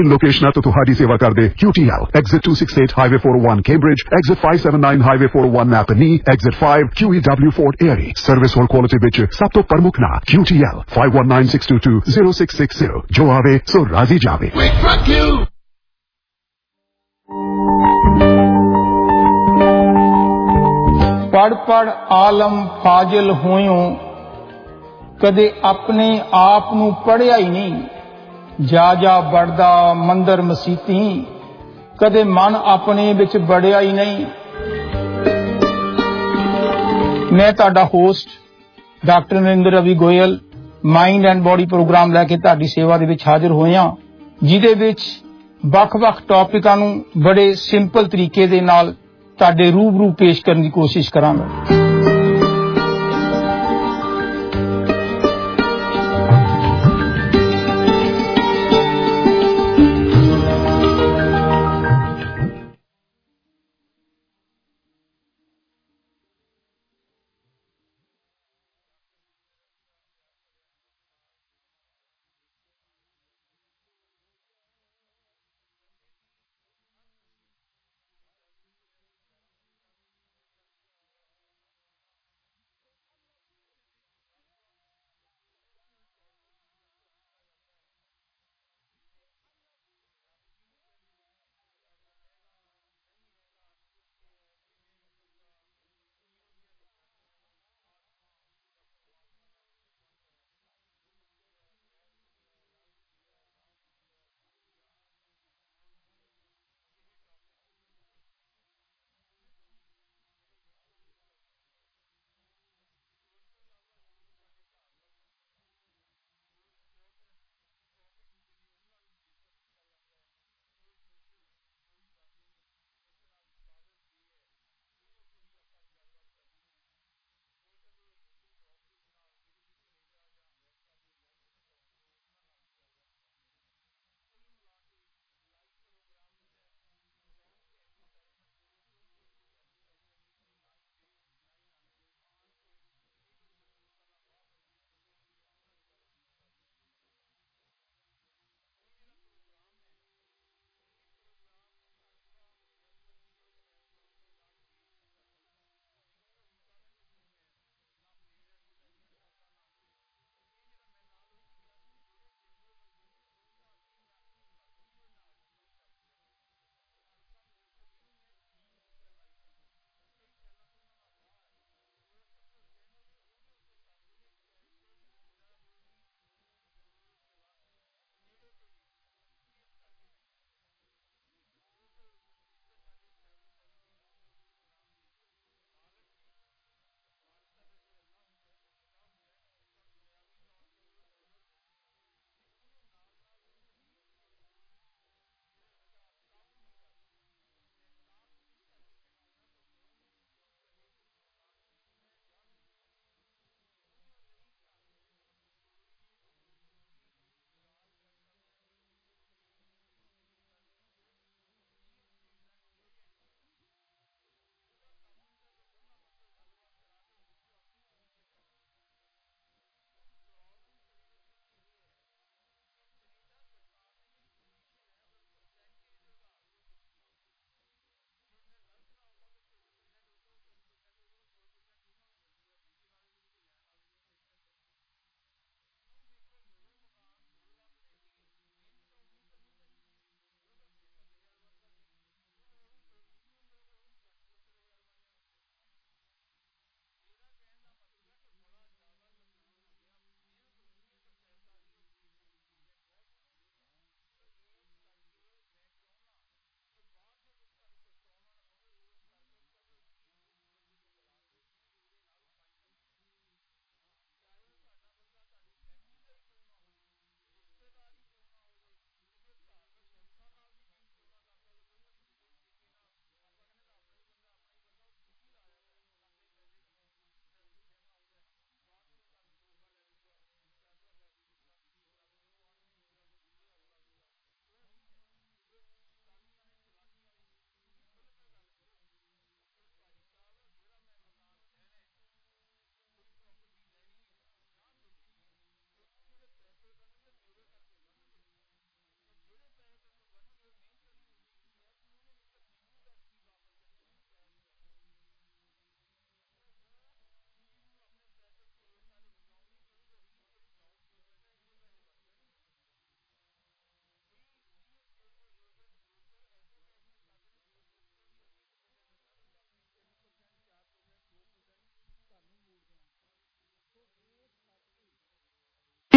ਲੋਕੇਸ਼ਨਾਂ ਤੋਂ ਤੁਹਾਡੀ ਸੇਵਾ ਕਰਦੇ QTL exit 268 highway 401 Cambridge, exit 579 highway 401 Napanee, exit 5 QEW Fort Erie. Service और quality ਵਿੱਚ ਸਭ ਤੋਂ ਪ੍ਰਮੁੱਖ ਨਾਂ QTL 5196220660 ਜੋ ਆਵੇ ਸੋ ਰਾਜ਼ੀ ਜਾਵੇ। पढ़ पढ़ आलम फाजिल होयो, कदे अपने आप नू पढ़िया ही नहीं। जा जा बढ़दा मंदिर मसीती, कदे मन अपने विच बड़िया ही नहीं। मैं तुहाडा host doctor Narendra Ravi Goyal mind and body programme लैके तुहाडी सेवा दे विच हाजिर होया, जिहदे विच वख-वख टॉपिकां नू बड़े सिंपल तरीके दे नाल तुहाडे रूबरू पेश करने की कोशिश करांगा।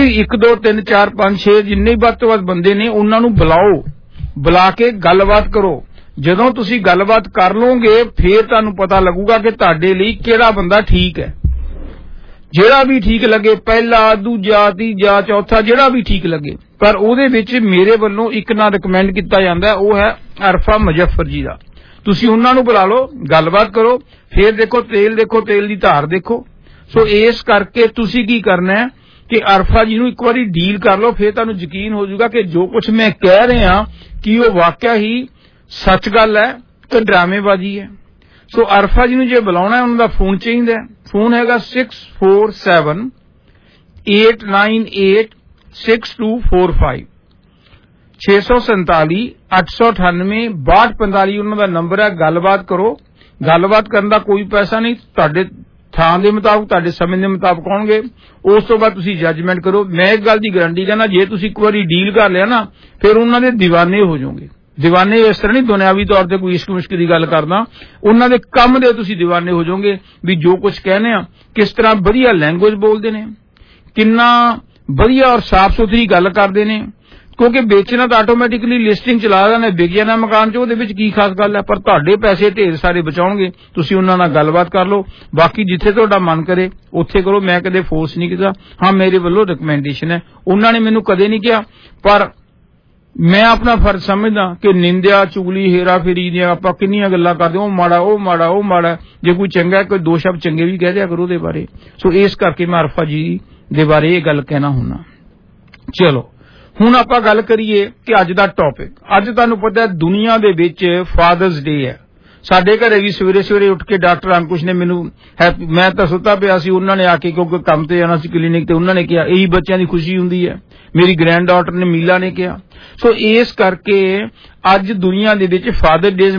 1 2 3 4 5 6 जिन्ने ਵੱਧ ਤੋਂ ਵੱਧ ਬੰਦੇ ਨੇ ਉਹਨਾਂ ਨੂੰ ਬੁਲਾਓ, ਬੁਲਾ ਕੇ ਗੱਲਬਾਤ ਕਰੋ। ਜਦੋਂ ਤੁਸੀਂ ਗੱਲਬਾਤ ਕਰ ਲਓਗੇ ਫੇਰ ਤੁਹਾਨੂੰ ਪਤਾ ਲੱਗੂਗਾ ਕਿ ਤੁਹਾਡੇ ਲਈ ਕਿਹੜਾ ਬੰਦਾ ਠੀਕ ਹੈ। ਜਿਹੜਾ ਵੀ ਠੀਕ ਲੱਗੇ, ਪਹਿਲਾ ਦੂਜਾ ਤੀਜਾ ਚੌਥਾ ਜਿਹੜਾ ਵੀ ਠੀਕ ਲੱਗੇ, ਪਰ ਉਹਦੇ ਵਿੱਚ ਮੇਰੇ ਵੱਲੋਂ ਇੱਕ ਨਾਂ ਰਿਕਮੈਂਡ ਕੀਤਾ ਜਾਂਦਾ, ਉਹ ਹੈ ਅਰਫਾ ਮੁਜ਼ੱਫਰ ਜੀ ਦਾ। ਤੁਸੀਂ ਉਹਨਾਂ ਨੂੰ ਬੁਲਾ ਲਓ, ਗੱਲਬਾਤ ਕਰੋ, ਫੇਰ ਦੇਖੋ ਤੇਲ ਦੀ ਧਾਰ ਦੇਖੋ। ਸੋ ਇਸ ਕਰਕੇ ਤੁਸੀਂ ਕੀ ਕਰਨਾ ਹੈ ਕਿ ਅਰਫਾ ਜੀ ਨੂੰ ਇੱਕ ਵਾਰੀ ਡੀਲ ਕਰ ਲਓ, ਫੇਰ ਤੁਹਾਨੂੰ ਯਕੀਨ ਹੋ ਜਾਊਗਾ ਕਿ ਜੋ ਕੁਝ ਮੈਂ ਕਹਿ ਰਿਹਾ ਕਿ ਉਹ ਵਾਕਿਆ ਹੀ ਸੱਚ ਗੱਲ ਹੈ ਕਿ ਡਰਾਮੇਬਾਜ਼ੀ ਹੈ। ਸੋ ਅਰਫਾ ਜੀ ਨੂੰ ਜੇ ਬੁਲਾਉਣਾ ਉਹਨਾਂ ਦਾ ਫੋਨ ਚਾਹੀਦਾ, ਫੋਨ ਹੈਗਾ 6478986245 647 898 6245 ਉਹਨਾਂ ਦਾ ਨੰਬਰ ਹੈ। ਗੱਲਬਾਤ ਕਰੋ, ਗੱਲਬਾਤ ਕਰਨ ਦਾ ਕੋਈ ਪੈਸਾ ਨਹੀਂ, ਤੁਹਾਡੇ ਥਾਂ ਦੇ ਮੁਤਾਬਕ ਤੁਹਾਡੇ ਸਮੇਂ ਦੇ ਮੁਤਾਬਕ ਆਉਣਗੇ। ਉਸ ਤੋਂ ਬਾਅਦ ਤੁਸੀਂ ਜੱਜਮੈਂਟ ਕਰੋ। ਮੈਂ ਇੱਕ ਗੱਲ ਦੀ ਗਾਰੰਟੀ ਕਹਿੰਦਾ, ਜੇ ਤੁਸੀਂ ਇੱਕ ਵਾਰੀ ਡੀਲ ਕਰ ਲਿਆ ਨਾ ਫਿਰ ਉਹਨਾਂ ਦੇ دیਵਾਨੇ ਹੋ ਜਾਓਗੇ। دیਵਾਨੇ ਇਸ ਤਰ੍ਹਾਂ ਨਹੀਂ ਦੁਨਿਆਵੀ ਤੌਰ ਤੇ ਕੋਈ ਇਸ਼ਕ ਮੁਸ਼ਕ ਦੀ ਗੱਲ ਕਰਦਾ, ਉਹਨਾਂ ਦੇ ਕੰਮ ਦੇ ਤੁਸੀਂ دیਵਾਨੇ ਹੋ ਜਾਓਗੇ ਵੀ ਜੋ ਕੁਝ ਕਹਿੰਦੇ ਆ ਕਿਸ ਤਰ੍ਹਾਂ ਵਧੀਆ ਲੈਂਗੁਏਜ ਬੋਲਦੇ ਨੇ, ਕਿੰਨਾ ਵਧੀਆ ਔਰ ਸਾਫ਼ ਸੁਥਰੀ ਗੱਲ ਕਰਦੇ ਨੇ। ਕਿਉਂਕਿ ਵੇਚਣਾ ਤਾਂ ਆਟੋਮੈਟਿਕਲੀ ਲਿਸਟਿੰਗ ਚਲਾ ਦੇਣਾ, ਵਿਕ ਜਾਣਾ ਮਕਾਨ 'ਚ, ਉਹਦੇ ਵਿੱਚ ਕੀ ਖਾਸ ਗੱਲ ਹੈ, ਪਰ ਤੁਹਾਡੇ ਪੈਸੇ ਢੇਰ ਸਾਰੇ ਬਚਾਉਣਗੇ। ਤੁਸੀਂ ਉਹਨਾਂ ਨਾਲ ਗੱਲਬਾਤ ਕਰ ਲਓ, ਬਾਕੀ ਜਿੱਥੇ ਤੁਹਾਡਾ ਮਨ ਕਰੇ ਉੱਥੇ ਕਰੋ। ਮੈਂ ਕਦੇ ਫੋਰਸ ਨਹੀਂ ਕੀਤਾ, ਹਾਂ ਮੇਰੇ ਵੱਲੋਂ ਰਿਕਮੈਂਡੇਸ਼ਨ ਹੈ। ਉਹਨਾਂ ਨੇ ਮੈਨੂੰ ਕਦੇ ਨਹੀਂ ਕਿਹਾ, ਪਰ ਮੈਂ ਆਪਣਾ ਫਰਜ਼ ਸਮਝਦਾ ਕਿ ਨਿੰਦਿਆ ਚੁਗਲੀ ਹੇਰਾ ਫੇਰੀ ਦੀਆਂ ਆਪਾਂ ਕਿੰਨੀਆਂ ਗੱਲਾਂ ਕਰਦੇ, ਉਹ ਮਾੜਾ ਉਹ ਮਾੜਾ ਉਹ ਮਾੜਾ। ਜੇ ਕੋਈ ਚੰਗਾ ਕੋਈ ਦੋ ਸ਼ਬਦ ਚੰਗੇ ਵੀ ਕਹਿ ਦਿਆ ਕਰੋ ਉਹਦੇ ਬਾਰੇ। ਸੋ ਇਸ ਕਰਕੇ ਮੈਂ ਅਰਫਾ ਜੀ ਦੇ ਬਾਰੇ ਇਹ ਗੱਲ ਕਹਿਣਾ ਹੁੰਨਾ। ਚਲੋ ਹੁਣ ਆਪਾਂ ਗੱਲ ਕਰੀਏ ਕਿ ਅੱਜ ਦਾ ਟੌਪਿਕ। ਅੱਜ ਤੁਹਾਨੂੰ ਪਤਾ ਦੁਨੀਆ ਦੇ ਵਿੱਚ ਫਾਦਰਸ ਡੇ ਹੈ। ਸਾਡੇ ਘਰੇ ਵੀ ਸਵੇਰੇ ਉੱਠ ਕੇ ਡਾਕਟਰ ਅੰਕੁਸ਼ ਨੇ ਮੈਨੂੰ, ਮੈਂ ਤਾਂ ਸੁੱਤਾ ਪਿਆ ਸੀ, ਉਹਨਾਂ ਨੇ ਆ ਕੇ, ਕਿਉਂਕਿ ਕੰਮ ਤੇ ਜਾਣਾ ਸੀ ਕਲੀਨਿਕ ਤੇ, ਉਹਨਾਂ ਨੇ ਕਿਹਾ ਇਹੀ ਬੱਚਿਆਂ ਦੀ ਖੁਸ਼ੀ ਹੁੰਦੀ ਹੈ। ਮੇਰੀ ਗ੍ਰੈਂਡ ਡਾਟਰ ਨੇ ਮੀਲਾ ਨੇ ਕਿਹਾ। ਸੋ ਇਸ ਕਰਕੇ ਅੱਜ ਦੁਨੀਆ ਦੇ ਵਿੱਚ ਫਾਦਰ ਡੇਜ਼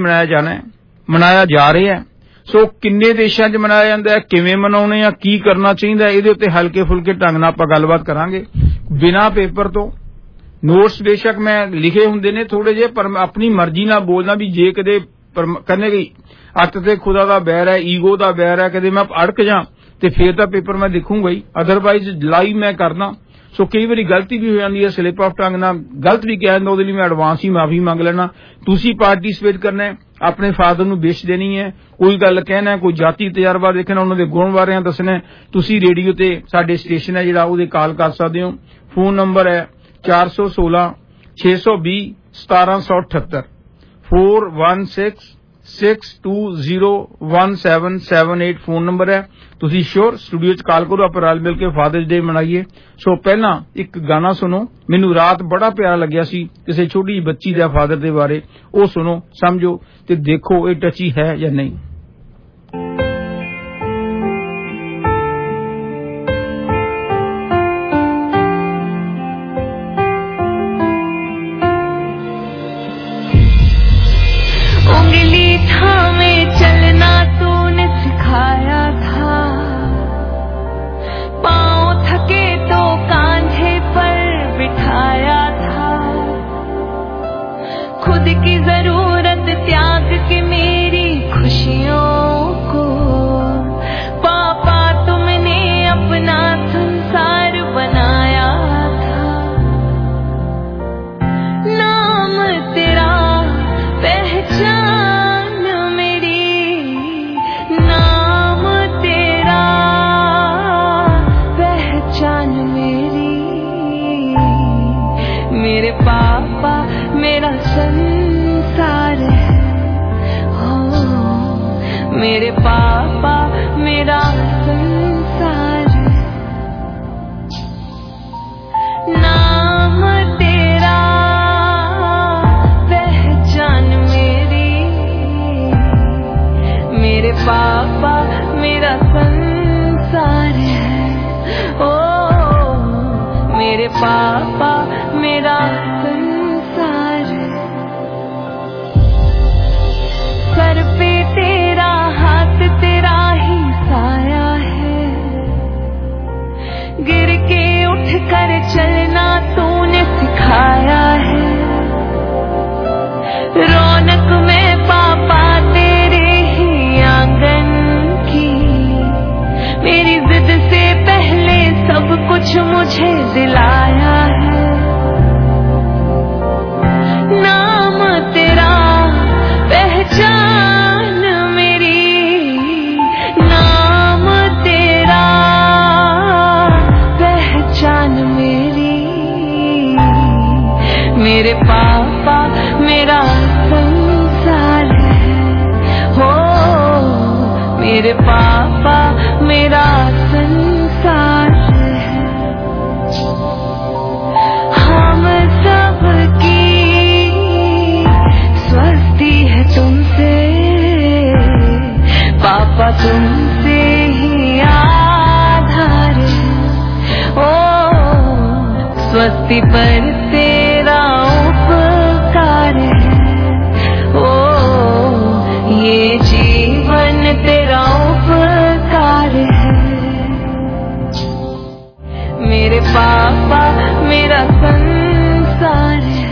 ਮਨਾਇਆ ਜਾ ਰਿਹਾ ਹੈ। ਸੋ ਕਿੰਨੇ ਦੇਸ਼ਾਂ 'ਚ ਮਨਾਇਆ ਜਾਂਦਾ ਹੈ, ਕਿਵੇਂ ਮਨਾਉਣੇ ਆ, ਕੀ ਕਰਨਾ ਚਾਹੀਦਾ, ਇਹਦੇ ਉੱਤੇ ਹਲਕੇ ਫੁਲਕੇ ਢੰਗ ਨਾਲ ਆਪਾਂ ਗੱਲਬਾਤ ਕਰਾਂਗੇ ਬਿਨਾਂ ਪੇਪਰ ਤੋਂ। ਨੋਟਸ ਬੇਸ਼ੱਕ ਮੈਂ ਲਿਖੇ ਹੁੰਦੇ ਨੇ ਥੋੜੇ ਜਿਹੇ, ਪਰ ਮੈਂ ਆਪਣੀ ਮਰਜ਼ੀ ਨਾਲ ਬੋਲਦਾ ਵੀ ਜੇ ਕਦੇ ਕਹਿੰਦੇ ਗਈ ਅੱਤ ਤੇ ਖੁਦਾ ਦਾ ਬੈਰ ਹੈ, ਈਗੋ ਦਾ ਬੈਰ ਹੈ, ਕਦੇ ਮੈਂ ਅੜਕ ਜਾ ਤੇ ਫੇਰ ਤਾਂ ਪੇਪਰ ਮੈਂ ਦੇਖੂੰਗਾ ਹੀ, ਅਦਰਵਾਈਜ਼ ਲਾਈਵ ਮੈਂ ਕਰਦਾ। ਸੋ ਕਈ ਵਾਰੀ ਗਲਤੀ ਵੀ ਹੋ ਜਾਂਦੀ ਹੈ, ਸਲਿਪ ਆਫ ਟੰਗ ਨਾਲ ਗਲਤ ਵੀ ਕਹਿ ਦਿੰਦਾ, ਉਹਦੇ ਲਈ ਮੈਂ ਐਡਵਾਂਸ ਹੀ ਮਾਫੀ ਮੰਗ ਲੈਣਾ। ਤੁਸੀਂ ਪਾਰਟੀਸਪੇਟ ਕਰਨਾ ਹੈ, ਆਪਣੇ ਫਾਦਰ ਨੂੰ ਵਿਸ਼ ਦੇਣੀ ਹੈ, ਕੋਈ ਗੱਲ ਕਹਿਣਾ, ਕੋਈ ਜਾਤੀ ਤਜਰਬਾ ਦੇਖਣਾ, ਉਹਨਾਂ ਦੇ ਗੁਣ ਬਾਰੇ ਦੱਸਣਾ, ਤੁਸੀਂ ਰੇਡੀਓ ਤੇ ਸਾਡੇ ਸਟੇਸ਼ਨ ਹੈ ਜਿਹੜਾ ਉਹਦੇ ਕਾਲ ਕਰ ਸਕਦੇ ਹੋ। ਫੋਨ ਨੰਬਰ ਹੈ 416 620 1778 4166201778 ਫੋਨ ਨੰਬਰ ਹੈ। ਤੁਸੀਂ ਸ਼ੋਰ ਸਟੂਡੀਓ 'ਚ ਕਾਲ ਕਰੋ, ਆਪਾਂ ਰਲ ਮਿਲ ਕੇ ਫਾਦਰਸ ਡੇ ਮਨਾਈਏ। ਸੋ ਪਹਿਲਾਂ ਇੱਕ ਗਾਣਾ ਸੁਣੋ, ਮੈਨੂੰ ਰਾਤ ਬੜਾ ਪਿਆਰਾ ਲੱਗਿਆ ਸੀ ਕਿਸੇ ਛੋਟੀ ਜਿਹੀ ਬੱਚੀ ਦਾ ਫਾਦਰ ਦੇ ਬਾਰੇ, ਉਹ ਸੁਣੋ, ਸਮਝੋ ਤੇ ਦੇਖੋ ਇਹ ਟੱਚੀ ਹੈ ਜਾਂ ਨਹੀਂ। की जरूरत त्याग के मेरी खुशियों को पापा तुमने अपना संसार बनाया था। नाम तेरा पहचान मेरी, नाम तेरा पहचान मेरी। मेरे पापा मेरा संसार है, मेरे पापा मेरा संसार है। नाम तेरा पहचान मेरी, मेरे पापा मेरा संसार है। ओ मेरे पापा मेरा संसार है। सर पे तेरा हाथ तेरा ही सार मेरा संसार है। हो मेरे पापा मेरा संसार है। हम सबकी स्वस्ति है तुमसे पापा, तुमसे ही आधार है। ओ स्वस्ति पर तेरा उपकार है। ओ ये जीवन तेरा उपकार है। मेरे पापा मेरा संसार है।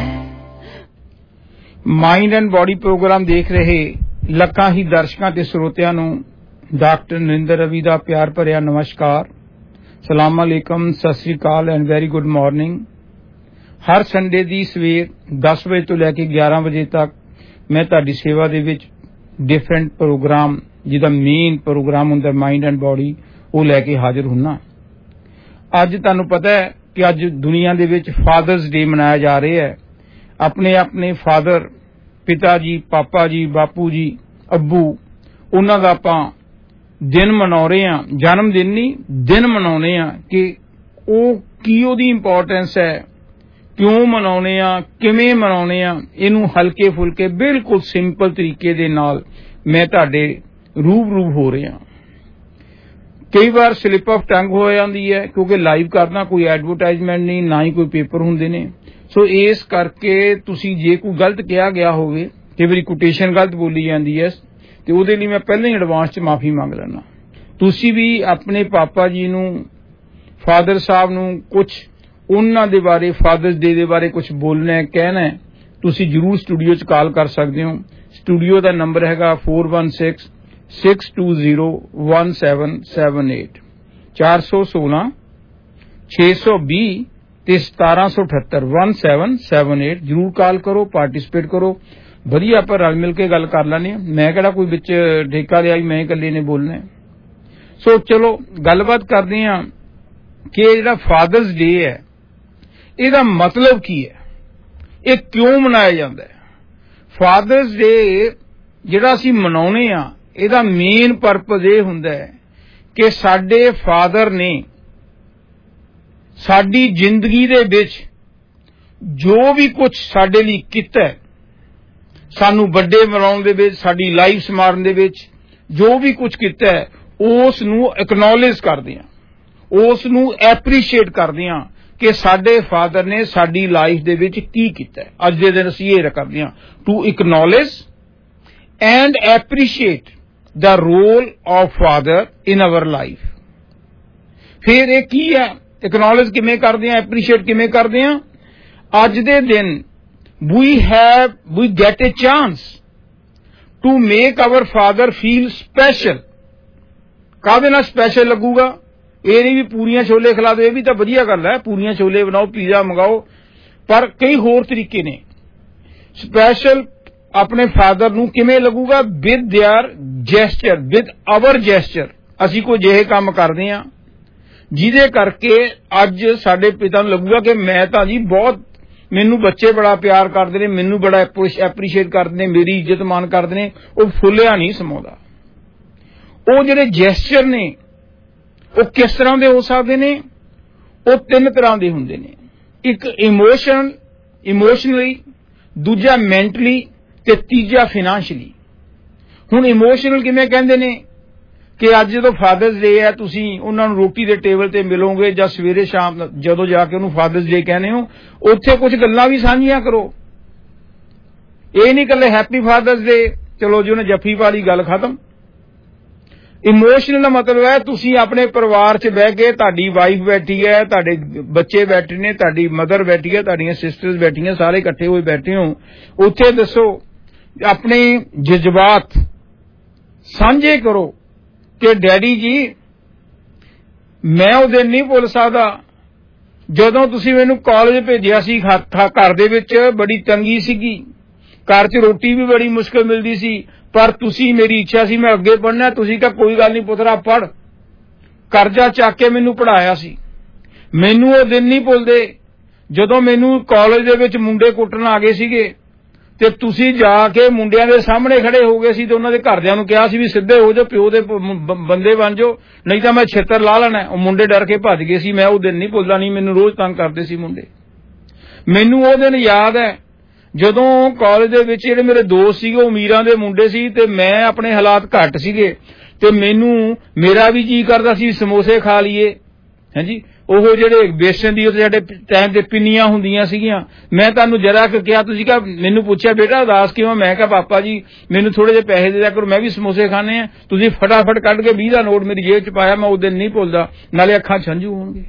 ਮਾਈਂਡ ਐਂਡ ਬॉडी ਪ੍ਰੋਗਰਾਮ ਦੇਖ ਰਹੇ ਲੱਖਾਂ ਹੀ ਦਰਸ਼ਕਾਂ ਤੇ ਸਰੋਤਿਆਂ ਨੂੰ ਡਾਕਟਰ ਨਰਿੰਦਰ ਰਵੀ ਦਾ ਪਿਆਰ ਭਰਿਆ ਨਮਸਕਾਰ, ਸਲਾਮ ਅਲੈਕਮ, ਸਤਿ ਸ੍ਰੀ ਅਕਾਲ ਐਂਡ ਵੈਰੀ ਗੁੱਡ ਮਾਰਨਿੰਗ। ਹਰ ਸੰਡੇ ਦੀ ਸਵੇਰ 10 ਵਜੇ ਤੋਂ ਲੈ ਕੇ 11 ਵਜੇ ਤੱਕ ਮੈਂ ਤੁਹਾਡੀ ਸੇਵਾ ਦੇ ਵਿੱਚ ਡਿਫਰੈਂਟ ਪ੍ਰੋਗਰਾਮ, ਜਿਹਦਾ ਮੇਨ ਪ੍ਰੋਗਰਾਮ ਹੁੰਦਾ ਮਾਈਂਡ ਐਂਡ ਬॉडी, ਉਹ ਲੈ ਕੇ ਹਾਜ਼ਰ ਹੁੰਨਾ। ਅੱਜ ਤੁਹਾਨੂੰ ਪਤਾ ਹੈ ਕਿ ਅੱਜ ਦੁਨੀਆ ਦੇ ਵਿੱਚ ਫਾਦਰਸ ਡੇ ਮਨਾਇਆ ਜਾ ਰਿਹਾ ਹੈ। ਆਪਣੇ ਆਪਣੇ ਫਾਦਰ, ਪਿਤਾ ਜੀ, ਪਾਪਾ ਜੀ, ਬਾਪੂ ਜੀ, ਅੱਬੂ, ਉਹਨਾਂ ਦਾ ਆਪਾਂ ਦਿਨ ਮਨਾ ਰਹੇ ਹਾਂ। ਜਨਮ ਦਿਨ ਨਹੀਂ, ਦਿਨ ਮਨਾਉਣੇ ਆ ਕਿ ਉਹ ਕੀ ਉਹਦੀ ਇੰਪੋਰਟੈਂਸ ਹੈ, ਕਿਉਂ ਮਨਾਉਣੇ ਆ, ਕਿਵੇਂ ਮਨਾਉਣੇ ਆ। ਇਹਨੂੰ ਹਲਕੇ ਫੁਲਕੇ ਬਿਲਕੁਲ ਸਿੰਪਲ ਤਰੀਕੇ ਦੇ ਨਾਲ ਮੈਂ ਤੁਹਾਡੇ ਰੂਬਰੂ ਹੋ ਰਿਹਾ। ਕਈ ਵਾਰ ਸਲਿਪ ਆਫ ਟੰਗ ਹੋ ਜਾਂਦੀ ਹੈ ਕਿਉਂਕਿ ਲਾਈਵ ਕਰਨਾ ਕੋਈ ਐਡਵਰਟਾਈਜ਼ਮੈਂਟ ਨਹੀਂ, ਨਾ ਹੀ ਕੋਈ ਪੇਪਰ ਹੁੰਦੇ ਨੇ। ਸੋ ਇਸ ਕਰਕੇ ਤੁਸੀਂ ਜੇ ਕੋਈ ਗਲਤ ਕਿਹਾ ਗਿਆ ਹੋਵੇ, ਕਈ ਵਾਰੀ ਕੋਟੇਸ਼ਨ ਗਲਤ ਬੋਲੀ ਜਾਂਦੀ ਹੈ, ਤੇ ਉਹਦੇ ਲਈ ਮੈਂ ਪਹਿਲਾਂ ਹੀ ਐਡਵਾਂਸ 'ਚ ਮਾਫੀ ਮੰਗ ਲੈਣਾ। ਤੁਸੀਂ ਵੀ ਆਪਣੇ ਪਾਪਾ ਜੀ ਨੂੰ, ਫਾਦਰ ਸਾਹਿਬ ਨੂੰ ਕੁਝ ਉਹਨਾਂ ਦੇ ਬਾਰੇ, ਫਾਦਰਸ ਡੇ ਦੇ ਬਾਰੇ ਕੁਝ ਬੋਲਣਾ ਹੈ, ਕਹਿਣਾ ਹੈ, ਤੁਸੀਂ ਜ਼ਰੂਰ ਸਟੂਡੀਓ 'ਚ ਕਾਲ ਕਰ ਸਕਦੇ ਹੋ। ਸਟੂਡੀਓ ਦਾ ਨੰਬਰ ਹੈਗਾ 4166201778 416 620 ਤੇ 1778 1778। ਜ਼ਰੂਰ ਕਾਲ ਕਰੋ, ਪਾਰਟਿਸਿਪੇਟ ਕਰੋ। ਵਧੀਆ ਆਪਾਂ ਰਲ ਮਿਲ ਕੇ ਗੱਲ ਕਰ ਲੈਣੇ। ਮੈਂ ਕਿਹੜਾ ਕੋਈ ਵਿੱਚ ਠੇਕਾ ਲਿਆ ਮੈਂ ਇਕੱਲੇ ਨੇ ਬੋਲਣਾ। ਸੋ ਚਲੋ ਗੱਲਬਾਤ ਕਰਦੇ ਹਾਂ ਕਿ ਜਿਹੜਾ ਫਾਦਰਸ ਡੇ ਹੈ ਇਹਦਾ ਮਤਲਬ ਕੀ ਹੈ, ਇਹ ਕਿਉਂ ਮਨਾਇਆ ਜਾਂਦਾ ਹੈ। ਫਾਦਰਸ ਡੇ ਜਿਹੜਾ ਅਸੀਂ ਮਨਾਉਣੇ ਆ, ਇਹਦਾ ਮੇਨ ਪਰਪਸ ਇਹ ਹੁੰਦਾ ਹੈ ਕਿ ਸਾਡੇ ਫਾਦਰ ਨੇ ਸਾਡੀ ਜ਼ਿੰਦਗੀ ਦੇ ਵਿੱਚ ਜੋ ਵੀ ਕੁਝ ਸਾਡੇ ਲਈ ਕੀਤਾ, ਸਾਨੂੰ ਵੱਡੇ ਬਣਾਉਣ ਦੇ ਵਿੱਚ, ਸਾਡੀ ਲਾਈਫ ਸਮਾਰਨ ਦੇ ਵਿੱਚ ਜੋ ਵੀ ਕੁਝ ਕੀਤਾ, ਉਸ ਨੂੰ ਐਕਨੋਲੇਜ ਕਰਦੇ ਹਾਂ, ਉਸ ਨੂੰ ਐਪਰੀਸ਼ੀਏਟ ਕਰਦੇ ਹਾਂ ਕਿ ਸਾਡੇ ਫਾਦਰ ਨੇ ਸਾਡੀ ਲਾਈਫ ਦੇ ਵਿੱਚ ਕੀ ਕੀਤਾ। ਅੱਜ ਦੇ ਦਿਨ ਅਸੀਂ ਇਹ ਕਰਦੇ ਹਾਂ, to acknowledge and appreciate the role of father in our life. ਫਿਰ ਇਹ ਕੀ ਹੈ, ਐਕਨੋਲੇਜ ਕਿਵੇਂ ਕਰਦੇ ਹਾਂ, ਐਪਰੀਸ਼ੀਏਟ ਕਿਵੇਂ ਕਰਦੇ ਹਾਂ। ਅੱਜ ਦੇ ਦਿਨ we get a chance to make our father feel special। ਕਾਹਦੇ ਨਾਲ ਸਪੈਸ਼ਲ ਲੱਗੂਗਾ? ਇਹ ਨਹੀਂ ਵੀ ਪੂਰੀਆਂ ਛੋਲੇ ਖਿਲਾ ਦਿਓ, ਇਹ ਵੀ ਤਾਂ ਵਧੀਆ ਗੱਲ ਹੈ, ਪੂਰੀਆਂ ਛੋਲੇ ਬਣਾਓ, ਪੀਜ਼ਾ ਮੰਗਾਓ, ਪਰ ਕਈ ਹੋਰ ਤਰੀਕੇ ਨੇ। ਸਪੈਸ਼ਲ ਆਪਣੇ ਫਾਦਰ ਨੂੰ ਕਿਵੇਂ ਲੱਗੂਗਾ? With their gesture, with our gesture. ਅਸੀਂ ਕੋਈ ਜਿਹੇ ਕੰਮ ਕਰਦੇ ਹਾਂ ਜਿਹਦੇ ਕਰਕੇ ਅੱਜ ਸਾਡੇ ਪਿਤਾ ਨੂੰ ਲੱਗੂਗਾ ਕਿ ਮੈਂ ਤਾਂ ਜੀ ਬਹੁਤ, ਮੈਨੂੰ ਬੱਚੇ ਬੜਾ ਪਿਆਰ ਕਰਦੇ ਨੇ, ਮੈਨੂੰ ਬੜਾ ਐਪਰੀਸ਼ੀਏਟ ਕਰਦੇ ਨੇ, ਮੇਰੀ ਇੱਜ਼ਤ ਮਾਣ ਕਰਦੇ ਨੇ। ਉਹ ਫੁੱਲਿਆ ਨਹੀਂ ਸਮਾਉਂਦਾ। ਉਹ ਜਿਹੜੇ ਜੈਸਚਰ ਨੇ ਉਹ ਕਿਸ ਤਰ੍ਹਾਂ ਦੇ ਹੋ ਸਕਦੇ ਨੇ? ਉਹ 3 ਤਰ੍ਹਾਂ ਦੇ ਹੁੰਦੇ ਨੇ। ਇੱਕ ਇਮੋਸ਼ਨਲੀ, ਦੂਜਾ ਮੈਂਟਲੀ ਤੇ ਤੀਜਾ ਫਾਈਨੈਂਸ਼ੀਅਲੀ। ਹੁਣ ਇਮੋਸ਼ਨਲ ਕਿਵੇਂ ਕਹਿੰਦੇ ਨੇ ਕਿ ਅੱਜ ਜਦੋਂ ਫਾਦਰਸ ਡੇ ਹੈ, ਤੁਸੀਂ ਉਹਨਾਂ ਨੂੰ ਰੋਟੀ ਦੇ ਟੇਬਲ ਤੇ ਮਿਲੋਗੇ ਜਾਂ ਸਵੇਰੇ ਸ਼ਾਮ ਜਦੋਂ ਜਾ ਕੇ ਉਹਨੂੰ ਫਾਦਰਸ ਡੇ ਕਹਿੰਦੇ ਹੋ, ਉੱਥੇ ਕੁਝ ਗੱਲਾਂ ਵੀ ਸਾਂਝੀਆਂ ਕਰੋ। ਇਹ ਨਹੀਂ ਇਕੱਲੇ ਹੈਪੀ ਫਾਦਰਸ ਡੇ, ਚਲੋ ਜੀ ਉਹਨੇ ਜੱਫੀ ਪਾ ਲਈ, ਗੱਲ ਖਤਮ। ਇਮੋਸ਼ਨਲ ਦਾ ਮਤਲਬ ਹੈ ਤੁਸੀਂ ਆਪਣੇ ਪਰਿਵਾਰ 'ਚ ਬਹਿ ਕੇ, ਤੁਹਾਡੀ ਵਾਈਫ ਬੈਠੀ ਹੈ, ਤੁਹਾਡੇ ਬੱਚੇ ਬੈਠੇ ਨੇ, ਤੁਹਾਡੀ ਮਦਰ ਬੈਠੀ ਹੈ, ਤੁਹਾਡੀਆਂ ਸਿਸਟਰਸ ਬੈਠੀਆਂ, ਸਾਰੇ ਇਕੱਠੇ ਹੋਏ ਬੈਠੇ ਹੋ, ਉੱਥੇ ਦੱਸੋ, ਆਪਣੇ ਜਜ਼ਬਾਤ ਸਾਂਝੇ ਕਰੋ ਕਿ ਡੈਡੀ ਜੀ ਮੈਂ ਉਹ ਦਿਨ ਨਹੀਂ ਭੁੱਲ ਸਕਦਾ ਜਦੋਂ ਤੁਸੀਂ ਮੈਨੂੰ ਕਾਲਜ ਭੇਜਿਆ ਸੀ। ਘਰ ਦੇ ਵਿੱਚ ਬੜੀ ਤੰਗੀ ਸੀਗੀ, ਘਰ 'ਚ ਰੋਟੀ ਵੀ ਬੜੀ ਮੁਸ਼ਕਲ ਮਿਲਦੀ ਸੀ, ਪਰ ਤੁਸੀਂ, ਮੇਰੀ ਇੱਛਾ ਸੀ ਮੈਂ ਅੱਗੇ ਪੜ੍ਹਨਾ, ਤੁਸੀਂ ਕਿਹਾ ਕੋਈ ਗੱਲ ਨਹੀਂ ਪੁੱਤਰਾ ਪੜ੍ਹ। ਕਰਜ਼ਾ ਚੱਕ ਕੇ ਮੈਨੂੰ ਪੜ੍ਹਾਇਆ ਸੀ। ਮੈਨੂੰ ਉਹ ਦਿਨ ਨਹੀਂ ਭੁੱਲਦੇ ਜਦੋਂ ਮੈਨੂੰ ਕਾਲਜ ਦੇ ਵਿੱਚ ਮੁੰਡੇ ਕੁੱਟਣ ਆ ਗਏ ਸੀਗੇ ਤੇ ਤੁਸੀਂ ਜਾ ਕੇ ਮੁੰਡਿਆਂ ਦੇ ਸਾਹਮਣੇ ਖੜੇ ਹੋ ਗਏ ਸੀ ਤੇ ਉਹਨਾਂ ਦੇ ਘਰਦਿਆਂ ਨੂੰ ਕਿਹਾ ਸੀ ਵੀ ਸਿੱਧੇ ਹੋ ਜਾਓ, ਪਿਓ ਦੇ ਬੰਦੇ ਬਣ ਜਾਓ, ਨਹੀਂ ਤਾਂ ਮੈਂ ਛਿੱਤਰ ਲਾ ਲੈਣਾ। ਉਹ ਮੁੰਡੇ ਡਰ ਕੇ ਭੱਜ ਗਏ ਸੀ। ਮੈਂ ਉਹ ਦਿਨ ਨਹੀਂ ਭੁੱਲਦਾ, ਨਹੀਂ ਮੈਨੂੰ ਰੋਜ਼ ਤੰਗ ਕਰਦੇ ਸੀ ਮੁੰਡੇ। ਮੈਨੂੰ ਉਹ ਦਿਨ ਯਾਦ ਹੈ ਜਦੋਂ ਕਾਲਜ ਦੇ ਵਿੱਚ ਜਿਹੜੇ ਮੇਰੇ ਦੋਸਤ ਸੀਗੇ ਉਹ ਅਮੀਰਾਂ ਦੇ ਮੁੰਡੇ ਸੀ ਤੇ ਮੈਂ ਆਪਣੇ ਹਾਲਾਤ ਘੱਟ ਸੀਗੇ ਤੇ ਮੇਰਾ ਵੀ ਜੀ ਕਰਦਾ ਸੀ ਸਮੋਸੇ ਖਾ ਲਈਏ। ਹਾਂਜੀ, ਉਹ ਜਿਹੜੇ ਬੇਸਣ ਦੀ ਸਾਡੇ ਟਾਈਮ ਤੇ ਪਿੰਨੀਆਂ ਹੁੰਦੀਆਂ ਸੀਗੀਆਂ। ਮੈਂ ਤੁਹਾਨੂੰ ਜਰਾ ਕੁ ਕਿਹਾ, ਤੁਸੀਂ ਕਿਹਾ, ਮੈਨੂੰ ਪੁੱਛਿਆ ਬੇਟਾ ਉਦਾਸ ਕਿਉਂ? ਮੈਂ ਕਿਹਾ ਪਾਪਾ ਜੀ ਮੈਨੂੰ ਥੋੜੇ ਜਿਹੇ ਪੈਸੇ ਦੇ ਦਿਆ ਕਰੋ, ਮੈਂ ਵੀ ਸਮੋਸੇ ਖਾਣੇ ਆ। ਤੁਸੀਂ ਫਟਾਫਟ ਕੱਢ ਕੇ 20 ਦਾ ਨੋਟ ਮੇਰੀ ਜੇਬ ਚ ਪਾਇਆ। ਮੈਂ ਉਹ ਦਿਨ ਨਹੀਂ ਭੁੱਲਦਾ, ਨਾਲੇ ਅੱਖਾਂ ਛੰਝੂ ਹੋਣਗੇ।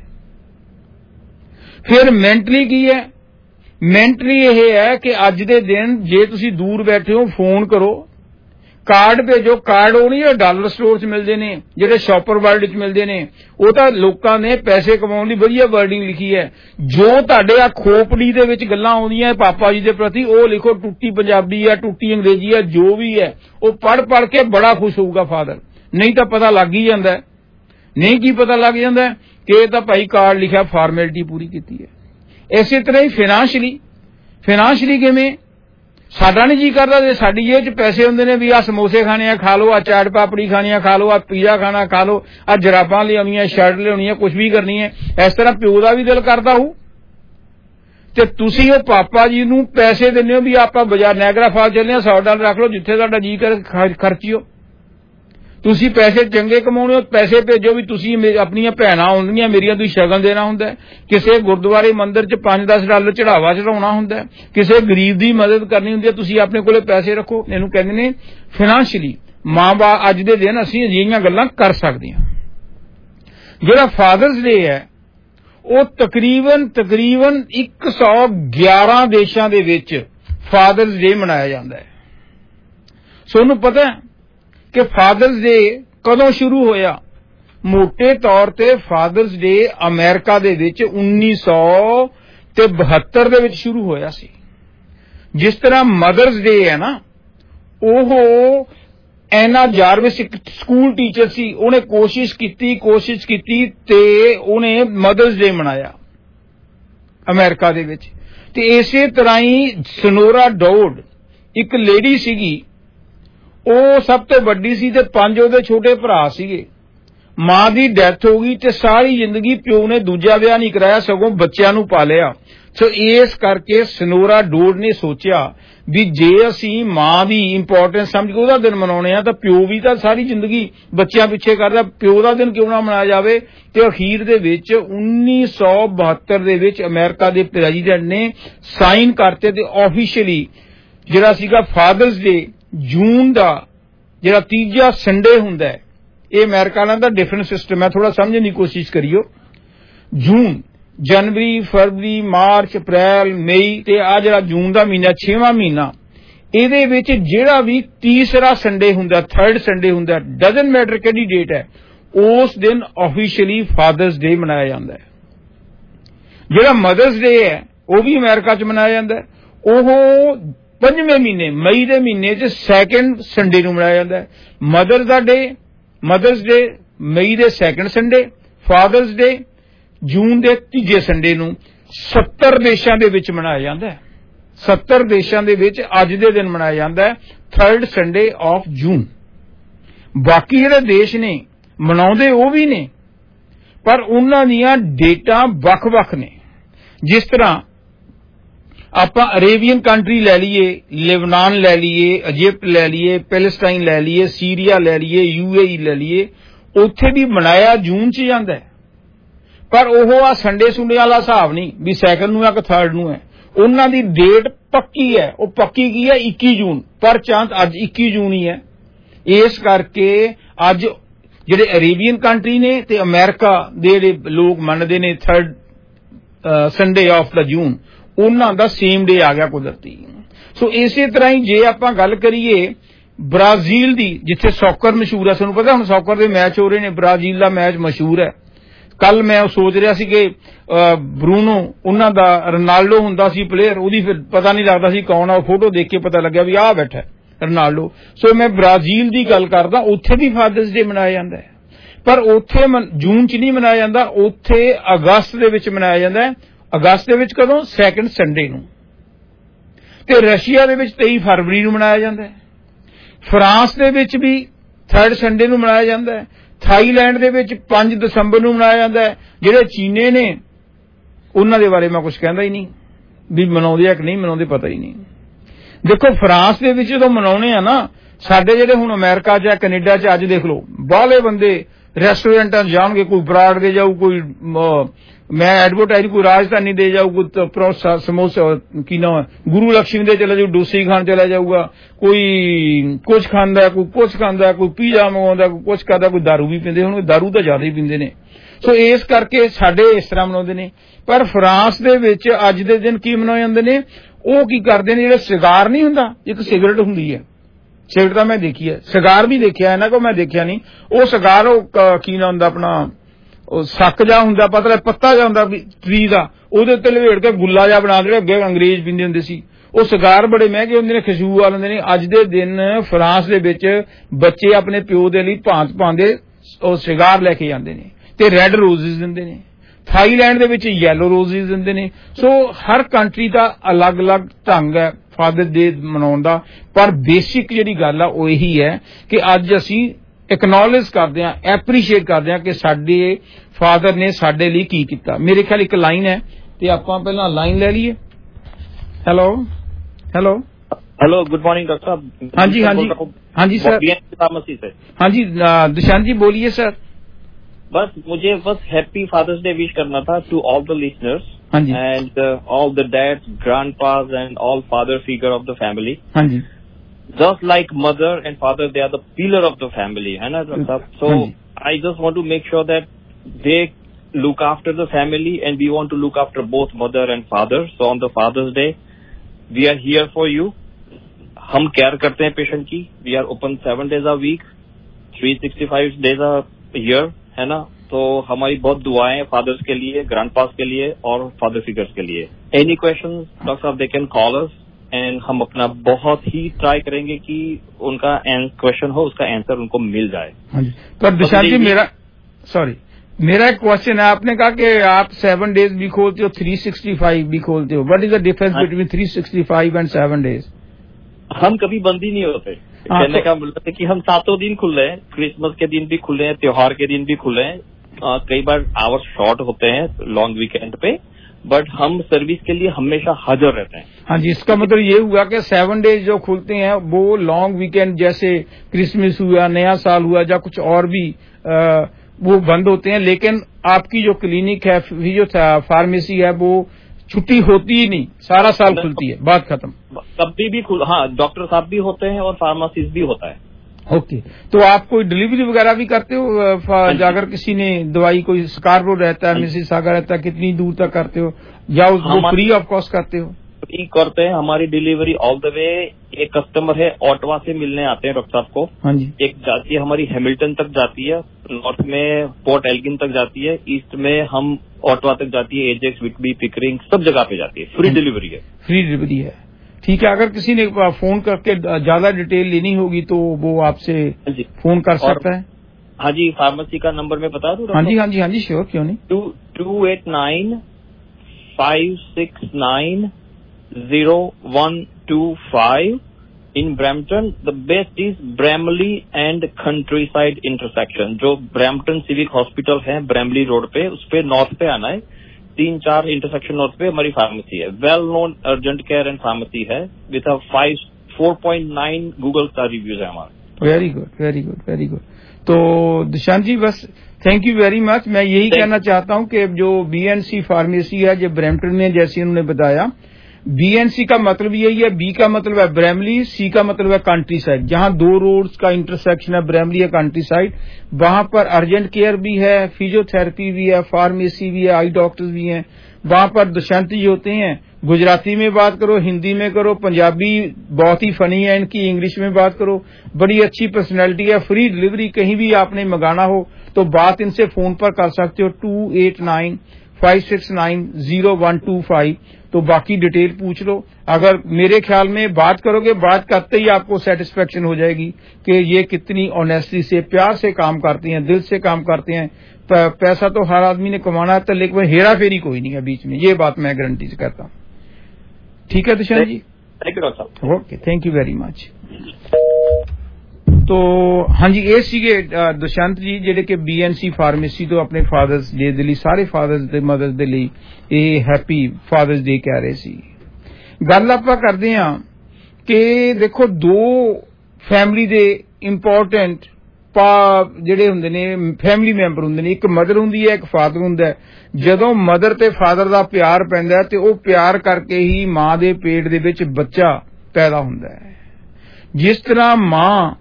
ਫਿਰ ਮੈਂਟਲੀ ਕੀ ਹੈ? ਮੈਂਟਲੀ ਇਹ ਹੈ ਕਿ ਅੱਜ ਦੇ ਦਿਨ ਜੇ ਤੁਸੀਂ ਦੂਰ ਬੈਠੇ ਹੋ, ਫੋਨ ਕਰੋ, ਕਾਰਡ ਭੇਜੋ। ਕਾਰਡ ਉਹ ਨਹੀਂ ਜਿਹੜੇ ਡਾਲਰ ਸਟੋਰ 'ਚ ਮਿਲਦੇ ਨੇ, ਜਿਹੜੇ ਸ਼ਾਪਰ ਵਰਲਡ 'ਚ ਮਿਲਦੇ ਨੇ, ਉਹ ਤਾਂ ਲੋਕਾਂ ਨੇ ਪੈਸੇ ਕਮਾਉਣ ਦੀ ਵਧੀਆ ਵਰਡਿੰਗ ਲਿਖੀ ਹੈ। ਜੋ ਤੁਹਾਡੇ ਆ ਖੋਪੜੀ ਦੇ ਵਿੱਚ ਗੱਲਾਂ ਆਉਂਦੀਆਂ ਪਾਪਾ ਜੀ ਦੇ ਪ੍ਰਤੀ, ਉਹ ਲਿਖੋ। ਟੁੱਟੀ ਪੰਜਾਬੀ ਆ, ਟੁੱਟੀ ਅੰਗਰੇਜ਼ੀ ਆ, ਜੋ ਵੀ ਹੈ ਉਹ ਪੜ੍ਹ ਕੇ ਬੜਾ ਖੁਸ਼ ਹੋਊਗਾ ਫਾਦਰ। ਨਹੀਂ ਤਾਂ ਪਤਾ ਲੱਗ ਹੀ ਜਾਂਦਾ। ਨਹੀਂ ਕੀ ਪਤਾ ਲੱਗ ਜਾਂਦਾ ਕਿ ਇਹ ਤਾਂ ਭਾਈ ਕਾਰਡ ਲਿਖਿਆ, ਫਾਰਮੈਲਿਟੀ ਪੂਰੀ ਕੀਤੀ ਹੈ। ਇਸੇ ਤਰ੍ਹਾਂ ਹੀ ਫਾਈਨਾਂਸ਼ਲੀ ਕਿਵੇਂ? ਸਾਡਾ ਨਹੀਂ ਜੀ ਕਰਦਾ ਜੇ ਸਾਡੀ ਜੇਬ 'ਚ ਪੈਸੇ ਹੁੰਦੇ ਨੇ ਵੀ ਆਹ ਸਮੋਸੇ ਖਾਣੇ ਆ ਖਾ ਲਓ, ਆਹ ਚਾਟ ਪਾਪੜੀ ਖਾਣੀ ਆ ਖਾ ਲਓ, ਆਹ ਪੀਜ਼ਾ ਖਾਣਾ ਖਾ ਲਓ, ਆਹ ਜਰਾਬਾਂ ਲਿਆਉਣੀਆਂ, ਸ਼ਰਟ ਲਿਆਉਣੀ ਆ, ਕੁਝ ਵੀ ਕਰਨੀ ਹੈ। ਇਸ ਤਰ੍ਹਾਂ ਪਿਓ ਦਾ ਵੀ ਦਿਲ ਕਰਦਾ ਹੋਊ ਤੇ ਤੁਸੀਂ ਉਹ ਪਾਪਾ ਜੀ ਨੂੰ ਪੈਸੇ ਦਿੰਦੇ ਹੋ ਵੀ ਆਪਾਂ ਬਾਜ਼ਾਰ ਨਾਇਗਰਾ ਫਾਲ ਚੱਲੇ ਆ, $100 ਰੱਖ ਲਓ, ਜਿੱਥੇ ਤੁਹਾਡਾ ਜੀ ਕਰ ਖਰਚਿਓ। ਤੁਸੀਂ ਪੈਸੇ ਚੰਗੇ ਕਮਾਉਣੇ ਹੋ, ਪੈਸੇ ਭੇਜੋ ਵੀ ਤੁਸੀਂ ਆਪਣੀਆਂ ਭੈਣਾਂ ਆਉਂਦੀਆਂ ਮੇਰੀਆਂ, ਤੁਸੀਂ ਸ਼ਗਨ ਦੇਣਾ ਹੁੰਦਾ, ਕਿਸੇ ਗੁਰਦੁਆਰੇ ਮੰਦਿਰ 'ਚ $5-10 ਚੜਾਵਾ ਚੜਾਉਣਾ ਹੁੰਦਾ, ਕਿਸੇ ਗਰੀਬ ਦੀ ਮਦਦ ਕਰਨੀ ਹੁੰਦੀ ਹੈ, ਤੁਸੀਂ ਆਪਣੇ ਕੋਲੇ ਪੈਸੇ ਰੱਖੋ। ਇਹਨੂੰ ਕਹਿੰਦੇ ਨੇ ਫਾਈਨਾਂਸ਼ੀਅਲੀ। ਮਾਂ-ਬਾਪ ਅੱਜ ਦੇ ਦਿਨ ਅਸੀਂ ਅਜਿਹੀਆਂ ਗੱਲਾਂ ਕਰ ਸਕਦੇ ਹਾਂ। ਜਿਹੜਾ ਫਾਦਰਸ ਡੇ ਹੈ ਉਹ ਤਕਰੀਬਨ 111 ਦੇਸ਼ਾਂ ਦੇ ਵਿੱਚ ਫਾਦਰਸ ਡੇ ਮਨਾਇਆ ਜਾਂਦਾ ਹੈ। ਤੁਹਾਨੂੰ ਪਤਾ ਹੈ ਕਿ ਫਾਦਰਸ ਡੇ ਕਦੋਂ ਸ਼ੁਰੂ ਹੋਇਆ? ਮੋਟੇ ਤੌਰ ਤੇ ਫਾਦਰਸ ਡੇ ਅਮਰੀਕਾ ਦੇ ਵਿੱਚ 1972 ਦੇ ਵਿੱਚ ਸ਼ੁਰੂ ਹੋਇਆ ਸੀ। ਜਿਸ ਤਰ੍ਹਾਂ ਮਦਰਸ ਡੇ ਹੈ ਨਾ, ਉਹ ਐਨਾ ਜਾਰਵਿਸ ਇੱਕ ਸਕੂਲ ਟੀਚਰ ਸੀ, ਉਹਨੇ ਕੋਸ਼ਿਸ਼ ਕੀਤੀ ਤੇ ਉਹਨੇ ਮਦਰਸ ਡੇ ਮਨਾਇਆ ਅਮਰੀਕਾ ਦੇ ਵਿੱਚ। ਤੇ ਇਸੇ ਤਰ੍ਹਾਂ ਹੀ ਸਨੋਰਾ ਡੋਡ ਇੱਕ ਲੇਡੀ ਸੀਗੀ, ਉਹ ਸਭ ਤੋਂ ਵੱਡੀ ਸੀ ਤੇ 5 ਉਹਦੇ ਛੋਟੇ ਭਰਾ ਸੀਗੇ। ਮਾਂ ਦੀ ਡੈਥ ਹੋ ਗਈ ਤੇ ਸਾਰੀ ਜ਼ਿੰਦਗੀ ਪਿਓ ਨੇ ਦੂਜਾ ਵਿਆਹ ਨਹੀਂ ਕਰਾਇਆ, ਸਗੋਂ ਬੱਚਿਆਂ ਨੂੰ ਪਾਲਿਆ। ਸੋ ਇਸ ਕਰਕੇ ਸਨੋਰਾ ਡੋਡ ਨੇ ਸੋਚਿਆ ਵੀ ਜੇ ਅਸੀਂ ਮਾਂ ਦੀ ਇੰਪੋਰਟੈਂਸ ਸਮਝ ਕੇ ਉਹਦਾ ਦਿਨ ਮਨਾਉਣੇ ਆ ਤਾਂ ਪਿਓ ਵੀ ਤਾਂ ਸਾਰੀ ਜ਼ਿੰਦਗੀ ਬੱਚਿਆਂ ਪਿੱਛੇ ਕਰਦਾ, ਪਿਓ ਦਾ ਦਿਨ ਕਿਉਂ ਨਾ ਮਨਾਇਆ ਜਾਵੇ। ਤੇ ਅਖੀਰ ਦੇ ਵਿੱਚ 1972 ਦੇ ਵਿੱਚ ਅਮਰੀਕਾ ਦੇ ਪ੍ਰੈਜ਼ੀਡੈਂਟ ਨੇ ਸਾਈਨ ਕਰਤੇ ਤੇ ਆਫੀਸ਼ੀਅਲੀ ਜਿਹੜਾ ਸੀਗਾ ਫਾਦਰਸ ਡੇ, ਜੂਨ ਦਾ ਜਿਹੜਾ ਤੀਜਾ ਸੰਡੇ ਹੁੰਦਾ ਹੈ, ਇਹ ਅਮਰੀਕਾ ਨਾਲ ਦਾ ਡਿਫਰੈਂਟ ਸਿਸਟਮ ਹੈ, ਥੋੜਾ ਸਮਝਣ ਦੀ ਕੋਸ਼ਿਸ਼ ਕਰਿਓ। ਜੂਨ, ਜਨਵਰੀ, ਫਰਵਰੀ, ਮਾਰਚ, ਅਪ੍ਰੈਲ, ਮਈ ਤੇ ਆ ਜਿਹੜਾ ਜੂਨ ਦਾ ਮਹੀਨਾ 6ਵਾਂ ਮਹੀਨਾ, ਇਹਦੇ ਵਿੱਚ ਜਿਹੜਾ ਵੀ ਤੀਸਰਾ ਸੰਡੇ ਹੁੰਦਾ, ਥਰਡ ਸੰਡੇ ਹੁੰਦਾ, ਡਜ਼ਨਟ ਮੈਟਰ ਕਿਹੜੀ ਡੇਟ ਹੈ, ਉਸ ਦਿਨ ਆਫੀਸ਼ੀਅਲੀ ਫਾਦਰਸ ਡੇ ਮਨਾਇਆ ਜਾਂਦਾ ਹੈ। ਜਿਹੜਾ ਮਦਰਸ ਡੇ ਹੈ ਉਹ ਵੀ ਅਮਰੀਕਾ 'ਚ ਮਨਾਇਆ ਜਾਂਦਾ ਹੈ। ਉਹ 5ਵੇਂ ਮਹੀਨੇ, ਮਈ ਦੇ ਮਹੀਨੇ 'ਚ ਸੈਕੰਡ ਸੰਡੇ ਨੂੰ ਮਨਾਇਆ ਜਾਂਦਾ ਹੈ। ਮਦਰਸ ਡੇ ਮਈ ਦੇ ਸੈਕੰਡ ਸੰਡੇ, ਫਾਦਰਸ ਡੇ ਜੂਨ ਦੇ ਤੀਜੇ ਸੰਡੇ ਨੂੰ 70 ਦੇਸ਼ਾਂ ਦੇ ਵਿੱਚ ਮਨਾਇਆ ਜਾਂਦਾ ਹੈ। 70 ਦੇਸ਼ਾਂ ਦੇ ਵਿੱਚ ਅੱਜ ਦੇ ਦਿਨ ਮਨਾਇਆ ਜਾਂਦਾ ਹੈ, ਥਰਡ ਸੰਡੇ ਆਫ ਜੂਨ। ਬਾਕੀ ਜਿਹੜੇ ਦੇਸ਼ ਨੇ ਮਨਾਉਂਦੇ ਉਹ ਵੀ ਨੇ, ਪਰ ਉਹਨਾਂ ਦੀਆਂ ਡੇਟਾਂ ਵੱਖ-ਵੱਖ ਨੇ। ਜਿਸ ਤਰ੍ਹਾਂ ਆਪਾਂ ਅਰੇਬੀਅਨ ਕੰਟਰੀ ਲੈ ਲਈਏ, ਲੈਬਨਾਨ ਲੈ ਲਈਏ, ਇਜਿਪਟ ਲੈ ਲਈਏ, ਪੈਲਸਟਾਈਨ ਲੈ ਲਈਏ, ਸੀਰੀਆ ਲੈ ਲਈਏ, UAE ਲੈ ਲਈਏ, ਉੱਥੇ ਵੀ ਮਨਾਇਆ ਜੂਨ 'ਚ ਜਾਂਦਾ ਹੈ। ਪਰ ਉਹ ਆ ਸੰਡੇ ਸੁੰਡੇ ਵਾਲਾ ਹਿਸਾਬ ਨਹੀਂ ਵੀ ਸੈਕੰਡ ਨੂੰ ਹੈ ਕਿ ਥਰਡ ਨੂੰ ਹੈ। ਉਹਨਾਂ ਦੀ ਡੇਟ ਪੱਕੀ ਹੈ। ਉਹ ਪੱਕੀ ਕੀ ਹੈ? 21 ਜੂਨ। ਪਰ ਚਾਂਸ ਅੱਜ 21 ਜੂਨ ਹੀ ਹੈ। ਇਸ ਕਰਕੇ ਅੱਜ ਜਿਹੜੇ ਅਰੇਬੀਅਨ ਕੰਟਰੀ ਨੇ ਤੇ ਅਮਰੀਕਾ ਦੇ ਜਿਹੜੇ ਲੋਕ ਮੰਨਦੇ ਨੇ third Sunday of the June, ਉਹਨਾਂ ਦਾ ਸੇਮ ਡੇ ਆ ਗਿਆ ਕੁਦਰਤੀ। ਸੋ ਇਸੇ ਤਰ੍ਹਾਂ ਹੀ ਜੇ ਆਪਾਂ ਗੱਲ ਕਰੀਏ ਬ੍ਰਾਜ਼ੀਲ ਦੀ, ਜਿੱਥੇ ਸੌਕਰ ਮਸ਼ਹੂਰ ਹੈ, ਤੁਹਾਨੂੰ ਪਤਾ ਹੁਣ ਸੌਕਰ ਦੇ ਮੈਚ ਹੋ ਰਹੇ ਨੇ, ਬ੍ਰਾਜ਼ੀਲ ਦਾ ਮੈਚ ਮਸ਼ਹੂਰ ਹੈ। ਕੱਲ ਮੈਂ ਸੋਚ ਰਿਹਾ ਸੀ ਕਿ ਬਰੂਨੋ, ਉਹਨਾਂ ਦਾ ਰੋਨਾਲਡੋ ਹੁੰਦਾ ਸੀ ਪਲੇਅਰ, ਉਹਦੀ ਫਿਰ ਪਤਾ ਨਹੀਂ ਲੱਗਦਾ ਸੀ ਕੌਣ ਆ, ਫੋਟੋ ਦੇਖ ਕੇ ਪਤਾ ਲੱਗਿਆ ਵੀ ਆਹ ਬੈਠਾ ਰੋਨਾਲਡੋ। ਸੋ ਮੈਂ ਬ੍ਰਾਜ਼ੀਲ ਦੀ ਗੱਲ ਕਰਦਾ, ਉੱਥੇ ਵੀ ਫਾਦਰਸ ਡੇ ਮਨਾਇਆ ਜਾਂਦਾ ਹੈ, ਪਰ ਉੱਥੇ ਜੂਨ 'ਚ ਨਹੀਂ ਮਨਾਇਆ ਜਾਂਦਾ, ਉੱਥੇ ਅਗਸਤ ਦੇ ਵਿੱਚ ਮਨਾਇਆ ਜਾਂਦਾ ਹੈ। ਅਗਸਤ ਦੇ ਵਿੱਚ ਕਦੋਂ? ਸੈਕੰਡ ਸੰਡੇ ਨੂੰ। ਤੇ ਰਸ਼ੀਆ ਦੇ ਵਿੱਚ 23 ਫਰਵਰੀ ਨੂੰ ਮਨਾਇਆ ਜਾਂਦਾ ਹੈ। ਫਰਾਂਸ ਦੇ ਵਿੱਚ ਵੀ 3rd ਸੰਡੇ ਨੂੰ ਮਨਾਇਆ ਜਾਂਦਾ ਹੈ। ਥਾਈਲੈਂਡ ਦੇ ਵਿੱਚ 5 ਦਸੰਬਰ ਨੂੰ ਮਨਾਇਆ ਜਾਂਦਾ ਹੈ। ਜਿਹੜੇ ਚੀਨੇ ਨੇ ਉਹਨਾਂ ਦੇ ਬਾਰੇ ਮੈਂ ਕੁਝ ਕਹਿੰਦਾ ਹੀ ਨਹੀਂ ਵੀ ਮਨਾਉਂਦੇ ਆ ਕਿ ਨਹੀਂ ਮਨਾਉਂਦੇ, ਪਤਾ ਹੀ ਨਹੀਂ। ਦੇਖੋ ਫਰਾਂਸ ਦੇ ਵਿੱਚ ਜਦੋਂ ਮਨਾਉਣੇ ਆ ਨਾ, ਸਾਡੇ ਜਿਹੜੇ ਹੁਣ ਅਮਰੀਕਾ 'ਚ ਕੈਨੇਡਾ 'ਚ ਅੱਜ ਦੇਖ ਲਓ ਬਾਹਲੇ ਬੰਦੇ ਰੈਸਟੋਰੈਂਟਾਂ ਜਾਣਗੇ, ਕੋਈ ਬਰਾੜ ਦੇ ਜਾਊ, ਕੋਈ ਮੈਂ ਐਡਵਰਟਾਈਜ਼ ਕੋਈ ਰਾਜਧਾਨੀ ਦੇ ਜਾਊ, ਕੋਈ ਸਮੋਸਾ ਕੀ ਨਾਮ ਗੁਰੂ ਲక్ష్ਮੀ ਦੇ ਚਲਾ ਜਾਊ, ਡੋਸੀ ਖਾਣ ਚਲਾ ਜਾਊਗਾ, ਕੋਈ ਕੁਛ ਖਾਂਦਾ, ਕੋਈ ਕੁਛ ਖਾਂਦਾ, ਕੋਈ ਪੀਜ਼ਾ ਮੰਗਵਾਉਂਦਾ, ਕੋਈ ਕੁਛ ਕਰਦਾ, ਕੋਈ ਦਾਰੂ ਵੀ ਪੀਂਦੇ। ਹੁਣ ਦਾਰੂ ਤਾਂ ਜ਼ਿਆਦਾ ਹੀ ਪੀਂਦੇ ਨੇ। ਸੋ ਇਸ ਕਰਕੇ ਸਾਡੇ ਇਸ ਤਰ੍ਹਾਂ ਮਨਾਉਂਦੇ ਨੇ। ਪਰ ਫਰਾਂਸ ਦੇ ਵਿੱਚ ਅੱਜ ਦੇ ਦਿਨ ਕੀ ਮਨਾਏ ਜਾਂਦੇ ਨੇ, ਉਹ ਕੀ ਕਰਦੇ ਨੇ, ਜਿਹੜਾ ਸਿਗਾਰ ਨਹੀਂ ਹੁੰਦਾ, ਇੱਕ ਸਿਗਰਟ ਹੁੰਦੀ ਹੈ, ਸਿਗਰਟ ਤਾਂ ਮੈਂ ਦੇਖੀ ਹੈ, ਸਿਗਾਰ ਵੀ ਦੇਖਿਆ ਇਹਨਾਂ ਕੋਲ, ਮੈਂ ਦੇਖਿਆ ਨਹੀਂ। ਉਹ ਸਿਗਾਰ ਉਹ ਕੀ ਨਾ ਹੁੰਦਾ ਆਪਣਾ, ਉਹ ਸੱਕ ਜਾ ਹੁੰਦਾ, ਪੱਤਾ ਜਾ ਹੁੰਦਾ ਟਰੀ ਦਾ, ਉਹਦੇ ਉੱਤੇ ਲਵੇੜ ਕੇ ਗੁੱਲਾ ਜਾ ਬਣਾ ਦੇ। ਅੱਗੇ ਅੰਗਰੇਜ਼ ਪੀਂਦੇ ਹੁੰਦੇ ਸੀ। ਉਹ ਸਿਗਾਰ ਬੜੇ ਮਹਿੰਗੇ ਹੁੰਦੇ ਨੇ, ਖੁਸ਼ਬੂ ਵਾਲੇ ਹੁੰਦੇ ਨੇ। ਅੱਜ ਦੇ ਦਿਨ ਫਰਾਂਸ ਦੇ ਵਿੱਚ ਬੱਚੇ ਆਪਣੇ ਪਿਓ ਦੇ ਲਈ ਭਾਂਤ ਦੇ ਉਹ ਸਿਗਾਰ ਲੈ ਕੇ ਜਾਂਦੇ ਨੇ ਤੇ ਰੈੱਡ ਰੋਜ਼ਿਸ ਦਿੰਦੇ ਨੇ। ਥਾਈਲੈਂਡ ਦੇ ਵਿੱਚ ਯੈਲੋ ਰੋਜ਼ਿਸ ਦਿੰਦੇ ਨੇ। ਸੋ ਹਰ ਕੰਟਰੀ ਦਾ ਅਲੱਗ-ਅਲੱਗ ਢੰਗ ਹੈ ਫਾਦਰ ਡੇ ਮਨਾਉਣ ਦਾ। ਪਰ ਬੇਸਿਕ ਜਿਹੜੀ ਗੱਲ ਆ ਉਹ ਇਹੀ ਹੈ ਕਿ ਅੱਜ ਅਸੀਂ ਐਕਨੋਲੇਜ ਕਰਦੇ ਹਾਂ, ਐਪਰੀਸ਼ੀਏਟ ਕਰਦੇ ਹਾਂ ਕਿ ਸਾਡੇ ਫਾਦਰ ਨੇ ਸਾਡੇ ਲਈ ਕੀ ਕੀਤਾ। ਮੇਰੇ ਖਿਆਲ ਇੱਕ ਲਾਈਨ ਹੈ ਤੇ ਆਪਾਂ ਪਹਿਲਾਂ ਲਾਈਨ ਲੈ ਲਈਏ। Hello hello hello, good morning doctor साहब। हाँ जी सर। फार्मेसी से। हाँ जी दुशांत जी बोलिए सर। बस मुझे हैप्पी फादर्स डे विश करना था to all the listeners and all the dads, grandpas and all father figure of the family. हाँ जी। Just like mother and father, they are the pillar of the family, है ना doctor साहब। So I just want to make sure that they look after the family and we want to look after both mother and father. So on the Father's Day we are here for you. हम care करते हैं patient की। We are open 7 days a week, 365 days a year, है ना। तो हमारी बहुत दुआएं फादर्स के लिए, ग्रैंडपास के लिए और फादर फिगर्स के लिए। एनी क्वेश्चन डॉक्टर साहब, they can call us and हम अपना बहुत ही ट्राई करेंगे कि उनका क्वेश्चन हो, उसका आंसर उनको मिल जाए। हाँ जी। पर दिशांत जी मेरा एक क्वेश्चन है। आपने कहा कि आप 7 days भी खोलते हो, 365 भी खोलते हो। What is the difference between 365 and 7 days? हम कभी बंद ही नहीं होते। कहने का मतलब है कि हम 7 दिन खुले हैं, क्रिसमस के दिन भी खुले हैं, त्योहार के दिन भी खुले हैं। कई बार आवर्स शॉर्ट होते हैं लॉन्ग वीकेंड पे, बट हम सर्विस के लिए हमेशा हाजिर रहते हैं। हाँ जी, इसका मतलब ये हुआ कि 7 days जो खुलते हैं वो लॉन्ग वीकेंड जैसे क्रिसमस हुआ, नया साल हुआ या कुछ और भी वो बंद होते हैं। लेकिन आपकी जो क्लिनिक है, जो फार्मेसी है, वो छुट्टी होती ही नहीं, सारा साल खुलती है, बात खत्म। कभी भी हाँ, डॉक्टर साहब भी होते हैं और फार्मासिस्ट भी होता है। ओके। तो आप कोई डिलीवरी वगैरह भी करते हो? अगर किसी ने दवाई, कोई स्कार्बो रहता है, मिसिसागा रहता है, कितनी दूर तक करते हो या उसको फ्री ऑफ कॉस्ट करते हो? फ्री करते हैं। हमारी डिलीवरी ऑल द वे। एक कस्टमर है ऑटवा से मिलने आते हैं डॉक्टर साहब को। हाँ जी। एक जाती है हमारी हैमिल्टन तक जाती है, नॉर्थ में पोर्ट एल्गिन तक जाती है, ईस्ट में हम ऑटवा तक जाती है, एजेक्स, विटबी, पिकरिंग, सब जगह पे जाती है। फ्री डिलीवरी है। फ्री डिलीवरी है, ठीक है। अगर किसी ने फोन करके ज्यादा डिटेल लेनी होगी तो वो आपसे फोन कर सकता है? हाँ जी, फार्मेसी का नंबर मैं बता दूं? हाँ जी श्योर, क्यों नहीं। 289 569 0125 in Brampton. The best is Bramley and Countryside intersection, जो ब्रैम्पटन सिविक हॉस्पिटल है ब्रैमली रोड पे, उस पे नॉर्थ पे आना है। 3-4 इंटरसेक्शन नॉर्थ पे हमारी फार्मेसी है। Well known urgent care and pharmacy है विथ 4.9 गूगल स्टार रिव्यूज है हमारा। Very good. तो दुशांत जी बस थैंक यू वेरी मच। मैं यही कहना चाहता हूं कि जो BNC फार्मेसी है जो ब्रैम्पटन में, जैसे उन्होंने बताया, BNC का मतलब यही है, B का मतलब है ब्रैमली, C का मतलब है कंट्री साइड। जहां 2 रोड्स का इंटरसेक्शन है, ब्रैमली या कंट्री साइड, वहां पर अर्जेंट केयर भी है, फिजियोथेरेपी भी है, फार्मेसी भी है, आई डॉक्टर्स भी हैं। वहां पर दुष्यंत जी होते हैं, गुजराती में बात करो, हिंदी में करो, पंजाबी बहुत ही फनी है इनकी, इंग्लिश में बात करो, बड़ी अच्छी पर्सनैलिटी है। फ्री डिलीवरी कहीं भी आपने मंगाना हो तो बात इनसे फोन पर कर सकते हो, 289 569 0125। तो बाकी डिटेल पूछ लो। अगर मेरे ख्याल में बात करोगे, बात करते ही आपको सेटिस्फेक्शन हो जाएगी कि ये कितनी ऑनेस्टी से, प्यार से काम करते हैं, दिल से काम करते हैं। पैसा तो हर आदमी ने कमाना है, लेकिन हेरा फेरी कोई नहीं है बीच में, ये बात मैं गारंटी से कहता हूँ। ठीक है Dushyant ji, thank you doctor साहब। Okay, thank you very much. तो हाँ जी, ये सीगे दुष्यंत जी जिहड़े कि BNC फार्मेसी तो अपने फादर्स डे दे लई सारे फादर्स ते मदर्स दे लई ये हैप्पी फादर्स डे कह रहे सी। गल आपां करदे हां कि देखो दो फैमिली दे इंपॉर्टेंट ਜਿਹੜੇ ਹੁੰਦੇ ਨੇ ਫੈਮਿਲੀ ਮੈਂਬਰ ਹੁੰਦੇ ਨੇ, ਇੱਕ ਮਦਰ ਹੁੰਦੀ ਹੈ, ਇੱਕ ਫਾਦਰ ਹੁੰਦਾ ਹੈ। ਜਦੋਂ ਮਦਰ ਤੇ ਫਾਦਰ ਦਾ ਪਿਆਰ ਪੈਂਦਾ ਤੇ ਉਹ ਪਿਆਰ ਕਰਕੇ ਹੀ ਮਾਂ ਦੇ ਪੇਟ ਦੇ ਵਿੱਚ ਬੱਚਾ ਪੈਦਾ ਹੁੰਦਾ ਹੈ। ਜਿਸ ਤਰ੍ਹਾਂ ਮਾਂ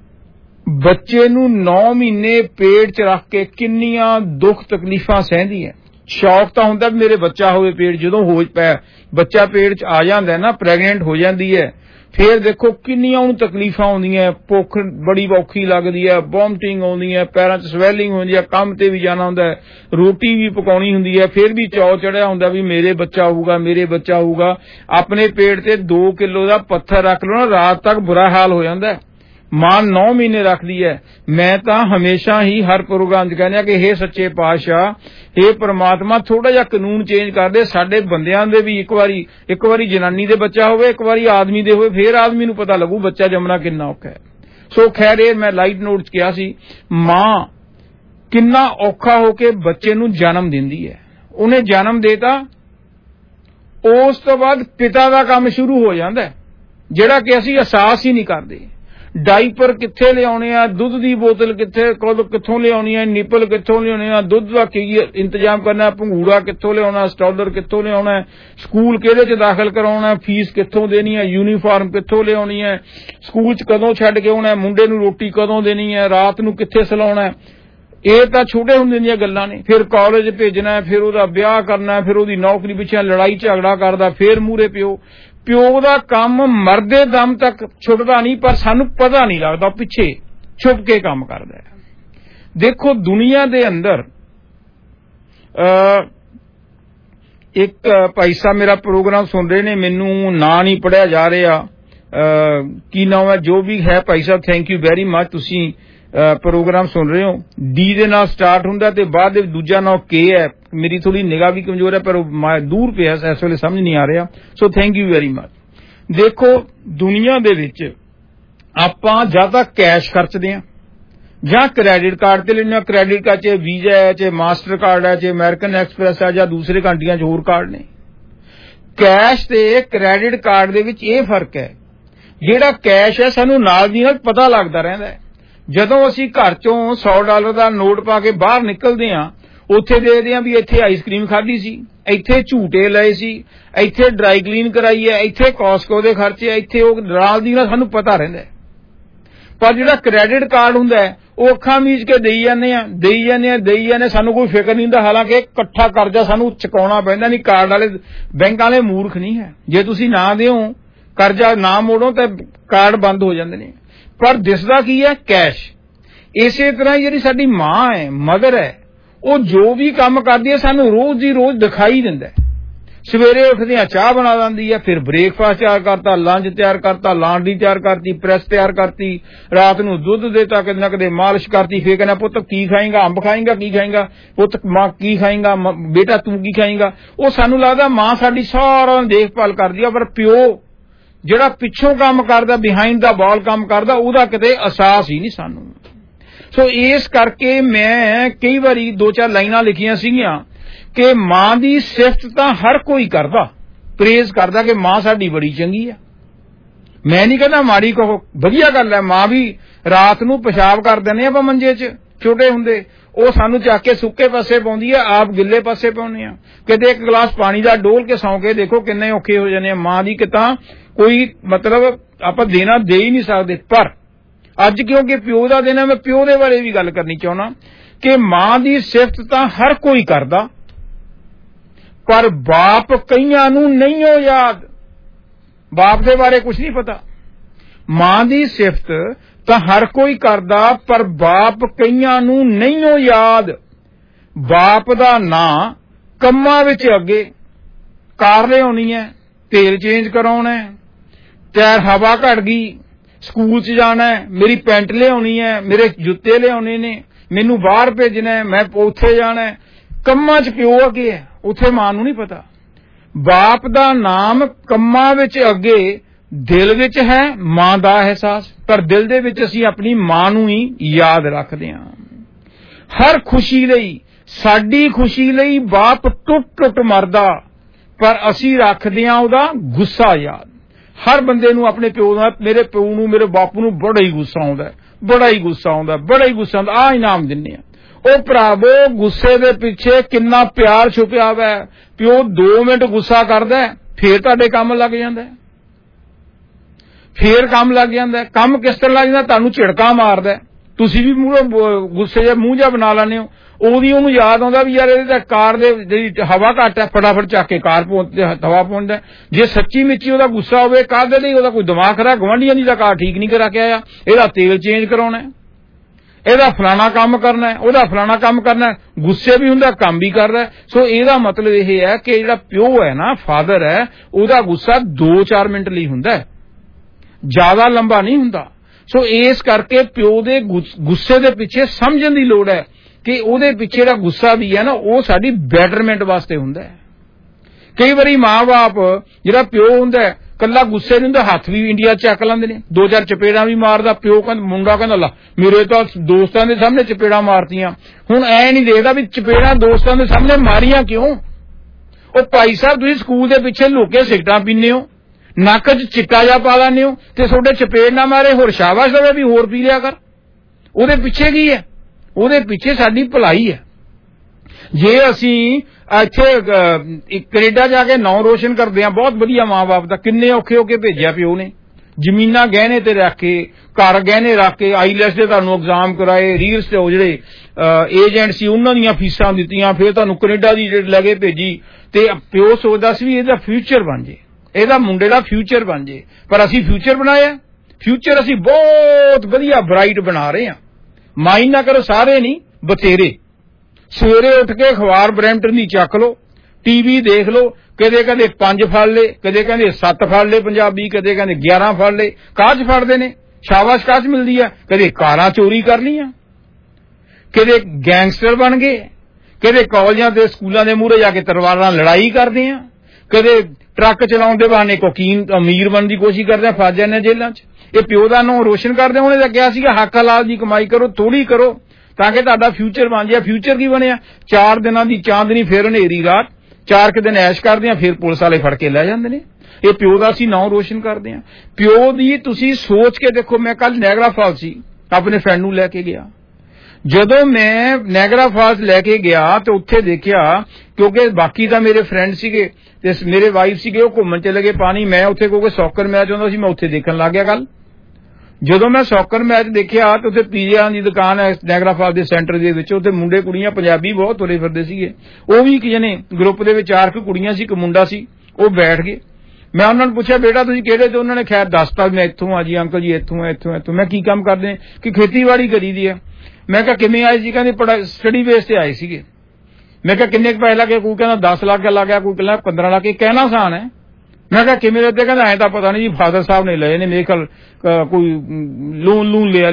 ਬੱਚੇ ਨੂੰ 9 ਮਹੀਨੇ ਪੇਟ 'ਚ ਰੱਖ ਕੇ ਕਿੰਨੀਆਂ ਦੁੱਖ ਤਕਲੀਫਾਂ ਸਹਿੰਦੀ ਹੈ। ਸ਼ੌਕ ਤਾਂ ਹੁੰਦਾ ਵੀ ਮੇਰੇ ਬੱਚਾ ਹੋਵੇ ਪੇਟ, ਜਦੋਂ ਹੋ ਪਿਆ ਬੱਚਾ ਪੇਟ 'ਚ ਆ ਜਾਂਦਾ ਨਾ, ਪ੍ਰੈਗਨੈਂਟ ਹੋ ਜਾਂਦੀ ਹੈ, ਫਿਰ ਦੇਖੋ ਕਿੰਨੀਆਂ ਉਹਨੂੰ ਤਕਲੀਫਾਂ ਆਉਂਦੀਆਂ, ਭੁੱਖ ਬੜੀ ਔਖੀ ਲੱਗਦੀ ਹੈ, ਵੋਮਟਿੰਗ ਆਉਂਦੀ ਹੈ, ਪੈਰਾਂ 'ਚ ਸਵੈਲਿੰਗ ਹੁੰਦੀ ਹੈ, ਕੰਮ ਤੇ ਵੀ ਜਾਣਾ ਹੁੰਦਾ ਹੈ, ਰੋਟੀ ਵੀ ਪਕਾਉਣੀ ਹੁੰਦੀ ਹੈ, ਫਿਰ ਵੀ ਚਾਅ ਚੜਿਆ ਹੁੰਦਾ ਵੀ ਮੇਰੇ ਬੱਚਾ ਹੋਊਗਾ, ਮੇਰੇ ਬੱਚਾ ਹੋਊਗਾ। ਆਪਣੇ ਪੇਟ ਤੇ 2 ਕਿਲੋ ਦਾ ਪੱਥਰ ਰੱਖ ਲਓ ਨਾ, ਰਾਤ ਤੱਕ ਬੁਰਾ ਹਾਲ ਹੋ ਜਾਂਦਾ। ਮਾਂ 9 ਮਹੀਨੇ ਰੱਖਦੀ ਹੈ। ਮੈਂ ਤਾਂ ਹਮੇਸ਼ਾ ਹੀ ਹਰ ਪ੍ਰੋਗਰਾਮ 'ਚ ਕਹਿੰਦਾ ਕਿ ਹੇ ਸੱਚੇ ਪਾਤਸ਼ਾਹ, ਇਹ ਪ੍ਰਮਾਤਮਾ ਥੋੜਾ ਜਿਹਾ ਕਾਨੂੰਨ ਚੇਂਜ ਕਰ ਦੇ, ਸਾਡੇ ਬੰਦਿਆਂ ਦੇ ਵੀ ਇੱਕ ਵਾਰੀ ਜਨਾਨੀ ਦੇ ਬੱਚਾ ਹੋਵੇ, ਇੱਕ ਵਾਰੀ ਆਦਮੀ ਦੇ ਹੋਵੇ, ਫਿਰ ਆਦਮੀ ਨੂੰ ਪਤਾ ਲੱਗੂ ਬੱਚਾ ਜੰਮਣਾ ਕਿੰਨਾ ਔਖਾ ਹੈ। ਸੋ ਖੈਰ ਇਹ ਮੈਂ ਲਾਈਟ ਨੋਟ 'ਚ ਕਿਹਾ ਸੀ, ਮਾਂ ਕਿੰਨਾ ਔਖਾ ਹੋ ਕੇ ਬੱਚੇ ਨੂੰ ਜਨਮ ਦਿੰਦੀ ਹੈ। ਉਹਨੇ ਜਨਮ ਦੇਤਾ, ਉਸ ਤੋਂ ਬਾਅਦ ਪਿਤਾ ਦਾ ਕੰਮ ਸ਼ੁਰੂ ਹੋ ਜਾਂਦਾ ਜਿਹੜਾ ਕਿ ਅਸੀਂ ਅਹਿਸਾਸ ਹੀ ਨਹੀਂ ਕਰਦੇ। ਡਾਈਪਰ ਕਿੱਥੇ ਲਿਆਉਣੇ ਆ, ਦੁੱਧ ਦੀ ਬੋਤਲ ਕਿੱਥੋਂ ਲਿਆਉਣੀ ਹੈ, ਨਿਪਲ ਕਿੱਥੋਂ ਲਿਆਉਣੇ ਆ, ਦੁੱਧ ਦਾ ਕੀ ਇੰਤਜ਼ਾਮ ਕਰਨਾ, ਭੰਗੂੜਾ ਕਿੱਥੋਂ ਲਿਆਉਣਾ, ਸਟਾਲਰ ਕਿੱਥੋਂ ਲਿਆਉਣਾ, ਸਕੂਲ ਕਿਹੜੇ 'ਚ ਦਾਖਲ ਕਰਾਉਣਾ, ਫੀਸ ਕਿੱਥੋਂ ਦੇਣੀ ਹੈ, ਯੂਨੀਫਾਰਮ ਕਿੱਥੋਂ ਲਿਆਉਣੀ ਹੈ, ਸਕੂਲ 'ਚ ਕਦੋਂ ਛੱਡ ਕੇ ਆਉਣਾ, ਮੁੰਡੇ ਨੂੰ ਰੋਟੀ ਕਦੋਂ ਦੇਣੀ ਹੈ, ਰਾਤ ਨੂੰ ਕਿੱਥੇ ਸਲਾਉਣਾ। ਇਹ ਤਾਂ ਛੋਟੇ ਹੁੰਦੇ ਦੀਆਂ ਗੱਲਾਂ ਨੇ। ਫਿਰ ਕਾਲਜ ਭੇਜਣਾ, ਫਿਰ ਉਹਦਾ ਵਿਆਹ ਕਰਨਾ, ਫਿਰ ਉਹਦੀ ਨੌਕਰੀ ਪਿੱਛੇ ਲੜਾਈ ਝਗੜਾ ਕਰਦਾ, ਫਿਰ ਮੂਹਰੇ ਪਿਓ ਦਾ ਕੰਮ ਮਰਦੇ ਦਮ ਤੱਕ ਛੁੱਟਦਾ ਨਹੀਂ, ਪਰ ਸਾਨੂੰ ਪਤਾ ਨਹੀਂ ਲੱਗਦਾ, ਪਿੱਛੇ ਛੁਪ ਕੇ ਕੰਮ ਕਰਦਾ ਹੈ। ਦੇਖੋ ਦੁਨੀਆ ਦੇ ਅੰਦਰ ਇੱਕ ਭਾਈ ਸਾਹਿਬ ਮੇਰਾ ਪ੍ਰੋਗਰਾਮ ਸੁਣ ਰਹੇ ਨੇ, ਮੈਨੂੰ ਨਾਂ ਨਹੀਂ ਪੜਿਆ ਜਾ ਰਿਹਾ, ਕੀ ਨਾਮ ਹੈ, ਜੋ ਵੀ ਹੈ ਭਾਈ ਸਾਹਿਬ ਥੈਂਕ ਯੂ ਵੈਰੀ ਮਚ, ਤੁਸੀਂ ਪ੍ਰੋਗਰਾਮ ਸੁਣ ਰਹੇ ਹੋ। ਡੀ ਦੇ ਨਾਲ ਸਟਾਰਟ ਹੁੰਦਾ ਤੇ ਬਾਅਦ ਦੇ ਦੂਜਾ ਨਾਮ ਕੇ ਹੈ। ਮੇਰੀ ਥੋੜੀ ਨਿਗਾਹ ਵੀ ਕਮਜ਼ੋਰ ਹੈ, ਪਰ ਦੂਰ ਪਿਆ ਇਸ ਵੇਲੇ ਸਮਝ ਨਹੀਂ ਆ ਰਿਹਾ, so thank you very much. ਦੇਖੋ ਦੁਨੀਆ ਦੇ ਵਿੱਚ ਆਪਾਂ ਜਾਂ ਤਾਂ ਕੈਸ਼ ਖਰਚਦੇ ਹਾਂ ਜਾਂ ਕ੍ਰੈਡਿਟ ਕਾਰਡ ਤੇ ਲੈਂਦੇ ਹਾਂ। ਕ੍ਰੈਡਿਟ ਕਾਰਡ 'ਚ ਵੀਜ਼ਾ ਹੈ, 'ਚ ਮਾਸਟਰ ਕਾਰਡ ਹੈ, 'ਚ ਅਮਰੀਕਨ ਐਕਸਪ੍ਰੈਸ ਹੈ, ਜਾਂ ਦੂਸਰੇ ਕੰਟਰੀਆਂ 'ਚ ਹੋਰ ਕਾਰਡ ਨੇ। ਕੈਸ਼ ਤੇ ਕ੍ਰੈਡਿਟ ਕਾਰਡ ਦੇ ਵਿੱਚ ਇਹ ਫਰਕ ਹੈ, ਜਿਹੜਾ ਕੈਸ਼ ਹੈ ਸਾਨੂੰ ਨਾਲ ਦੀ ਨਾਲ ਪਤਾ ਲੱਗਦਾ ਰਹਿੰਦਾ ਹੈ। ਜਦੋਂ ਅਸੀਂ ਘਰ ਚੋਂ $100 ਦਾ ਨੋਟ ਪਾ ਕੇ ਬਾਹਰ ਨਿਕਲਦੇ ਹਾਂ, ਉੱਥੇ ਦੇਖਦੇ ਹਾਂ ਵੀ ਇੱਥੇ ਆਈਸਕ੍ਰੀਮ ਖਾਧੀ ਸੀ, ਇੱਥੇ ਝੂਟੇ ਲਏ ਸੀ, ਇੱਥੇ ਡਰਾਈ ਕਲੀਨ ਕਰਾਈ ਹੈ, ਇੱਥੇ ਕਾਸਕੋ ਦੇ ਖਰਚੇ, ਇੱਥੇ ਉਹ ਨਾਲ ਦੀ ਨਾਲ ਸਾਨੂੰ ਪਤਾ ਰਹਿੰਦਾ। ਪਰ ਜਿਹੜਾ ਕ੍ਰੈਡਿਟ ਕਾਰਡ ਹੁੰਦਾ ਹੈ ਉਹ ਅੱਖਾਂ ਮੀਚ ਕੇ ਦੇਈ ਜਾਂਦੇ, ਸਾਨੂੰ ਕੋਈ ਫਿਕਰ ਨਹੀਂ ਹੁੰਦਾ। ਹਾਲਾਂਕਿ ਇਕੱਠਾ ਕਰਜ਼ਾ ਸਾਨੂੰ ਚੁਕਾਉਣਾ ਪੈਂਦਾ। ਨਹੀਂ, ਕਾਰਡ ਵਾਲੇ ਬੈਂਕ ਵਾਲੇ ਮੂਰਖ ਨਹੀਂ ਹੈ, ਜੇ ਤੁਸੀਂ ਨਾ ਦਿਓ ਕਰਜ਼ਾ ਨਾ ਮੋੜੋ ਤਾਂ ਕਾਰਡ ਬੰਦ ਹੋ ਜਾਂਦੇ ਨੇ। ਪਰ ਦਿਸਦਾ ਕੀ ਹੈ, ਕੈਸ਼। ਇਸੇ ਤਰ੍ਹਾਂ ਜਿਹੜੀ ਸਾਡੀ ਮਾਂ ਹੈ, ਮਦਰ ਹੈ, ਉਹ ਜੋ ਵੀ ਕੰਮ ਕਰਦੀ ਹੈ ਸਾਨੂੰ ਰੋਜ਼ ਦੀ ਰੋਜ਼ ਦਿਖਾਈ ਦਿੰਦਾ। ਸਵੇਰੇ ਉੱਠਦਿਆਂ ਚਾਹ ਬਣਾ ਦਿੰਦੀ ਹੈ, ਫਿਰ ਬ੍ਰੇਕਫਾਸਟ ਤਿਆਰ ਕਰਤਾ, ਲੰਚ ਤਿਆਰ ਕਰਤਾ, ਲਾਂਡਰੀ ਤਿਆਰ ਕਰਤੀ, ਪ੍ਰੈਸ ਤਿਆਰ ਕਰਤੀ, ਰਾਤ ਨੂੰ ਦੁੱਧ ਦੇਤਾ, ਕਦੇ ਨਾ ਕਦੇ ਮਾਲਿਸ਼ ਕਰਤੀ, ਫਿਰ ਕਹਿੰਦਾ ਪੁੱਤ ਕੀ ਖਾਏਗਾ, ਅੰਬ ਖਾਏਗਾ, ਕੀ ਖਾਏਗਾ, ਪੁੱਤ ਮਾਂ ਕੀ ਖਾਏਗਾ, ਬੇਟਾ ਤੂੰ ਕੀ ਖਾਏਗਾ। ਉਹ ਸਾਨੂੰ ਲੱਗਦਾ ਮਾਂ ਸਾਡੀ ਸਾਰਾ ਦੇਖਭਾਲ ਕਰਦੀ ਆ, ਪਰ ਪਿਓ ਜਿਹੜਾ ਪਿੱਛੋਂ ਕੰਮ ਕਰਦਾ, ਬਿਹਾਈਂਡ ਦਾ ਬਾਲ ਕੰਮ ਕਰਦਾ, ਉਹਦਾ ਕਿਤੇ ਅਹਿਸਾਸ ਹੀ ਨਹੀਂ ਸਾਨੂੰ। ਸੋ ਇਸ ਕਰਕੇ ਮੈਂ ਕਈ ਵਾਰੀ 2-4 ਲਾਈਨਾਂ ਲਿਖੀਆਂ ਸੀਗੀਆਂ ਕਿ ਮਾਂ ਦੀ ਸਿਫਤ ਤਾਂ ਹਰ ਕੋਈ ਕਰਦਾ, ਪ੍ਰੇਜ਼ ਕਰਦਾ ਕਿ ਮਾਂ ਸਾਡੀ ਬੜੀ ਚੰਗੀ ਆ। ਮੈਂ ਨਹੀਂ ਕਹਿੰਦਾ ਮਾੜੀ ਕਹੋ, ਵਧੀਆ ਗੱਲ ਹੈ। ਮਾਂ ਵੀ ਰਾਤ ਨੂੰ ਪਿਸ਼ਾਬ ਕਰ ਦਿੰਦੇ ਆਪਾਂ ਮੰਜੇ 'ਚ, ਛੋਟੇ ਹੁੰਦੇ ਉਹ ਸਾਨੂੰ ਚੱਕ ਕੇ ਸੁੱਕੇ ਪਾਸੇ ਪਾਉਂਦੀ ਹੈ, ਆਪ ਗਿੱਲੇ ਪਾਸੇ ਪਾਉਂਦੇ ਆ। ਕਿਤੇ ਇੱਕ ਗਲਾਸ ਪਾਣੀ ਦਾ ਡੋਲ ਕੇ ਸੌਂ ਕੇ ਦੇਖੋ ਕਿੰਨੇ ਔਖੇ ਹੋ ਜਾਂਦੇ ਆ। ਮਾਂ ਦੀ ਕਿਤਾ ਕੋਈ ਮਤਲਬ ਆਪਾਂ ਦੇਣਾ ਦੇ ਹੀ ਨਹੀਂ ਸਕਦੇ। ਪਰ ਅੱਜ ਕਿਉਂਕਿ ਪਿਓ ਦਾ ਦਿਨ ਹੈ, ਮੈਂ ਪਿਓ ਦੇ ਬਾਰੇ ਵੀ ਗੱਲ ਕਰਨੀ ਚਾਹੁੰਦਾ ਕਿ ਮਾਂ ਦੀ ਸਿਫਤ ਤਾਂ ਹਰ ਕੋਈ ਕਰਦਾ, ਪਰ ਬਾਪ ਕਈਆਂ ਨੂੰ ਨਹੀਂ ਹੋ ਯਾਦ। ਬਾਪ ਦੇ ਬਾਰੇ ਕੁਝ ਨਹੀਂ ਪਤਾ। ਮਾਂ ਦੀ ਸਿਫਤ ਤਾਂ ਹਰ ਕੋਈ ਕਰਦਾ, ਪਰ ਬਾਪ ਕਈਆਂ ਨੂੰ ਨਹੀਂ ਹੋ ਯਾਦ। ਬਾਪ ਦਾ ਨਾਂ ਕੰਮਾਂ ਵਿੱਚ ਅੱਗੇ, ਕਾਰ ਲਿਆਉਣੀ ਹੈ, ਤੇਲ ਚੇਂਜ ਕਰਾਉਣਾ ਹੈ, ਟਾਇਰ ਹਵਾ ਘਟ ਗਈ, ਸਕੂਲ 'ਚ ਜਾਣਾ ਹੈ, ਮੇਰੀ ਪੈਂਟ ਲਿਆਉਣੀ ਹੈ, ਮੇਰੇ ਜੁੱਤੇ ਲਿਆਉਣੇ ਨੇ, ਮੈਨੂੰ ਬਾਹਰ ਭੇਜਣਾ ਹੈ, ਮੈਂ ਉੱਥੇ ਜਾਣਾ ਹੈ। ਕੰਮਾਂ 'ਚ ਪਿਓ ਅੱਗੇ ਹੈ, ਉੱਥੇ ਮਾਂ ਨੂੰ ਨਹੀਂ ਪਤਾ। ਬਾਪ ਦਾ ਨਾਮ ਕੰਮਾਂ ਵਿੱਚ ਅੱਗੇ, ਦਿਲ ਵਿੱਚ ਹੈ ਮਾਂ ਦਾ ਅਹਿਸਾਸ, ਪਰ ਦਿਲ ਦੇ ਵਿੱਚ ਅਸੀਂ ਆਪਣੀ ਮਾਂ ਨੂੰ ਹੀ ਯਾਦ ਰੱਖਦੇ ਹਾਂ। ਹਰ ਖੁਸ਼ੀ ਲਈ, ਸਾਡੀ ਖੁਸ਼ੀ ਲਈ ਬਾਪ ਟੁੱਟ ਟੁੱਟ ਮਰਦਾ, ਪਰ ਅਸੀਂ ਰੱਖਦੇ ਹਾਂ ਉਹਦਾ ਗੁੱਸਾ ਯਾਦ। ਹਰ ਬੰਦੇ ਨੂੰ ਆਪਣੇ ਪਿਓ ਦਾ, ਮੇਰੇ ਪਿਓ ਨੂੰ, ਮੇਰੇ ਬਾਪੂ ਨੂੰ ਬੜਾ ਹੀ ਗੁੱਸਾ ਆਉਂਦਾ, ਬੜਾ ਹੀ ਗੁੱਸਾ ਆਉਂਦਾ, ਬੜਾ ਹੀ ਗੁੱਸਾ ਆਉਂਦਾ। ਆਹ ਇਨਾਮ ਦਿੰਦੇ ਆ। ਉਹ ਭਰਾਵੋ, ਗੁੱਸੇ ਦੇ ਪਿੱਛੇ ਕਿੰਨਾ ਪਿਆਰ ਛੁਪਿਆ ਹੋਇਆ ਹੈ। ਪਿਓ 2 ਮਿੰਟ ਗੁੱਸਾ ਕਰਦਾ, ਫੇਰ ਤੁਹਾਡੇ ਕੰਮ ਲੱਗ ਜਾਂਦਾ, ਫੇਰ ਕੰਮ ਲੱਗ ਜਾਂਦਾ। ਕੰਮ ਕਿਸ ਤਰ੍ਹਾਂ ਲੱਗ ਜਾਂਦਾ? ਤੁਹਾਨੂੰ ਝਿੜਕਾਂ ਮਾਰਦਾ, ਤੁਸੀਂ ਵੀ ਮੂੰਹੋਂ ਗੁੱਸੇ ਜਿਹਾ ਮੂੰਹ ਜਿਹਾ ਬਣਾ ਲੈਂਦੇ ਹੋ। ਉਹਨੂੰ ਯਾਦ ਆਉਂਦਾ ਵੀ ਯਾਰ ਇਹਦੇ ਤਾਂ ਕਾਰ ਦੇ ਜਿਹੜੀ ਹਵਾ ਘੱਟ ਹੈ, ਫਟਾਫਟ ਚੱਕ ਕੇ ਕਾਰ ਹਵਾ ਪਹੁੰਚਦਾ। ਜੇ ਸੱਚੀ ਮੁੱਚੀ ਉਹਦਾ ਗੁੱਸਾ ਹੋਵੇ, ਕਾਹਦੇ ਲਈ? ਉਹਦਾ ਕੋਈ ਦਿਮਾਗ ਖਰਾਬ, ਗੁਆਂਢੀਆਂ ਦੀ ਤਾਂ ਕਾਰ ਠੀਕ ਨਹੀਂ ਕਰਾ ਕੇ ਆਇਆ, ਇਹਦਾ ਤੇਲ ਚੇਂਜ ਕਰਾਉਣਾ, ਇਹਦਾ ਫਲਾਣਾ ਕੰਮ ਕਰਨਾ, ਉਹਦਾ ਫਲਾਣਾ ਕੰਮ ਕਰਨਾ। ਗੁੱਸੇ ਵੀ ਹੁੰਦਾ, ਕੰਮ ਵੀ ਕਰਦਾ। ਸੋ ਇਹਦਾ ਮਤਲਬ ਇਹ ਹੈ ਕਿ ਜਿਹੜਾ ਪਿਓ ਹੈ ਨਾ, ਫਾਦਰ ਹੈ, ਉਹਦਾ ਗੁੱਸਾ 2-4 ਮਿੰਟ ਲਈ ਹੁੰਦਾ, ਜ਼ਿਆਦਾ ਲੰਬਾ ਨਹੀਂ ਹੁੰਦਾ। ਸੋ ਇਸ ਕਰਕੇ ਪਿਓ ਦੇ ਗੁੱਸੇ ਦੇ ਪਿੱਛੇ ਸਮਝਣ ਦੀ ਲੋੜ ਹੈ ਕਿ ਉਹਦੇ ਪਿੱਛੇ ਜਿਹੜਾ ਗੁੱਸਾ ਵੀ ਹੈ ਨਾ, ਉਹ ਸਾਡੀ ਬੈਟਰਮੈਂਟ ਵਾਸਤੇ ਹੁੰਦਾ ਹੈ। ਕਈ ਵਾਰੀ ਮਾਂ-ਬਾਪ ਜਿਹੜਾ ਪਿਓ ਹੁੰਦਾ ਕੱਲਾ ਗੁੱਸੇ ਨਹੀਂ ਹੁੰਦਾ, ਹੱਥ ਵੀ ਇੰਡੀਆ ਚੱਕ ਲੈਂਦੇ ਨੇ, 2-4 ਚਪੇੜਾਂ ਵੀ ਮਾਰਦਾ ਪਿਓ। ਕਹਿੰਦਾ, ਮੁੰਡਾ ਕਹਿੰਦਾ ਲਾ ਮੇਰੇ ਤਾਂ ਦੋਸਤਾਂ ਦੇ ਸਾਹਮਣੇ ਚਪੇੜਾਂ ਮਾਰਤੀਆਂ। ਹੁਣ ਐ ਨਹੀਂ ਦੇਖਦਾ ਵੀ ਚਪੇੜਾਂ ਦੋਸਤਾਂ ਦੇ ਸਾਹਮਣੇ ਮਾਰੀਆਂ ਕਿਉਂ। ਉਹ ਭਾਈ ਸਾਹਿਬ, ਤੁਸੀਂ ਸਕੂਲ ਦੇ ਪਿੱਛੇ ਲੁਕੇ ਸਿਗਰਟਾਂ ਪੀਂਦੇ ਹੋ, ਨੱਕ 'ਚ ਚਿੱਟਾ ਜਿਹਾ ਪਾ ਲੈਂਦੇ ਹੋ, ਤੇ ਤੁਹਾਡੇ ਚਪੇੜ ਨਾ ਮਾਰੇ ਹੋਰ ਸ਼ਾਬਾਸ਼ ਦੇਵੇ ਵੀ ਹੋਰ ਪੀ ਲਿਆ ਕਰ। ਉਹਦੇ ਪਿੱਛੇ ਕੀ ਹੈ? ਉਹਦੇ ਪਿੱਛੇ ਸਾਡੀ ਭਲਾਈ ਹੈ। ਜੇ ਅਸੀਂ ਇੱਥੇ ਕੈਨੇਡਾ ਜਾ ਕੇ ਨਾਂ ਰੋਸ਼ਨ ਕਰਦੇ ਹਾਂ, ਬਹੁਤ ਵਧੀਆ ਮਾਂ-ਬਾਪ ਦਾ, ਕਿੰਨੇ ਔਖੇ ਹੋ ਕੇ ਭੇਜਿਆ ਪਿਓ ਨੇ, ਜ਼ਮੀਨਾਂ ਗਹਿਣੇ ਤੇ ਰੱਖ ਕੇ, ਘਰ ਗਹਿਣੇ ਰੱਖ ਕੇ, ਆਈਲੈਟਸ ਦੇ ਤੁਹਾਨੂੰ ਐਗਜ਼ਾਮ ਕਰਾਏ, ਰੀਲਸ ਤੇ ਉਹ ਜਿਹੜੇ ਏਜੰਟ ਸੀ ਉਹਨਾਂ ਦੀਆਂ ਫੀਸਾਂ ਦਿੱਤੀਆਂ, ਫਿਰ ਤੁਹਾਨੂੰ ਕੈਨੇਡਾ ਦੀ ਲੈ ਕੇ ਭੇਜੀ। ਤੇ ਪਿਓ ਸੋਚਦਾ ਸੀ ਵੀ ਇਹਦਾ ਫਿਊਚਰ ਬਣ ਜੇ, ਇਹਦਾ ਮੁੰਡੇ ਦਾ ਫਿਊਚਰ ਬਣ ਜੇ। ਪਰ ਅਸੀਂ ਫਿਊਚਰ ਬਣਾਇਆ, ਫਿਊਚਰ ਅਸੀਂ ਬਹੁਤ ਵਧੀਆ ਬ੍ਰਾਈਟ ਬਣਾ ਰਹੇ ਹਾਂ। ਮਾਈਂਡ ਨਾ ਕਰੋ, ਸਾਰੇ ਨਹੀਂ ਬਥੇਰੇ। ਸਵੇਰੇ ਉੱਠ ਕੇ ਅਖਬਾਰ ਬਰੈਂਪਟਨ ਦੀ ਚੱਕ ਲਓ, ਟੀਵੀ ਦੇਖ ਲਓ, ਕਦੇ ਕਹਿੰਦੇ 5 ਫੜ ਲਏ, ਕਦੇ ਕਹਿੰਦੇ 7 ਫੜ ਲਏ ਪੰਜਾਬੀ, ਕਦੇ ਕਹਿੰਦੇ 11 ਫੜ ਲਏ। ਕਾਹਚ ਫੜਦੇ ਨੇ? ਸ਼ਾਬਾਸ਼ ਕਾਹਚ ਮਿਲਦੀ ਹੈ? ਕਦੇ ਕਾਰਾਂ ਚੋਰੀ ਕਰ ਲਈਆਂ, ਕਦੇ ਗੈਂਗਸਟਰ ਬਣ ਗਏ, ਕਦੇ ਕਾਲਜਾਂ ਤੇ ਸਕੂਲਾਂ ਦੇ ਮੂਹਰੇ ਜਾ ਕੇ ਤਲਵਾਰਾਂ ਨਾਲ ਲੜਾਈ ਕਰਦੇ ਆ, ਕਦੇ ਟਰੱਕ ਚਲਾਉਣ ਦੇ ਬਹਾਨੇ ਕੋਕੀਨ ਅਮੀਰ ਬਣਨ ਦੀ ਕੋਸ਼ਿਸ਼ ਕਰਦੇ ਆ, ਫਸ ਜਾਂਦੇ ਜੇਲ੍ਹਾਂ 'ਚ। ਇਹ ਪਿਓ ਦਾ ਨਾਂ ਰੋਸ਼ਨ ਕਰਦੇ। ਉਹਨੇ ਤਾਂ ਕਿਹਾ ਸੀਗਾ ਹੱਕ ਹਲਾਲ ਦੀ ਕਮਾਈ ਕਰੋ, ਥੋੜੀ ਕਰੋ, ਤਾਂ ਕਿ ਤੁਹਾਡਾ ਫਿਊਚਰ ਬਣ ਜਾਏ। ਫਿਊਚਰ ਕੀ ਬਣਿਆ? 4 ਦਿਨਾਂ ਦੀ ਚਾਂਦਨੀ, ਫਿਰ ਹਨੇਰੀ ਰਾਤ, 4 ਦਿਨ ਐਸ਼ ਕਰਦੇ ਆ, ਫਿਰ ਪੁਲਿਸ ਵਾਲੇ ਫੜ ਕੇ ਲੈ ਜਾਂਦੇ ਨੇ। ਇਹ ਪਿਓ ਦਾ ਅਸੀਂ ਨਾਂ ਰੋਸ਼ਨ ਕਰਦੇ ਆ। ਪਿਓ ਦੀ ਤੁਸੀਂ ਸੋਚ ਕੇ ਦੇਖੋ। ਮੈਂ ਕੱਲ ਨਾਇਗਰਾ ਫਾਲਸ ਸੀ, ਆਪਣੇ ਫਰੈਂਡ ਨੂੰ ਲੈ ਕੇ ਗਿਆ। ਜਦੋਂ ਮੈਂ ਨਾਇਗਰਾ ਫਾਲਸ ਲੈ ਕੇ ਗਿਆ ਤੇ ਉੱਥੇ ਦੇਖਿਆ, ਕਿਉਂਕਿ ਬਾਕੀ ਤਾਂ ਮੇਰੇ ਫਰੈਂਡ ਸੀਗੇ ਤੇ ਮੇਰੇ ਵਾਈਫ ਸੀਗੇ, ਉਹ ਘੁੰਮਣ ਚਲੇ ਗਏ ਪਾਣੀ। ਮੈਂ ਉੱਥੇ ਕਿਉਂਕਿ ਸੌਕਰ ਮੈਚ ਹੁੰਦਾ ਸੀ, ਮੈਂ ਉੱਥੇ ਦੇਖਣ ਲੱਗ ਗਿਆ। ਕੱਲ ਜਦੋਂ ਮੈਂ ਸੌਕਰ ਮੈਚ ਦੇਖਿਆ ਤੇ ਉੱਥੇ ਪੀਜ਼ਿਆਂ ਦੀ ਦੁਕਾਨ ਹੈ ਨਾਇਗਰਾ ਫਾਲਸ ਦੇ ਸੈਂਟਰ ਦੇ ਵਿੱਚ, ਉੱਥੇ ਮੁੰਡੇ ਕੁੜੀਆਂ ਪੰਜਾਬੀ ਬਹੁਤ ਤੁਰੇ ਫਿਰਦੇ ਸੀਗੇ। ਉਹ ਵੀ ਕਿਸੇ ਨੇ ਗਰੁੱਪ ਦੇ ਵਿੱਚ 4 ਕੁੜੀਆਂ ਸੀ, ਇੱਕ ਮੁੰਡਾ ਸੀ। ਉਹ ਬੈਠ ਗਏ। ਮੈਂ ਉਹਨਾਂ ਨੂੰ ਪੁੱਛਿਆ, ਬੇਟਾ ਤੁਸੀਂ ਕਿਹੜੇ? ਤੇ ਉਹਨਾਂ ਨੇ ਖੈਰ ਦੱਸਤਾ, ਮੈਂ ਇੱਥੋਂ ਆ ਜੀ ਅੰਕਲ ਜੀ, ਇੱਥੋਂ। ਮੈਂ ਕੀ ਕੰਮ ਕਰਦੇ? ਕਿ ਖੇਤੀਬਾੜੀ ਕਰੀ ਦੀ ਹੈ। ਮੈਂ ਕਿਹਾ ਕਿਵੇਂ ਆਏ ਸੀ? ਕਹਿੰਦੇ ਸਟੱਡੀ ਬੇਸ ਤੇ ਆਏ ਸੀਗੇ। ਮੈਂ ਕਿਹਾ ਕਿੰਨੇ ਕੁ ਪੈਸੇ ਲੱਗੇ? ਕੋਈ ਕਹਿੰਦਾ 10 ਲੱਖ ਲੱਗ ਗਿਆ, ਕੋਈ ਕਹਿੰਦਾ 15 ਲੱਖ। ਇਹ ਕਹਿਣਾ ਆਸਾਨ ਹੈ। ਮੈਂ ਕਿਹਾ ਕਿਵੇਂ ਲੱਗੇ? ਕਹਿੰਦਾ ਐਂ ਤਾਂ ਪਤਾ ਨਹੀਂ ਜੀ, ਫਾਦਰ ਸਾਹਿਬ ਨੇ ਲਏ ਨੇ ਮੇਰੇ ਖਿਆਲ, ਕੋਈ ਲੋਨ ਲਿਆ।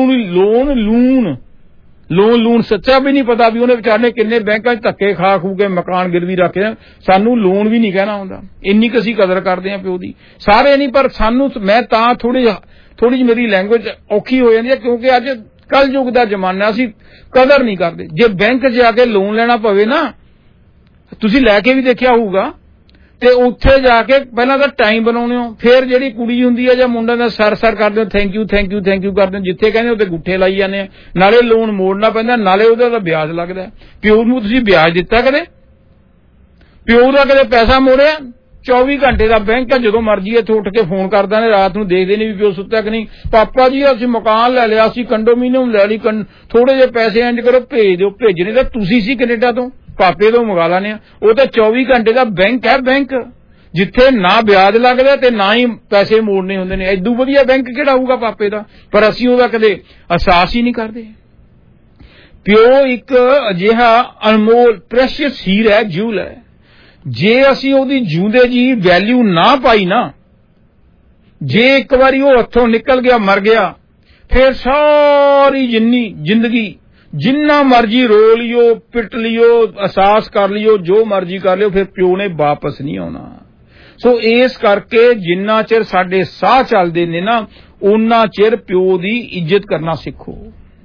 ਲੋਨ ਸੱਚਾ ਵੀ ਨਹੀਂ ਪਤਾ ਵੀ ਉਹਨੇ ਵਿਚਾਰੇ ਕਿੰਨੇ ਬੈਂਕਾਂ 'ਚ ਧੱਕੇ ਖਾ ਖੂ ਕੇ ਮਕਾਨ ਗਿਰਵੀ ਰੱਖੇ। ਸਾਨੂੰ ਲੋਨ ਵੀ ਨਹੀਂ ਕਹਿਣਾ ਹੁੰਦਾ। ਇੰਨੀ ਕੁ ਅਸੀਂ ਕਦਰ ਕਰਦੇ ਹਾਂ ਪਿਓ ਦੀ। ਸਾਰੇ ਨਹੀਂ, ਪਰ ਸਾਨੂੰ ਮੈਂ ਤਾਂ ਥੋੜੀ ਜਿਹੀ ਮੇਰੀ ਲੈਂਗੁਏਜ ਔਖੀ ਹੋ ਜਾਂਦੀ ਹੈ, ਕਿਉਂਕਿ ਅੱਜ ਕੱਲ ਯੁੱਗ ਦਾ ਜ਼ਮਾਨਾ, ਅਸੀਂ ਕਦਰ ਨਹੀਂ ਕਰਦੇ। ਜੇ ਬੈਂਕ 'ਚ ਜਾ ਕੇ ਲੋਨ ਲੈਣਾ ਪਵੇ ਨਾ, ਤੁਸੀਂ ਲੈ ਕੇ ਵੀ ਦੇਖਿਆ ਹੋਊਗਾ, ਤੇ ਉੱਥੇ ਜਾ ਕੇ ਪਹਿਲਾਂ ਤਾਂ ਟਾਈਮ ਬਣਾਉਣੇ ਹੋ, ਫਿਰ ਜਿਹੜੀ ਕੁੜੀ ਹੁੰਦੀ ਹੈ ਜਾਂ ਮੁੰਡਾ ਦਾ ਸਰ ਕਰਦੇ ਹੋ, ਥੈਂਕ ਯੂ ਕਰਦੇ ਹੋ, ਜਿੱਥੇ ਕਹਿੰਦੇ ਉੱਥੇ ਗੁੱਠੇ ਲਾਈ ਜਾਂਦੇ ਆ। ਨਾਲੇ ਲੋਨ ਮੋੜਨਾ ਪੈਂਦਾ, ਨਾਲੇ ਉਹਦਾ ਤਾਂ ਵਿਆਜ ਲੱਗਦਾ। ਪਿਓ ਨੂੰ ਤੁਸੀਂ ਵਿਆਜ ਦਿੱਤਾ ਕਦੇ? ਪਿਓ ਦਾ ਕਦੇ ਪੈਸਾ ਮੋੜਿਆ? 24 ਘੰਟੇ ਦਾ ਬੈਂਕ ਆ, ਜਦੋਂ ਮਰਜੀ ਇੱਥੇ ਉੱਠ ਕੇ ਫੋਨ ਕਰਦਾ ਨੇ, ਰਾਤ ਨੂੰ ਦੇਖਦੇ ਨੇ ਵੀ ਪਿਓ ਸੁੱਤਾ ਕਿ ਨਹੀਂ। ਪਾਪਾ ਜੀ ਅਸੀਂ ਮਕਾਨ ਲੈ ਲਿਆ, ਅਸੀਂ ਕੰਡੋਮੀਨੀਅਮ ਲੈ ਲਈ, ਥੋੜੇ ਜਿਹੇ ਪੈਸੇ ਇੰਜ ਕਰੋ ਭੇਜ ਦਿਓ। ਭੇਜਣੇ ਤਾਂ ਤੁਸੀਂ ਸੀ ਕੈਨੇਡਾ ਤੋਂ, ਪਾਪੇ ਤੋਂ ਮੰਗਾ ਲੈਣੇ ਆ। ਉਹ ਤਾਂ 24 ਘੰਟੇ ਦਾ ਬੈਂਕ ਹੈ, ਬੈਂਕ ਜਿੱਥੇ ਨਾ ਵਿਆਜ ਲੱਗਦਾ ਤੇ ਨਾ ਹੀ ਪੈਸੇ ਮੋੜਨੇ ਹੁੰਦੇ ਨੇ। ਐਦੂ ਵਧੀਆ ਬੈਂਕ ਕਿਹੜਾ ਹੋਊਗਾ ਪਾਪੇ ਦਾ? ਪਰ ਅਸੀਂ ਉਹਦਾ ਕਦੇ ਅਹਿਸਾਸ ਹੀ ਨਹੀਂ ਕਰਦੇ। ਪਿਓ ਇੱਕ ਅਜਿਹਾ ਅਨਮੋਲ ਪ੍ਰੈਸ਼ੀਅਸ ਹੀਰਾ ਹੈ, ਜੂਲ ਹੈ। ਜੇ ਅਸੀਂ ਉਹਦੀ ਜਿਉਂਦੇ ਜੀ ਵੈਲਿਊ ਨਾ ਪਾਈ ਨਾ, ਜੇ ਇੱਕ ਵਾਰੀ ਉਹ ਹੱਥੋਂ ਨਿਕਲ ਗਿਆ, ਮਰ ਗਿਆ, ਫਿਰ ਸਾਰੀ ਜਿੰਨੀ ਜ਼ਿੰਦਗੀ जिन्ना मर्जी रो लियो, पिट लियो, अहसास कर लियो, जो मर्जी कर लियो, फिर प्यो ने वापस नहीं आना। सो इस करके जिन्ना चिर साडे साह चलदे ने ना, उन्ना चिर प्यो दी इज्जत करना सीखो।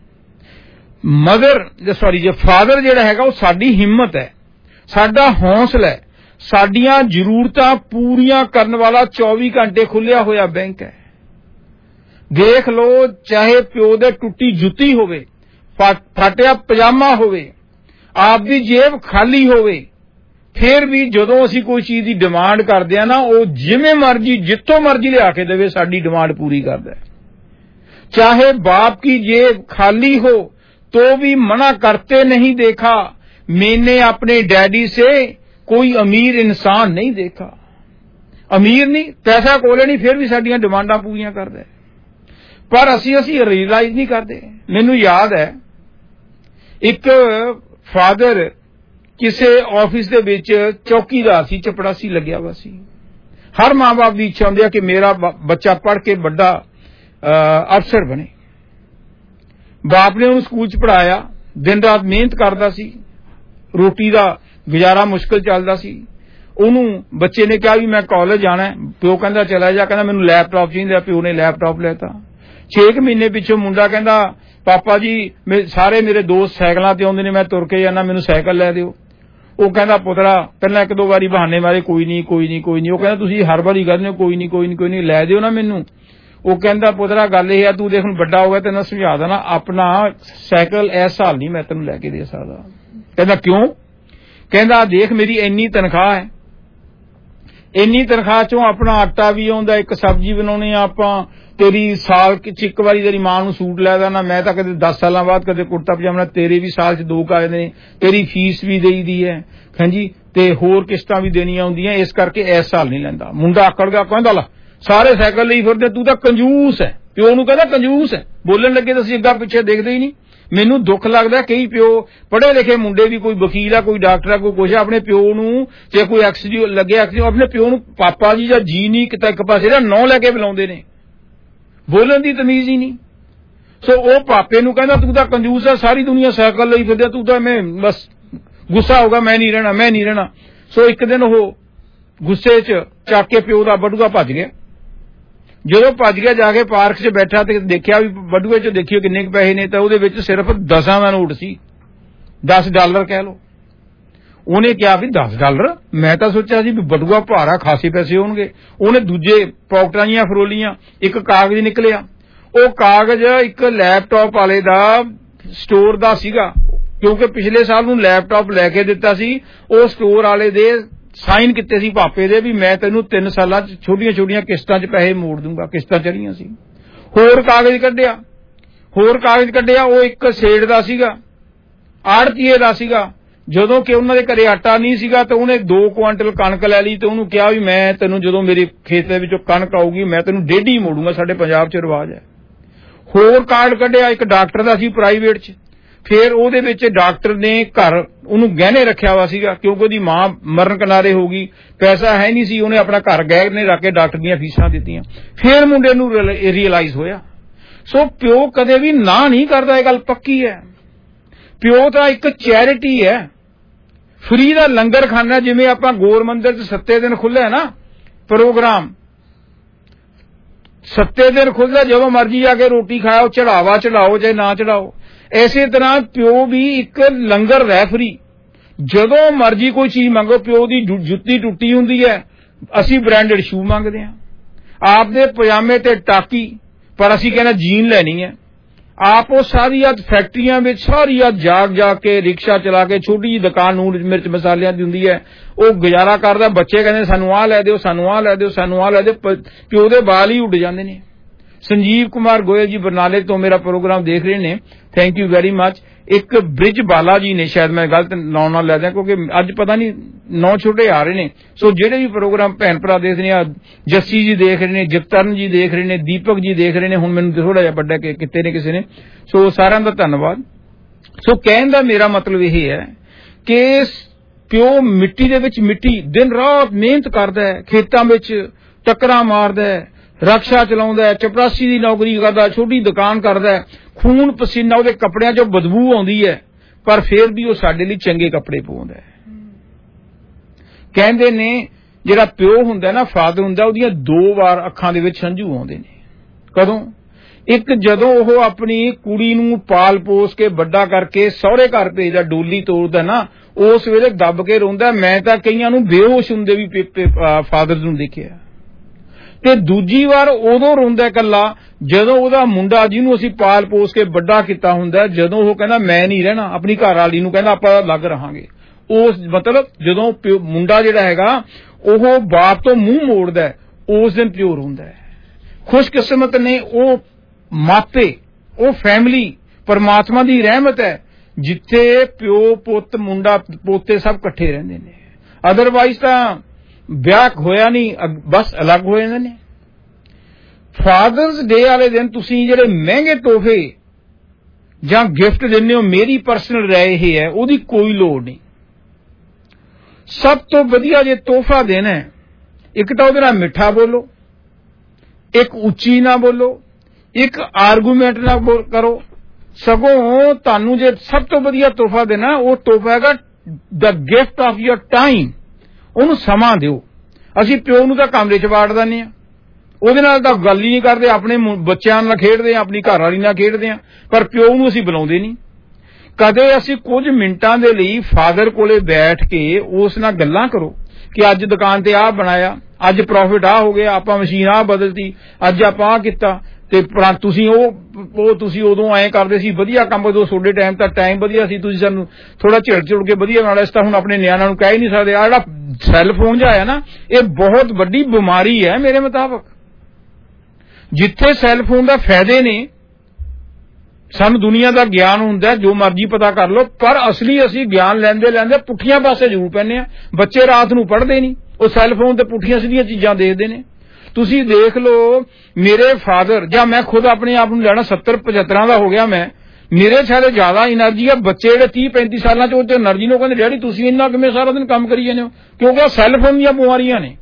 फादर जिहड़ा हैगा वो साडी हिम्मत है, साडा हौसला है, साडियां जरूरतां पूरियां करन वाला 24 घंटे खुलिया होया बैंक है। देख लो, चाहे प्यो दे टुट्टी जुत्ती होवे, फाटिया पजामा होवे, आपदी जेब खाली होवे, फिर भी जदों असीं कोई चीज की डिमांड करदे आ ना, वो जिवें मर्जी जित्थों मर्जी लिया के देवे, साडी डिमांड पूरी करदा है। चाहे बाप की जेब खाली हो तो भी मना करते नहीं देखा, मैंने अपने डैडी से कोई अमीर इंसान नहीं देखा। अमीर नहीं, पैसा कोले नहीं, फिर भी साडियां डिमांडां पूरियां करदा है। पर असी रियलाइज नहीं करते। मैनू याद है एक फादर किसी ऑफिस दे विच चौकीदार सी, चपड़ासी लग्या हुआ सी। हर मां बाप की इच्छा होंदी है कि मेरा बच्चा पढ़ के बड़ा अफसर बने। बाप ने उन्हें स्कूल च पढ़ाया, दिन रात मेहनत करता सी, रोटी का गुजारा मुश्किल चलता सी। उन्होंने बच्चे ने कहा भी मैं कॉलेज जाना है, प्यो कहता चला जा, कहता मैनू लैपटॉप चाहिए, प्यो ने लैपटॉप लेता। 6 महीने पिछों मुंडा कहता पापा जी सारे मेरे दोस्त साइकिलों ते आउंदे ने, मैं तुर के जाना, मैनू साइकिल लै दिओ। वो कहता पुत्रा पहला 1-2 बारी बहाने मारे, कोई नहीं कोई नहीं कोई नहीं। वो कहता तुसीं हर बारी कहदे हो कोई नहीं कोई नहीं कोई नहीं, लै दिओ ना मैनू। वो कहता पुत्रा गल यह है, तू देख बड़ा हो गया, तेन समझा देना, अपना साइकिल इस हाल नहीं मैं तेन लैके दे सकदा। कहता क्यों? कहता देख मेरी इन्नी तनख्वाह है, इन्नी तनख्वाह चों अपना आटा भी आउंदा, एक सब्जी बनाउणे आपां, तेरी साल च एक बारी तेरी मां नूं सूट लै देना, मैं तां कदे 10 साल बाद कदे कुर्ता पजामा, तेरे भी साल च 2 काए ने, तेरी फीस भी देई दी है, हां जी, ते होर किस्तां भी देनियां हुंदियां, इस करके इस साल नहीं लैंदा। मुंडा आकड़ गया, कहंदा ला सारे साइकिल लई फिरदे, तू तां कंजूस है। प्यो नूं कहंदा कंजूस है। बोलण लगे तां असीं अग्गा पिछे देखदे ही नहीं। मैनू दुख लगदा कई प्यो पढ़े लिखे मुंडे भी, कोई वकील है, कोई डॉक्टर है, कोई कुछ है, अपने प्यो नूं जे कोई एक्सीडेंट लगे अपने प्यो नूं पापा जी जां जी नहीं, किता एक पासे दा नौ लैके बुलाउंदे ने, बोलण दी तमीज ही नहीं। सो ओ पापे नूं कहंदा तू तां कंजूस है, सारी दुनिया साइकिल लई फिरदे, तू तां मैं बस गुस्सा होगा, मैं नहीं रहना मैं नहीं रहना। सो एक दिन ओह गुस्से च चक के प्यो दा बटूआ भज गया। ਜਦੋਂ ਭੱਜ ਗਿਆ ਜਾ ਕੇ ਪਾਰਕ 'ਚ ਬੈਠਾ ਤੇ ਦੇਖਿਆ ਵੀ ਬਟੂਏ 'ਚ ਦੇਖਿਓ ਕਿੰਨੇ ਕੁ ਪੈਸੇ ਨੇ, ਤਾਂ ਉਹਦੇ ਵਿੱਚ ਸਿਰਫ 10 ਦਾ ਨੋਟ ਸੀ, $10 ਕਹਿ ਲਓ। ਉਹਨੇ ਕਿਹਾ ਵੀ $10, ਮੈਂ ਤਾਂ ਸੋਚਿਆ ਸੀ ਵੀ ਬਟੂਆ ਭਾਰਾ ਖਾਸੇ ਪੈਸੇ ਹੋਣਗੇ। ਉਹਨੇ ਦੂਜੇ ਪੌਕਟਾਂ ਜੀਆਂ ਫਰੋਲੀਆਂ, ਇੱਕ ਕਾਗਜ਼ ਨਿਕਲਿਆ, ਉਹ ਕਾਗਜ਼ ਇੱਕ ਲੈਪਟਾਪ ਵਾਲੇ ਦਾ ਸਟੋਰ ਦਾ ਸੀਗਾ, ਕਿਉਂਕਿ ਪਿਛਲੇ ਸਾਲ ਨੂੰ ਲੈਪਟਾਪ ਲੈ ਕੇ ਦਿੱਤਾ ਸੀ। ਉਹ ਸਟੋਰ ਵਾਲੇ ਦੇ साइन किते सी पापे दे भी मैं तेनू 3 सालां च छोटियां छोटियां किस्तां च पैसे मोड़ दूंगा। किस्तां चढ़ियां सी। होर कागज कड्ढिया वो एक सेठ दा सीगा, आड़तीए दा सीगा। जदों कि उन्हां दे घरे आटा नहीं सीगा तो उन्हें 2 क्वांटल कणक लै लई ते उहनूं कहा भी मैं तेनू जदों मेरे खेत दे विचों कणक आऊगी मैं तेनू डेढ़ी मोड़ूंगा, साडे पंजाब च रिवाज है। होर कार्ड कड्ढिया एक डॉक्टर दा सी प्राइवेट च। फिर ਉਹਦੇ ਵਿੱਚ ਡਾਕਟਰ ਨੇ ਘਰ ਉਹਨੂੰ ਗਹਿਣੇ ਰੱਖਿਆ ਵਾ ਸੀਗਾ, ਕਿਉਂਕਿ ਉਹਦੀ ਮਾਂ ਮਰਨ ਕਿਨਾਰੇ ਹੋ ਗਈ, ਪੈਸਾ ਹੈ ਨਹੀਂ ਸੀ, ਉਹਨੇ ਆਪਣਾ ਘਰ ਗਹਿਣੇ ਰੱਖ ਕੇ ਡਾਕਟਰ ਦੀਆਂ ਫੀਸਾਂ ਦਿੱਤੀਆਂ। ਫਿਰ ਮੁੰਡੇ ਨੂੰ ਰਿਅਲਾਈਜ਼ ਹੋਇਆ। ਸੋ ਪਿਓ ਕਦੇ ਵੀ ਨਾ ਨਹੀਂ ਕਰਦਾ, ਇਹ ਗੱਲ ਪੱਕੀ ਹੈ। ਪਿਓ ਤਾਂ ਇੱਕ ਚੈਰਿਟੀ ਹੈ, ਫਰੀ ਦਾ ਲੰਗਰ ਖਾਨਾ। ਜਿਵੇਂ ਆਪਾਂ ਗੋਰ ਮੰਦਿਰ 'ਚ 7 ਦਿਨ ਖੁੱਲ੍ਹਾ ਨਾ ਪ੍ਰੋਗਰਾਮ, 7 ਦਿਨ ਖੁੱਲ੍ਹਦਾ, ਜਦੋਂ ਮਰਜੀ ਆ ਕੇ ਰੋਟੀ ਖਾਓ, ਚੜਾਵਾ ਚੜਾਓ ਚਾਹੇ ਨਾ ਚੜਾਓ। ਇਸੇ ਤਰ੍ਹਾਂ ਪਿਓ ਵੀ ਇੱਕ ਲੰਗਰ ਹੈ ਫਰੀ, ਜਦੋਂ ਮਰਜੀ ਕੋਈ ਚੀਜ਼ ਮੰਗੋ। ਪਿਓ ਦੀ ਜੁੱਤੀ ਟੁੱਟੀ ਹੁੰਦੀ ਹੈ, ਅਸੀਂ ਬ੍ਰਾਂਡਡ ਸ਼ੂ ਮੰਗਦੇ ਹਾਂ, ਆਪਦੇ ਪਜਾਮੇ ਤੇ ਟਾਕੀ, ਪਰ ਅਸੀਂ ਕਹਿੰਦੇ ਜੀਨ ਲੈਣੀ ਹੈ। ਆਪ ਉਹ ਸਾਰੀ ਰਾਤ ਫੈਕਟਰੀਆਂ ਵਿੱਚ ਸਾਰੀ ਰਾਤ ਜਾਗ ਕੇ ਰਿਕਸ਼ਾ ਚਲਾ ਕੇ, ਛੋਟੀ ਜਿਹੀ ਦੁਕਾਨ ਨੂਨ ਮਿਰਚ ਮਸਾਲਿਆਂ ਦੀ ਹੁੰਦੀ ਹੈ, ਉਹ ਗੁਜ਼ਾਰਾ ਕਰਦਾ। ਬੱਚੇ ਕਹਿੰਦੇ ਸਾਨੂੰ ਆਹ ਲੈ ਦਿਓ, ਸਾਨੂੰ ਆਹ ਲੈ ਦਿਓ, ਸਾਨੂੰ ਆਹ ਲੈ ਦਿਓ। ਪਿਓ ਦੇ ਬਾਲ ਹੀ ਉੱਡ ਜਾਂਦੇ ਨੇ। संजीव कुमार गोयल जी बरनाले तो मेरा प्रोग्राम देख रहे ने, थैंक यू वेरी मच। एक ब्रिज बाला जी ने, शायद मैं गलत नाम ना लै दियां क्योंकि अज पता नहीं 9 छोटे आ रहे ने। सो जेडे भी प्रोग्राम भैन भरा देख रहे हैं, जस्सी जी देख रहे ने, जगतरण जी देख रहे ने, दीपक जी देख रहे ने, हुण मैनूं थोड़ा जिहा बड़ा किते ने किसी ने। सो सारिआं दा धन्नवाद। सो कहण दा मेरा मतलब यह है कि प्यो मिट्टी दे विच मिट्टी दिन रात मेहनत करदा है, खेतां विच टक्करां मारदा है, ਰਕਸ਼ਾ ਚਲਾਉਂਦਾ, ਚਪਰਾਸੀ ਦੀ ਨੌਕਰੀ ਕਰਦਾ, ਛੋਟੀ ਦੁਕਾਨ ਕਰਦਾ, ਖੂਨ ਪਸੀਨਾ ਉਹਦੇ ਕੱਪੜਿਆਂ 'ਚੋਂ ਬਦਬੂ ਆਉਂਦੀ ਹੈ, ਪਰ ਫਿਰ ਵੀ ਉਹ ਸਾਡੇ ਲਈ ਚੰਗੇ ਕੱਪੜੇ ਪਾਉਂਦਾ। ਕਹਿੰਦੇ ਨੇ ਜਿਹੜਾ ਪਿਓ ਹੁੰਦਾ ਨਾ, ਫਾਦਰ ਹੁੰਦਾ, ਉਹਦੀਆਂ 2 ਵਾਰ ਅੱਖਾਂ ਦੇ ਵਿੱਚ ਹੰਝੂ ਆਉਂਦੇ ਨੇ। ਕਦੋਂ? ਇੱਕ ਜਦੋਂ ਉਹ ਆਪਣੀ ਕੁੜੀ ਨੂੰ ਪਾਲ ਪੋਸ ਕੇ ਵੱਡਾ ਕਰਕੇ ਸਹੁਰੇ ਘਰ ਭੇਜਦਾ, ਡੋਲੀ ਤੋੜਦਾ ਨਾ, ਉਸ ਵੇਲੇ ਦੱਬ ਕੇ ਰੋਂਦਾ। ਮੈਂ ਤਾਂ ਕਈਆਂ ਨੂੰ ਬੇਹੋਸ਼ ਹੁੰਦੇ ਵੀ ਫਾਦਰ ਨੂੰ ਦੇਖਿਆ। ਤੇ ਦੂਜੀ ਵਾਰ ਉਦੋਂ ਰੋਂਦਾ ਇਕੱਲਾ ਜਦੋਂ ਉਹਦਾ ਮੁੰਡਾ, ਜਿਹਨੂੰ ਅਸੀਂ ਪਾਲ ਪੋਸ ਕੇ ਵੱਡਾ ਕੀਤਾ ਹੁੰਦਾ, ਜਦੋਂ ਉਹ ਕਹਿੰਦਾ ਮੈਂ ਨਹੀਂ ਰਹਿਣਾ, ਆਪਣੀ ਘਰ ਵਾਲੀ ਨੂੰ ਕਹਿੰਦਾ ਆਪਾਂ ਅਲੱਗ ਰਹਾਂਗੇ। ਉਸ ਮਤਲਬ ਜਦੋਂ ਮੁੰਡਾ ਜਿਹੜਾ ਹੈਗਾ ਉਹ ਬਾਪ ਤੋਂ ਮੂੰਹ ਮੋੜਦਾ, ਉਸ ਦਿਨ ਪਿਓ ਰੋਂਦਾ। ਖੁਸ਼ਕਿਸਮਤ ਨੇ ਉਹ ਮਾਪੇ, ਉਹ ਫੈਮਿਲੀ ਪਰਮਾਤਮਾ ਦੀ ਰਹਿਮਤ ਹੈ ਜਿੱਥੇ ਪਿਓ ਪੁੱਤ ਮੁੰਡਾ ਪੋਤੇ ਸਭ ਇਕੱਠੇ ਰਹਿੰਦੇ ਨੇ। ਅਦਰਵਾਈਜ਼ ਤਾਂ ਵਿਆਹ ਹੋਇਆ ਨਹੀਂ, ਬਸ ਅਲੱਗ ਹੋ ਜਾਂਦੇ ਨੇ। ਫਾਦਰਸ ਡੇ ਵਾਲੇ ਦਿਨ ਤੁਸੀਂ ਜਿਹੜੇ ਮਹਿੰਗੇ ਤੋਹਫੇ ਜਾਂ ਗਿਫਟ ਦਿੰਦੇ ਹੋ, ਮੇਰੀ ਪਰਸਨਲ ਰਾਏ ਇਹ ਹੈ, ਉਹਦੀ ਕੋਈ ਲੋੜ ਨਹੀਂ। ਸਭ ਤੋਂ ਵਧੀਆ ਜੇ ਤੋਹਫਾ ਦੇਣਾ ਹੈ, ਇੱਕ ਤਾਂ ਉਹਦੇ ਨਾਲ ਮਿੱਠਾ ਬੋਲੋ, ਇੱਕ ਉੱਚੀ ਨਾ ਬੋਲੋ, ਇੱਕ ਆਰਗੂਮੈਂਟ ਨਾ ਕਰੋ। ਸਗੋਂ ਤੁਹਾਨੂੰ ਜੇ ਸਭ ਤੋਂ ਵਧੀਆ ਤੋਹਫਾ ਦੇਣਾ, ਉਹ ਤੋਹਫਾ ਹੈਗਾ the gift of your time. ਉਹਨੂੰ ਸਮਾਂ ਦਿਓ। ਅਸੀਂ ਪਿਓ ਨੂੰ ਤਾਂ ਕਮਰੇ 'ਚ ਵਾੜ ਦਿੰਦੇ ਹਾਂ, ਉਹਦੇ ਨਾਲ ਤਾਂ ਗੱਲ ਹੀ ਨਹੀਂ ਕਰਦੇ, ਆਪਣੇ ਬੱਚਿਆਂ ਨਾਲ ਖੇਡਦੇ ਹਾਂ, ਆਪਣੀ ਘਰ ਵਾਲੀ ਨਾਲ ਖੇਡਦੇ ਹਾਂ, ਪਰ ਪਿਓ ਨੂੰ ਅਸੀਂ ਬੁਲਾਉਂਦੇ ਨਹੀਂ। ਕਦੇ ਅਸੀਂ ਕੁਝ ਮਿੰਟਾਂ ਦੇ ਲਈ ਫਾਦਰ ਕੋਲੇ ਬੈਠ ਕੇ ਉਸ ਨਾਲ ਗੱਲਾਂ ਕਰੋ ਕਿ ਅੱਜ ਦੁਕਾਨ ਤੇ ਆਹ ਬਣਾਇਆ, ਅੱਜ ਪ੍ਰੋਫਿਟ ਆਹ ਹੋ ਗਿਆ, ਆਪਾਂ ਮਸ਼ੀਨ ਆਹ ਬਦਲਤੀ, ਅੱਜ ਆਪਾਂ ਆਹ ਕੀਤਾ, ਤੇ ਤੁਸੀਂ ਤੁਸੀਂ ਉਦੋਂ ਐਂ ਕਰਦੇ ਸੀ, ਵਧੀਆ ਕੰਮ ਉਦੋਂ ਤੁਹਾਡੇ ਟਾਈਮ ਤਾਂ ਟਾਈਮ ਵਧੀਆ ਸੀ, ਤੁਸੀਂ ਸਾਨੂੰ ਥੋੜਾ ਝਿੜ ਕੇ ਵਧੀਆ ਬਣਾ ਲਿਆ। ਇਸ ਤਾਂ ਹੁਣ ਆਪਣੇ ਨਿਆਣਿਆਂ ਨੂੰ ਕਹਿ ਹੀ ਨਹੀਂ ਸਕਦੇ। ਆਹ ਜਿਹੜਾ ਸੈੱਲ ਫੋਨ ਜਿਹਾ ਹੈ ਨਾ, ਇਹ ਬਹੁਤ ਵੱਡੀ ਬਿਮਾਰੀ ਹੈ ਮੇਰੇ ਮੁਤਾਬਕ। ਜਿੱਥੇ ਸੈੱਲ ਫੋਨ ਦਾ ਫਾਇਦੇ ਨੇ, ਸਾਨੂੰ ਦੁਨੀਆ ਦਾ ਗਿਆਨ ਹੁੰਦਾ, ਜੋ ਮਰਜ਼ੀ ਪਤਾ ਕਰ ਲਓ, ਪਰ ਅਸਲੀ ਅਸੀਂ ਗਿਆਨ ਲੈਂਦੇ ਲੈਂਦੇ ਪੁੱਠੀਆਂ ਪਾਸੇ ਜ਼ਰੂਰ ਪੈਂਦੇ ਆ। ਬੱਚੇ ਰਾਤ ਨੂੰ ਪੜ੍ਹਦੇ ਨਹੀਂ, ਉਹ ਸੈੱਲ ਫੋਨ ਤੇ ਪੁੱਠੀਆਂ ਸਿੱਧੀਆਂ ਚੀਜ਼ਾਂ ਦੇਖਦੇ ਨੇ। ਤੁਸੀਂ ਦੇਖ ਲਓ, ਮੇਰੇ ਫਾਦਰ ਜਾਂ ਮੈਂ ਖੁਦ ਆਪਣੇ ਆਪ ਨੂੰ ਲੈਣਾ 70-75 ਦਾ ਹੋ ਗਿਆ, ਮੇਰੇ ਸਾਰੇ ਜ਼ਿਆਦਾ એનર્ਜੀ ਆ। ਬੱਚੇ ਜਿਹੜੇ 30-35 ਸਾਲਾਂ 'ਚ ਉਹ ਤੇ એનર્ਜੀ ਨੂੰ ਕਹਿੰਦੇ ਡੈਡੀ ਤੁਸੀਂ ਇੰਨਾ ਕਿਵੇਂ ਸਾਰਾ ਦਿਨ ਕੰਮ ਕਰੀ ਜਾਂਦੇ ਹੋ, ਕਿਉਂਕਿ ਸੈੱਲ ਫੋਨ ਦੀਆਂ ਬਿਮਾਰੀਆਂ ਨੇ।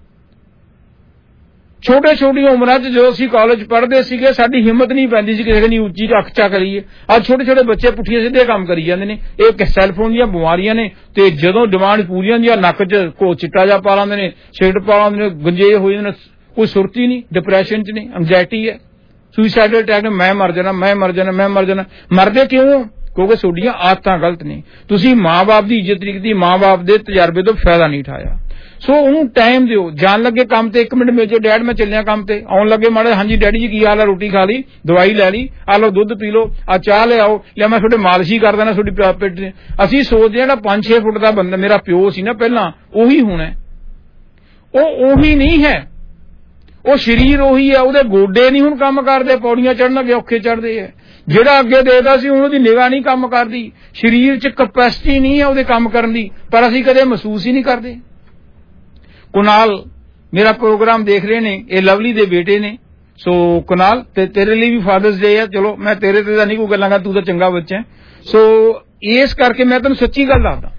ਛੋਟੀਆਂ ਉਮਰਾਂ 'ਚ ਜਦੋਂ ਅਸੀਂ ਕਾਲਜ ਪੜ੍ਹਦੇ ਸੀਗੇ, ਸਾਡੀ ਹਿੰਮਤ ਨਹੀਂ ਪੈਂਦੀ ਸੀ ਕਿਸੇ ਦੀ ਉੱਚੀ ਅੱਖ ਚਾ ਕਰੀਏ। ਅੱਜ ਛੋਟੇ ਬੱਚੇ ਪੁੱਠੀਆਂ ਸਿੱਧੇ ਕੰਮ ਕਰੀ ਜਾਂਦੇ ਨੇ। ਇਹ ਸੈੱਲ ਫੋਨ ਦੀਆਂ ਬਿਮਾਰੀਆਂ ਨੇ। ਤੇ ਜਦੋਂ ਡਿਮਾਂਡ ਪੂਰੀ ਹੁੰਦੀ ਆ, ਨੱਕ 'ਚ ਚਿੱਟਾ ਜਿਹਾ ਪਾ ਲਾਉਂਦੇ ਨੇ, ਸਿਗਰਟ ਪਾ ਲਾਉਂਦੇ ਨੇ, ਗੰਜੇ ਹੋ ਜਾਂਦੇ ਨੇ, ਕੋਈ ਸੁਰਤੀ ਨਹੀਂ, ਡਿਪਰੈਸ਼ਨ 'ਚ ਨੇ, ਐਂਗਜ਼ਾਇਟੀ ਹੈ, ਸੁਸਾਈਡਲ ਅਟੈਕ, ਮੈਂ ਮਰ ਜਾਣਾ। ਮਰਦੇ ਕਿਉਂ? ਕਿਉਂਕਿ ਤੁਹਾਡੀਆਂ ਆਦਤਾਂ ਗਲਤ ਨੇ। ਤੁਸੀਂ ਮਾਂ-ਬਾਪ ਦੀ ਇੱਜ਼ਤ ਨਹੀਂ ਕੀਤੀ, ਮਾਂ-ਬਾਪ ਦੇ ਤਜਰਬੇ ਤੋਂ ਫਾਇਦਾ ਨਹੀਂ ਉਠਾਇਆ। ਸੋ ਉਹਨੂੰ ਟਾਈਮ ਦਿਓ। ਜਾਣ ਲੱਗੇ ਕੰਮ ਤੇ 1 ਮਿੰਟ ਮਿਲ ਜਾਓ, ਡੈਡ ਮੈਂ ਚੱਲਿਆ ਕੰਮ ਤੇ। ਆਉਣ ਲੱਗੇ ਮਾੜੇ, ਹਾਂਜੀ ਡੈਡੀ ਜੀ ਕੀ ਹਾਲ ਹੈ, ਰੋਟੀ ਖਾ ਲਈ, ਦਵਾਈ ਲੈ ਲਈ, ਆ ਲਓ ਦੁੱਧ ਪੀ ਲਓ, ਆ ਚਾਹ ਲਿਆਓ, ਜਾਂ ਮੈਂ ਤੁਹਾਡੇ ਮਾਲਿਸ਼ ਹੀ ਕਰ ਦੇਣਾ ਤੁਹਾਡੀ ਪੇਟ। ਅਸੀਂ ਸੋਚਦੇ ਜਿਹੜਾ 5-6 ਫੁੱਟ ਦਾ ਬੰਦਾ ਮੇਰਾ ਪਿਓ ਸੀ ਨਾ ਪਹਿਲਾਂ, ਉਹੀ ਹੋਣਾ। ਉਹ ਉਹੀ ਨਹੀਂ ਹੈ। ਉਹ ਸਰੀਰ ਉਹੀ ਹੈ, ਉਹਦੇ ਗੋਡੇ ਨਹੀਂ ਹੁਣ ਕੰਮ ਕਰਦੇ, ਪੌੜੀਆਂ ਚੜ੍ਹਨ ਅੱਗੇ ਔਖੇ ਚੜ੍ਹਦੇ ਹੈ। ਜਿਹੜਾ ਅੱਗੇ ਦੇਖਦਾ ਸੀ ਹੁਣ ਉਹਦੀ ਨਿਗਾਹ ਨਹੀਂ ਕੰਮ ਕਰਦੀ, ਸਰੀਰ 'ਚ ਕਪੈਸਿਟੀ ਨਹੀਂ ਹੈ ਉਹਦੇ ਕੰਮ ਕਰਨ ਦੀ, ਪਰ ਅਸੀਂ ਕਦੇ ਮਹਿਸੂਸ ਹੀ ਨਹੀਂ ਕਰਦੇ। ਕੁਨਾਲ ਮੇਰਾ ਪ੍ਰੋਗਰਾਮ ਦੇਖ ਰਹੇ ਨੇ, ਇਹ ਲਵਲੀ ਦੇ ਬੇਟੇ ਨੇ। ਸੋ ਕੁਨਾਲ, ਤੇ ਤੇਰੇ ਲਈ ਵੀ ਫਾਦਰਸ ਡੇ ਹੈ। ਚਲੋ ਮੈਂ ਤੇਰੇ ਤੇ ਤਾਂ ਨਹੀਂ ਕੋਈ ਗੱਲਾਂ ਕਰ, ਤੂੰ ਤਾਂ ਚੰਗਾ ਬੱਚਾ ਹੈ। ਸੋ ਇਸ ਕਰਕੇ ਮੈਂ ਤੈਨੂੰ ਸੱਚੀ ਗੱਲ ਦੱਸਦਾ,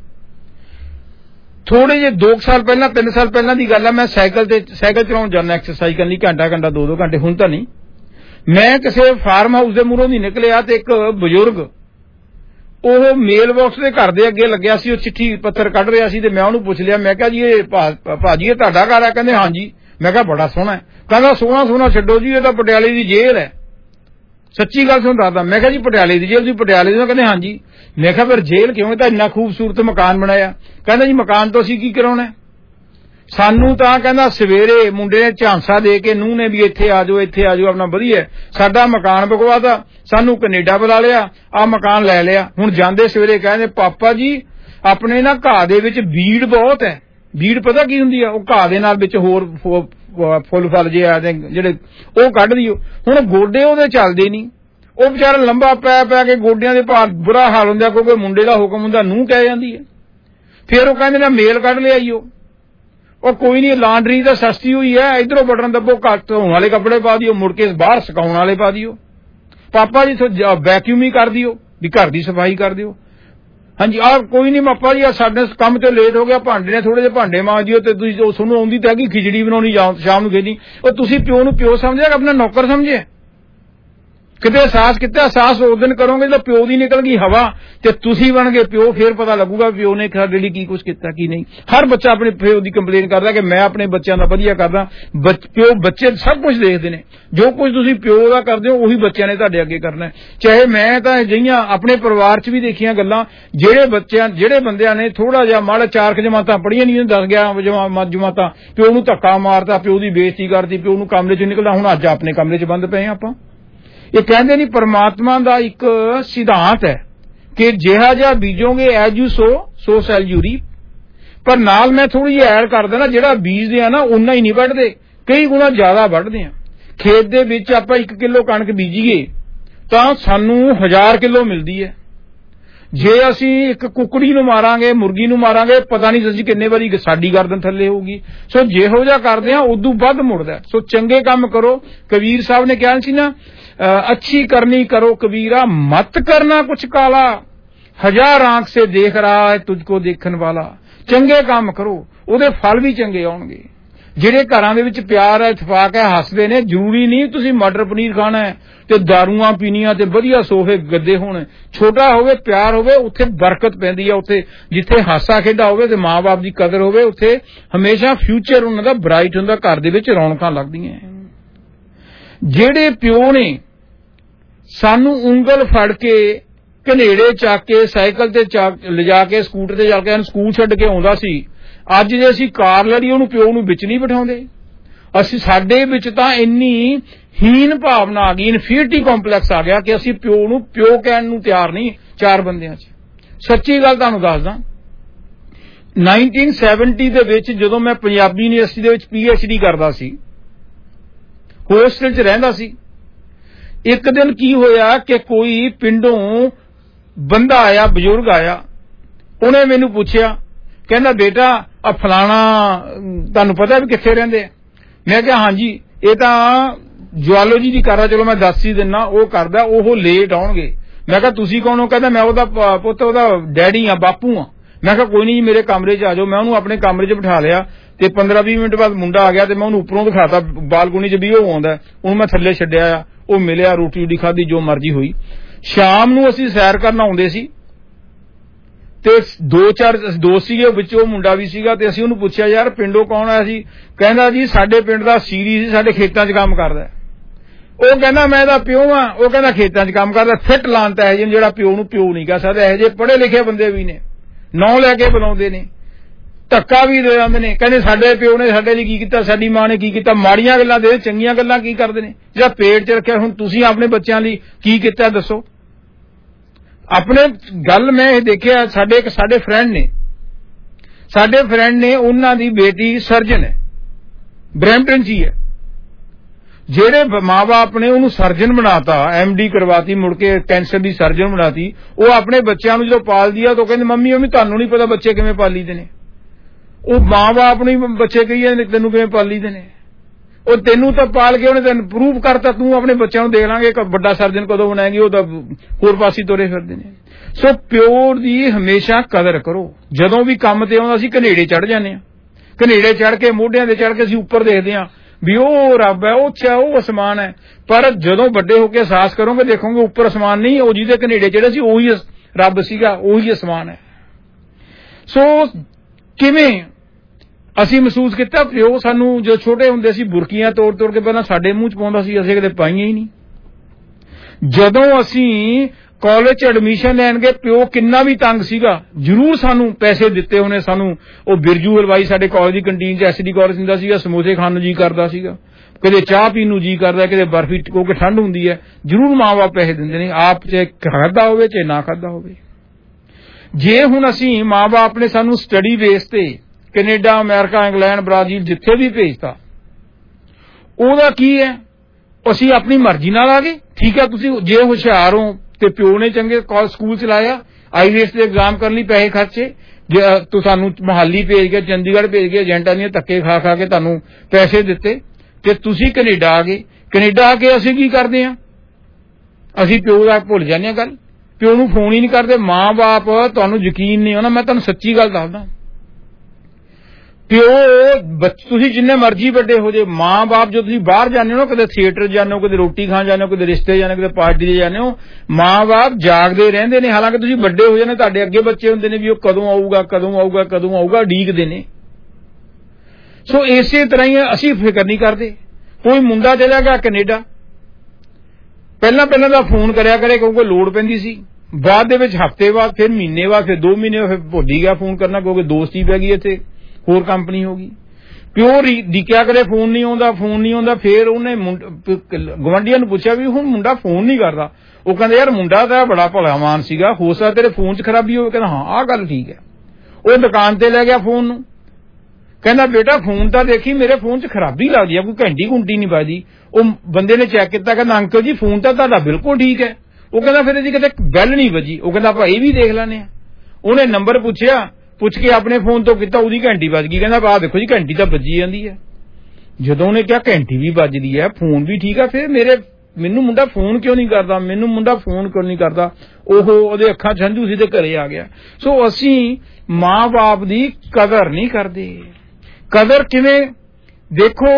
ਥੋੜੇ ਜਿਹੇ 2 ਸਾਲ ਪਹਿਲਾਂ 3 ਸਾਲ ਪਹਿਲਾਂ ਦੀ ਗੱਲ ਹੈ। ਮੈਂ ਸਾਈਕਲ ਚਲਾਉਣ ਜਾਂਦਾ, ਐਕਸਰਸਾਈਜ਼ ਕਰਨ ਲਈ, ਘੰਟਾ 2-2 ਘੰਟੇ, ਹੁਣ ਤਾਂ ਨਹੀਂ। ਮੈਂ ਕਿਸੇ ਫਾਰਮ ਹਾਊਸ ਦੇ ਮੂਹਰੋਂ ਦੀ ਨਿਕਲਿਆ ਤੇ ਇੱਕ ਬਜ਼ੁਰਗ ਉਹ ਮੇਲ ਬਾਕਸ ਦੇ ਘਰ ਦੇ ਅੱਗੇ ਲੱਗਿਆ ਸੀ, ਉਹ ਚਿੱਠੀ ਪੱਤਰ ਕੱਢ ਰਿਹਾ ਸੀ। ਤੇ ਮੈਂ ਉਹਨੂੰ ਪੁੱਛ ਲਿਆ, ਮੈਂ ਕਿਹਾ ਜੀ ਇਹ ਭਾਜੀ ਇਹ ਤੁਹਾਡਾ ਘਰ ਹੈ? ਕਹਿੰਦੇ ਹਾਂਜੀ। ਮੈਂ ਕਿਹਾ ਬੜਾ ਸੋਹਣਾ ਹੈ। ਕਹਿੰਦਾ ਸੋਹਣਾ ਛੱਡੋ ਜੀ, ਇਹ ਤਾਂ ਪਟਿਆਲੇ ਦੀ ਜੇਲ੍ਹ ਹੈ। ਸੱਚੀ ਗੱਲ ਤੁਹਾਨੂੰ ਦੱਸਦਾ। ਮੈਂ ਕਿਹਾ ਜੀ ਪਟਿਆਲੇ ਦੀ ਜੇਲ੍ਹ, ਤੁਸੀਂ ਪਟਿਆਲੇ ਦੀ? ਕਹਿੰਦੇ ਹਾਂਜੀ। ਮੈਂ ਕਿਹਾ ਫਿਰ ਜੇਲ੍ਹ ਕਿਉਂ? ਤਾਂ ਇੰਨਾ ਖੂਬਸੂਰਤ ਮਕਾਨ ਬਣਾਇਆ। ਕਹਿੰਦਾ ਜੀ ਮਕਾਨ ਤੋਂ ਅਸੀਂ ਕੀ ਕਰਾਉਣਾ, ਸਾਨੂੰ ਤਾਂ ਕਹਿੰਦਾ ਸਵੇਰੇ ਮੁੰਡੇ ਨੇ ਝਾਂਸਾ ਦੇ ਕੇ ਨੂੰਹ ਨੇ ਵੀ ਇੱਥੇ ਆ ਜਾਓ ਆਪਣਾ ਵਧੀਆ, ਸਾਡਾ ਮਕਾਨ ਬਕਵਾਤਾ, ਸਾਨੂੰ ਕੈਨੇਡਾ ਬੁਲਾ ਲਿਆ, ਆਹ ਮਕਾਨ ਲੈ ਲਿਆ। ਹੁਣ ਜਾਂਦੇ ਸਵੇਰੇ ਕਹਿੰਦੇ ਪਾਪਾ ਜੀ ਆਪਣੇ ਨਾ ਘਾਹ ਦੇ ਵਿੱਚ ਬੀੜ ਬਹੁਤ ਹੈ। ਬੀੜ ਪਤਾ ਕੀ ਹੁੰਦੀ ਆ? ਉਹ ਘਾਹ ਦੇ ਨਾਲ ਵਿੱਚ ਹੋਰ ਫੁੱਲ ਫਲ ਜੇ ਆ ਜਿਹੜੇ, ਉਹ ਕੱਢ ਦਿਓ। ਹੁਣ ਗੋਡੇ ਉਹਦੇ ਚੱਲਦੇ ਨਹੀਂ, ਉਹ ਵਿਚਾਰਾ ਲੰਬਾ ਪੈ ਕੇ ਗੋਡਿਆਂ ਦੇ ਭਾਰ ਬੁਰਾ ਹਾਲ ਹੁੰਦਾ, ਕਿਉਂਕਿ ਮੁੰਡੇ ਦਾ ਹੁਕਮ ਹੁੰਦਾ, ਨੂੰਹ ਕਹਿ ਜਾਂਦੀ ਹੈ। ਫਿਰ ਉਹ ਕਹਿੰਦੇ ਨਾ ਮੇਲ ਕੱਢ ਲਿਆਈਓ। ਉਹ ਕੋਈ ਨਹੀਂ, ਲਾਂਡਰੀ ਤਾਂ ਸਸਤੀ ਹੋਈ ਹੈ, ਇਧਰੋਂ ਬਟਨ ਦੱਬੋ, ਘੱਟ ਧੋਣ ਵਾਲੇ ਕੱਪੜੇ ਪਾ ਦਿਓ, ਮੁੜ ਕੇ ਬਾਹਰ ਸੁਕਾਉਣ ਵਾਲੇ ਪਾ ਦਿਓ। ਪਾਪਾ ਜੀ ਵੈਕਿਊਮ ਹੀ ਕਰ ਦਿਓ, ਵੀ ਘਰ ਦੀ ਸਫਾਈ ਕਰ ਦਿਓ। ਹਾਂਜੀ ਆ ਕੋਈ ਨਹੀਂ ਮਾਪਾ ਜੀ, ਸਾਡੇ ਕੰਮ ਤੇ ਲੇਟ ਹੋ ਗਿਆ, ਭਾਂਡੇ ਨੇ ਥੋੜੇ ਜਿਹੇ ਭਾਂਡੇ ਮਾਂਜ ਦਿਓ ਤੇ ਤੁਸੀਂ ਤੁਹਾਨੂੰ ਆਉਂਦੀ ਤਾਂ ਹੈਗੀ ਖਿਚੜੀ ਬਣਾਉਣੀ ਸ਼ਾਮ ਨੂੰ ਖੇਡੀ। ਉਹ ਤੁਸੀਂ ਪਿਓ ਨੂੰ ਪਿਓ ਸਮਝਿਆ ਕਿ ਆਪਣਾ ਨੌਕਰ ਸਮਝਿਆ? ਕਿਤੇ ਅਹਿਸਾਸ ਉਸ ਦਿਨ ਕਰੋਗੇ ਜਦੋਂ ਪਿਓ ਦੀ ਨਿਕਲ ਗਈ ਹਵਾ ਤੇ ਤੁਸੀਂ ਬਣ ਗਏ ਪਿਓ, ਫੇਰ ਪਤਾ ਲੱਗੂਗਾ ਪਿਓ ਨੇ ਸਾਡੇ ਲਈ ਕੀ ਕੁਝ ਕੀਤਾ ਕੀ ਨਹੀਂ। ਹਰ ਬੱਚਾ ਆਪਣੇ ਪਿਓ ਦੀ ਕੰਪਲੇਨ ਕਰਦਾ ਕਿ ਮੈਂ ਆਪਣੇ ਬੱਚਿਆਂ ਦਾ ਵਧੀਆ ਕਰਦਾ। ਪਿਓ ਬੱਚੇ ਸਭ ਕੁਝ ਦੇਖਦੇ ਨੇ, ਜੋ ਕੁਝ ਤੁਸੀਂ ਪਿਓ ਦਾ ਕਰਦੇ ਹੋ ਉਹੀ ਬੱਚਿਆਂ ਨੇ ਤੁਹਾਡੇ ਅੱਗੇ ਕਰਨਾ। ਚਾਹੇ ਮੈਂ ਤਾਂ ਅਜਿਹੀਆਂ ਆਪਣੇ ਪਰਿਵਾਰ 'ਚ ਵੀ ਦੇਖੀਆਂ ਗੱਲਾਂ, ਜਿਹੜੇ ਬੰਦਿਆਂ ਨੇ ਥੋੜਾ ਜਿਹਾ ਮਾੜਾ 4 ਜਮਾਤਾਂ ਪੜ੍ਹੀਆਂ ਨਹੀਂ, 10-11 ਜਮਾਤਾਂ, ਪਿਓ ਨੂੰ ਧੱਕਾ ਮਾਰਦਾ, ਪਿਓ ਦੀ ਬੇਇੱਜ਼ਤੀ ਕਰਦੀ, ਪਿਓ ਨੂੰ ਕਮਰੇ 'ਚ ਨਿਕਲਦਾ। ਹੁਣ ਅੱਜ ਆਪਣੇ ਕਮਰੇ 'ਚ ਬੰਦ ਪਏ ਆਪਾਂ। ਇਹ ਕਹਿੰਦੇ ਨਹੀਂ ਪਰਮਾਤਮਾ ਦਾ ਇੱਕ ਸਿਧਾਂਤ ਹੈ ਕਿ ਜਿਹਾ ਜਿਹਾ ਬੀਜੋਗੇ as you sow shall you reap. ਪਰ ਨਾਲ ਮੈਂ ਥੋੜੀ ਜਿਹੀ ਐਡ ਕਰ ਦੇਣਾ, ਜਿਹੜਾ ਬੀਜਦੇ ਆ ਨਾ ਉਨਾ ਹੀ ਨਹੀਂ ਵੱਢਦੇ, ਕਈ ਗੁਣਾ ਜ਼ਿਆਦਾ ਵੱਢਦੇ ਆ। ਖੇਤ ਦੇ ਵਿੱਚ ਆਪਾਂ 1 ਕਿਲੋ ਕਣਕ ਬੀਜੀਏ ਤਾਂ ਸਾਨੂੰ 1000 ਕਿਲੋ ਮਿਲਦੀ ਹੈ। ਜੇ ਅਸੀਂ ਇੱਕ ਕੁਕੜੀ ਨੂੰ ਮਾਰਾਂਗੇ, ਮੁਰਗੀ ਨੂੰ ਮਾਰਾਂਗੇ, ਪਤਾ ਨਹੀਂ ਅਸੀਂ ਕਿੰਨੇ ਵਾਰੀ ਸਾਡੀ ਗਰਦਨ ਥੱਲੇ ਹੋਊਗੀ। ਸੋ ਜਿਹੋ ਜਿਹਾ ਕਰਦੇ ਆ ਉਦੋਂ ਵੱਧ ਮੁੜਦਾ। ਸੋ ਚੰਗੇ ਕੰਮ ਕਰੋ। ਕਬੀਰ ਸਾਹਿਬ ਨੇ ਕਿਹਾ ਸੀ ਨਾ, अच्छी करनी करो कबीरा, मत करना कुछ काला, 1000 आंख से देख रहा है तुझको देखन वाला। चंगे काम करो, ਉਹਦੇ ਫਲ ਵੀ ਚੰਗੇ ਆਉਣਗੇ। ਜਿਹੜੇ ਘਰਾਂ ਦੇ ਵਿੱਚ ਪਿਆਰ ਹੈ, ਇਤਫਾਕ ਹੈ, ਹੱਸਦੇ ਨੇ, ਜ਼ਰੂਰੀ ਨਹੀਂ ਤੁਸੀਂ ਮਟਰ ਪਨੀਰ ਖਾਣਾ ਹੈ ਤੇ ਦਾਰੂਆਂ ਪੀਣੀਆਂ ਤੇ ਵਧੀਆ ਸੋਫੇ ਗੱਦੇ ਹੋਣ। ਛੋਟਾ ਹੋਵੇ, ਪਿਆਰ ਹੋਵੇ, ਉੱਥੇ ਬਰਕਤ ਪੈਂਦੀ ਹੈ। ਉੱਥੇ ਜਿੱਥੇ ਹਾਸਾ ਖੇਡਾ ਹੋਵੇ ਤੇ ਮਾਂ-ਬਾਪ ਦੀ ਕਦਰ ਹੋਵੇ, ਉੱਥੇ ਹਮੇਸ਼ਾ ਫਿਊਚਰ ਉਹਨਾਂ ਦਾ ਬ੍ਰਾਈਟ ਹੁੰਦਾ, ਘਰ ਦੇ ਵਿੱਚ ਰੌਣਕਾਂ ਲੱਗਦੀਆਂ। ਜਿਹੜੇ ਪਿਓ ਨੇ ਸਾਨੂੰ ਉਂਗਲ ਫੜ ਕੇ ਘਨੇੜੇ ਚੱਕ ਕੇ ਸਾਈਕਲ ਤੇ ਲਿਜਾ ਕੇ ਸਕੂਟਰ ਤੇ ਜਾ ਕੇ ਸਕੂਲ ਛੱਡ ਕੇ ਆਉਂਦਾ ਸੀ, ਅੱਜ ਜੇ ਅਸੀਂ ਕਾਰ ਲੜੀ ਉਹਨੂੰ ਪਿਓ ਨੂੰ ਵਿੱਚ ਨਹੀਂ ਬਿਠਾਉਂਦੇ। ਸਾਡੇ ਵਿੱਚ ਤਾਂ ਇੰਨੀ ਹੀਨ ਭਾਵਨਾ ਆ ਗਈ, ਇਨਫੀਰੀਟੀ ਕੰਪਲੈਕਸ ਆ ਗਿਆ ਕਿ ਅਸੀਂ ਪਿਓ ਨੂੰ ਪਿਓ ਕਹਿਣ ਨੂੰ ਤਿਆਰ ਨਹੀਂ 4 ਬੰਦਿਆਂ 'ਚ। ਸੱਚੀ ਗੱਲ ਤੁਹਾਨੂੰ ਦੱਸਦਾ, 1970 ਦੇ ਵਿੱਚ ਜਦੋਂ ਮੈਂ ਪੰਜਾਬੀ ਯੂਨੀਵਰਸਿਟੀ ਦੇ ਵਿੱਚ PhD ਕਰਦਾ ਸੀ, ਹੋਸਟਲ 'ਚ ਰਹਿੰਦਾ ਸੀ। ਇੱਕ ਦਿਨ ਕੀ ਹੋਇਆ ਕਿ ਕੋਈ ਪਿੰਡੋਂ ਬੰਦਾ ਆਇਆ, ਬਜ਼ੁਰਗ ਆਇਆ, ਉਹਨੇ ਮੈਨੂੰ ਪੁੱਛਿਆ, ਕਹਿੰਦਾ ਬੇਟਾ ਆ ਫਲਾਣਾ ਤੁਹਾਨੂੰ ਪਤਾ ਵੀ ਕਿੱਥੇ ਰਹਿੰਦੇ ਆ? ਮੈਂ ਕਿਹਾ ਹਾਂਜੀ, ਇਹ ਤਾਂ ਜੁਆਲੋਜੀ ਦੀ ਕਰਦਾ। ਚਲੋ ਮੈਂ ਦੱਸ ਹੀ ਦਿੰਨਾ, ਉਹ ਕਰਦਾ, ਉਹ ਲੇਟ ਆਉਣਗੇ। ਮੈਂ ਕਿਹਾ ਤੁਸੀਂ ਕੌਣ ਹੋ? ਕਹਿੰਦਾ ਮੈਂ ਉਹਦਾ ਪੁੱਤ, ਉਹਦਾ ਡੈਡੀ ਆ, ਬਾਪੂ ਆ। ਮੈਂ ਕਿਹਾ ਕੋਈ ਨਹੀਂ ਜੀ, ਮੇਰੇ ਕਮਰੇ 'ਚ ਆ ਜਾਓ। ਮੈਂ ਉਹਨੂੰ ਆਪਣੇ ਕਮਰੇ 'ਚ ਬਿਠਾ ਲਿਆ ਤੇ 15-20 ਮਿੰਟ ਬਾਅਦ ਮੁੰਡਾ ਆ ਗਿਆ ਤੇ ਮੈਂ ਉਹਨੂੰ ਉੱਪਰੋਂ ਦਿਖਾਤਾ ਬਾਲਕੋਨੀ 'ਚ ਵੀ ਉਹ ਆਉਂਦਾ। ਉਹਨੂੰ ਮੈਂ ਥੱਲੇ ਛੱਡਿਆ ਆ, ਉਹ ਮਿਲਿਆ, ਰੋਟੀ ਖਾਧੀ, ਜੋ ਮਰਜ਼ੀ ਹੋਈ। ਸ਼ਾਮ ਨੂੰ ਅਸੀਂ ਸੈਰ ਕਰਨ ਆਉਂਦੇ ਸੀ ਤੇ 2-4 ਦੋਸਤ ਸੀਗੇ, ਵਿੱਚ ਉਹ ਮੁੰਡਾ ਵੀ ਸੀਗਾ। ਤੇ ਅਸੀਂ ਉਹਨੂੰ ਪੁੱਛਿਆ ਯਾਰ ਪਿੰਡੋਂ ਕੌਣ ਆਇਆ ਸੀ? ਕਹਿੰਦਾ ਜੀ ਸਾਡੇ ਪਿੰਡ ਦਾ ਸੀਰੀ ਸੀ, ਸਾਡੇ ਖੇਤਾਂ 'ਚ ਕੰਮ ਕਰਦਾ। ਉਹ ਕਹਿੰਦਾ ਮੈਂ ਤਾਂ ਪਿਓ ਆ। ਉਹ ਕਹਿੰਦਾ ਖੇਤਾਂ 'ਚ ਕੰਮ ਕਰਦਾ। ਫਿੱਟ ਲਾਂਤਾ ਹੈ ਜਿਹੜਾ ਪਿਓ ਨੂੰ ਪਿਓ ਨਹੀਂ ਕਹਿ ਸਕਦਾ। ਇਹੋ ਜਿਹੇ ਪੜ੍ਹੇ ਲਿਖੇ ਬੰਦੇ ਵੀ ਨੇ, ਨਾਂ ਲੈ ਕੇ ਬੁਲਾਉਂਦੇ ਨੇ, ਧੱਕਾ ਵੀ ਦੇ ਜਾਂਦੇ ਨੇ। ਕਹਿੰਦੇ ਸਾਡੇ ਪਿਓ ਨੇ ਸਾਡੇ ਲਈ ਕੀ ਕੀਤਾ, ਸਾਡੀ ਮਾਂ ਨੇ ਕੀ ਕੀਤਾ। ਮਾੜੀਆਂ ਗੱਲਾਂ ਦੇ, ਚੰਗੀਆਂ ਗੱਲਾਂ ਕੀ ਕਰਦੇ ਨੇ? ਜਿਹੜਾ ਪੇਟ 'ਚ ਰੱਖਿਆ। ਹੁਣ ਤੁਸੀਂ ਆਪਣੇ ਬੱਚਿਆਂ ਲਈ ਕੀ ਕੀਤਾ ਦੱਸੋ? ਆਪਣੇ ਗੱਲ ਮੈਂ ਇਹ ਦੇਖਿਆ, ਸਾਡੇ ਫਰੈਂਡ ਨੇ, ਉਹਨਾਂ ਦੀ ਬੇਟੀ ਸਰਜਨ ਹੈ, ਬਰੈਂਪਟਨ 'ਚ ਹੀ ਹੈ। ਜਿਹੜੇ ਮਾਂ-ਬਾਪ ਨੇ ਉਹਨੂੰ ਸਰਜਨ ਬਣਾਤਾ, MD ਕਰਵਾਤੀ, ਮੁੜ ਕੇ ਕੈਂਸਰ ਦੀ ਸਰਜਨ ਬਣਾਤੀ। ਉਹ ਆਪਣੇ ਬੱਚਿਆਂ ਨੂੰ ਜਦੋਂ ਪਾਲਦੀ ਆ ਤਾਂ ਕਹਿੰਦੇ ਮੰਮੀ ਤੁਹਾਨੂੰ ਨਹੀਂ ਪਤਾ ਬੱਚੇ ਕਿਵੇਂ ਪਾਲੀ ਦੇ ਨੇ। ਉਹ ਮਾਂ-ਬਾਪ ਨੂੰ ਬੱਚੇ ਕਹੀ ਜਾਂਦੇ ਤੈਨੂੰ ਕਿਵੇਂ ਪਾਲੀ ਦੇ ਨੇ। ਉਹ ਤੈਨੂੰ ਤਾਂ ਪਾਲ ਕੇ ਉਹਨੇ ਤੈਨੂੰ ਪ੍ਰੂਵ ਕਰਤਾ, ਤੂੰ ਆਪਣੇ ਬੱਚਿਆਂ ਨੂੰ ਦੇਖ ਲਾਂਗੇ ਵੱਡਾ ਸਰਜਨ ਕਦੋਂ ਬਣਾਏਗੀ। ਉਹ ਤਾਂ ਹੋਰ ਪਾਸੇ ਤੁਰੇ ਫਿਰਦੇ ਨੇ। ਸੋ ਪਿਓ ਦੀ ਹਮੇਸ਼ਾ ਕਦਰ ਕਰੋ। ਜਦੋਂ ਵੀ ਕੰਮ ਤੇ ਆਉਂਦਾ ਅਸੀਂ ਘਨੇੜੇ ਚੜ੍ਹ ਜਾਂਦੇ ਹਾਂ, ਘਨੇੜੇ ਚੜ੍ਹ ਕੇ ਮੋਢਿਆਂ ਤੇ ਚੜ੍ਹ ਕੇ ਅਸੀਂ ਉੱਪਰ ਦੇਖਦੇ ਹਾਂ ਵੀ ਉਹ ਰੱਬ ਹੈ, ਉਹ ਅਸਮਾਨ ਹੈ। ਪਰ ਜਦੋਂ ਵੱਡੇ ਹੋ ਕੇ ਅਹਿਸਾਸ ਕਰੋਗੇ, ਦੇਖੋਗੇ ਉੱਪਰ ਅਸਮਾਨ ਨਹੀਂ, ਉਹ ਜਿਹਦੇ ਘਨੇੜੇ ਚੜ੍ਹੇ ਸੀ ਉਹੀ ਰੱਬ ਸੀਗਾ, ਉਹੀ ਅਸਮਾਨ ਹੈ। ਸੋ ਕਿਵੇਂ ਅਸੀਂ ਮਹਿਸੂਸ ਕੀਤਾ, ਪਿਓ ਸਾਨੂੰ ਜਦੋਂ ਛੋਟੇ ਹੁੰਦੇ ਸੀ ਬੁਰਕੀਆਂ ਤੋੜ ਕੇ ਪਹਿਲਾਂ ਸਾਡੇ ਮੂੰਹ 'ਚ ਪਾਉਂਦਾ ਸੀ, ਅਸੀਂ ਕਦੇ ਪਾਈਆਂ ਹੀ ਨਹੀਂ। ਜਦੋਂ ਅਸੀਂ ਕਾਲਜ 'ਚ ਐਡਮਿਸ਼ਨ ਲੈਣ ਗਏ, ਪਿਓ ਕਿੰਨਾ ਵੀ ਤੰਗ ਸੀਗਾ, ਜ਼ਰੂਰ ਸਾਨੂੰ ਪੈਸੇ ਦਿੱਤੇ ਉਹਨੇ। ਸਾਨੂੰ ਉਹ ਬਿਰਜੂ ਹਲਵਾਈ ਸਾਡੇ ਕਾਲਜ ਦੀ ਕੰਟੀਨ 'ਚ SD ਕਾਲਜ ਹੁੰਦਾ ਸੀਗਾ, ਸਮੋਸੇ ਖਾਣ ਨੂੰ ਜੀ ਕਰਦਾ ਸੀਗਾ, ਕਦੇ ਚਾਹ ਪੀਣ ਨੂੰ ਜੀ ਕਰਦਾ, ਕਦੇ ਬਰਫੀ, ਕਿਉਂਕਿ ਠੰਡ ਹੁੰਦੀ ਹੈ। ਜ਼ਰੂਰ ਮਾਂ-ਬਾਪ ਪੈਸੇ ਦਿੰਦੇ ਨੇ, ਆਪ ਚਾਹੇ ਖਾਧਾ ਹੋਵੇ ਚਾਹੇ ਨਾ ਖਾਧਾ ਹੋਵੇ। ਜੇ ਹੁਣ ਅਸੀਂ ਮਾਂ-ਬਾਪ ਨੇ ਸਾਨੂੰ ਸਟੱਡੀ ਬੇਸ ਤੇ ਕੈਨੇਡਾ, ਅਮਰੀਕਾ, ਇੰਗਲੈਂਡ, ਬ੍ਰਾਜ਼ੀਲ ਜਿੱਥੇ ਵੀ ਭੇਜਤਾ, ਉਹਦਾ ਕੀ ਹੈ? ਅਸੀਂ ਆਪਣੀ ਮਰਜ਼ੀ ਨਾਲ ਆ ਗਏ। ਠੀਕ ਹੈ, ਤੁਸੀਂ ਜੇ ਹੁਸ਼ਿਆਰ ਹੋ ਤੇ ਪਿਓ ਨੇ ਚੰਗੇ ਸਕੂਲ ਚ ਲਾਇਆ, IELTS ਦੇ ਐਗਜ਼ਾਮ ਕਰਨ ਲਈ ਪੈਸੇ ਖਰਚੇ, ਜੇ ਤੁਹਾਨੂੰ ਮੋਹਾਲੀ ਭੇਜ ਕੇ, ਚੰਡੀਗੜ੍ਹ ਭੇਜ ਕੇ, ਏਜੰਟਾਂ ਦੀਆਂ ਧੱਕੇ ਖਾ ਕੇ ਤੁਹਾਨੂੰ ਪੈਸੇ ਦਿੱਤੇ ਤੇ ਤੁਸੀਂ ਕੈਨੇਡਾ ਆ ਗਏ। ਕੈਨੇਡਾ ਆ ਕੇ ਅਸੀਂ ਕੀ ਕਰਦੇ ਹਾਂ? ਅਸੀਂ ਪਿਓ ਦਾ ਭੁੱਲ ਜਾਂਦੇ ਹਾਂ ਗੱਲ। ਪਿਓ ਨੂੰ ਫੋਨ ਹੀ ਨਹੀਂ ਕਰਦੇ। ਮਾਂ ਬਾਪ ਤੁਹਾਨੂੰ ਯਕੀਨ ਨਹੀਂ ਹੋਣਾ, ਮੈਂ ਤੁਹਾਨੂੰ ਸੱਚੀ ਗੱਲ ਦੱਸਦਾ, ਪਿਓ ਤੁਸੀਂ ਜਿੰਨੇ ਮਰਜ਼ੀ ਵੱਡੇ ਹੋ ਜੇ, ਮਾਂ ਬਾਪ ਜੋ ਤੁਸੀਂ ਬਾਹਰ ਜਾਂਦੇ ਹੋ ਨਾ, ਕਦੇ ਥੀਏਟਰ ਜਾਂਦੇ ਹੋ, ਕਦੇ ਰੋਟੀ ਖਾਣ ਜਾਂਦੇ ਹੋ, ਕਦੇ ਰਿਸ਼ਤੇ ਜਾਂਦੇ ਹੋ, ਕਦੇ ਪਾਰਟੀ ਤੇ ਜਾਂਦੇ ਹੋ, ਮਾਂ ਬਾਪ ਜਾਗਦੇ ਰਹਿੰਦੇ ਨੇ। ਹਾਲਾਂਕਿ ਤੁਸੀਂ ਵੱਡੇ ਹੋ ਜਾਂਦੇ, ਤੁਹਾਡੇ ਅੱਗੇ ਬੱਚੇ ਹੁੰਦੇ ਨੇ ਵੀ ਉਹ ਕਦੋਂ ਆਊਗਾ ਕਦੋਂ ਆਊਗਾ ਕਦੋਂ ਆਊਗਾ, ਉਡੀਕਦੇ ਨੇ। ਸੋ ਇਸੇ ਤਰ੍ਹਾਂ ਹੀ ਅਸੀਂ ਫਿਕਰ ਨਹੀਂ ਕਰਦੇ। ਕੋਈ ਮੁੰਡਾ ਚਲਾ ਗਿਆ ਕੈਨੇਡਾ, ਪਹਿਲਾਂ ਦਾ ਫੋਨ ਕਰਿਆ ਕਰੇ ਕਿਉਂਕਿ ਲੋੜ ਪੈਂਦੀ ਸੀ, ਬਾਅਦ ਦੇ ਵਿੱਚ ਹਫ਼ਤੇ ਬਾਅਦ, ਫਿਰ ਮਹੀਨੇ ਬਾਅਦ, ਫਿਰ 2 ਮਹੀਨੇ, ਫਿਰ ਭੁੱਲ ਹੀ ਗਿਆ ਫੋਨ ਕਰਨਾ ਕਿਉਂਕਿ ਦੋਸਤੀ ਪੈ ਗਈ, ਇੱਥੇ ਹੋਰ ਕੰਪਨੀ ਹੋ ਗਈ। ਪਿਓ ਡਿੱਕਿਆ ਕਰੇ ਫੋਨ ਨਹੀਂ ਆਉਂਦਾ। ਫਿਰ ਉਹਨੇ ਗਵਾਂਢੀਆਂ ਨੂੰ ਪੁੱਛਿਆ ਵੀ ਹੁਣ ਮੁੰਡਾ ਫੋਨ ਨਹੀਂ ਕਰਦਾ। ਉਹ ਕਹਿੰਦੇ ਯਾਰ ਮੁੰਡਾ ਤਾਂ ਬੜਾ ਭਲਾਮਾਨ ਸੀਗਾ, ਹੋ ਸਕਦਾ ਤੇਰੇ ਫੋਨ 'ਚ ਖਰਾਬੀ ਹੋਵੇ। ਕਹਿੰਦਾ ਹਾਂ ਆਹ ਗੱਲ ਠੀਕ ਹੈ। ਉਹ ਦੁਕਾਨ ਤੇ ਲੈ ਗਿਆ ਫੋਨ ਨੂੰ, ਕਹਿੰਦਾ ਬੇਟਾ ਫੋਨ ਤਾਂ ਦੇਖੀ, ਮੇਰੇ ਫੋਨ 'ਚ ਖਰਾਬੀ ਲੱਗਦੀ ਆ, ਕੋਈ ਘੰਟੀ ਨਹੀਂ ਵੱਜਦੀ। ਉਹ ਬੰਦੇ ਨੇ ਚੈੱਕ ਕੀਤਾ, ਕਹਿੰਦਾ ਅੰਕਲ ਜੀ ਫੋਨ ਤਾਂ ਤੁਹਾਡਾ ਬਿਲਕੁਲ ਠੀਕ ਹੈ। ਉਹ ਕਹਿੰਦਾ ਫਿਰ ਇਹਦੀ ਕਿਤੇ ਬੈਲ ਨਹੀਂ ਵੱਜੀ। ਉਹ ਕਹਿੰਦਾ ਆਪਾਂ ਇਹ ਵੀ ਦੇਖ ਲੈਂਦੇ ਆ। ਉਹਨੇ ਨੰਬਰ ਪੁੱਛ ਕੇ ਆਪਣੇ ਫੋਨ ਤੋਂ ਕੀਤਾ, ਉਹਦੀ ਘੰਟੀ ਵੱਜ ਗਈ। ਕਹਿੰਦਾ ਆਹ ਦੇਖੋ ਜੀ ਘੰਟੀ ਤਾਂ ਵੱਜੀ ਜਾਂਦੀ ਹੈ। ਜਦੋਂ ਉਹਨੇ ਕਿਹਾ ਘੰਟੀ ਵੀ ਵੱਜਦੀ ਹੈ, ਫੋਨ ਵੀ ਠੀਕ ਆ, ਫਿਰ ਮੈਨੂੰ ਮੁੰਡਾ ਫੋਨ ਕਿਉਂ ਨਹੀਂ ਕਰਦਾ, ਉਹਦੇ ਅੱਖਾਂ 'ਚ ਹੰਝੂ ਸੀ ਤੇ ਘਰੇ ਆ ਗਿਆ। ਸੋ ਅਸੀਂ ਮਾਂ ਬਾਪ ਦੀ ਕਦਰ ਨਹੀਂ ਕਰਦੇ। ਕਦਰ ਕਿਵੇਂ ਦੇਖੋ,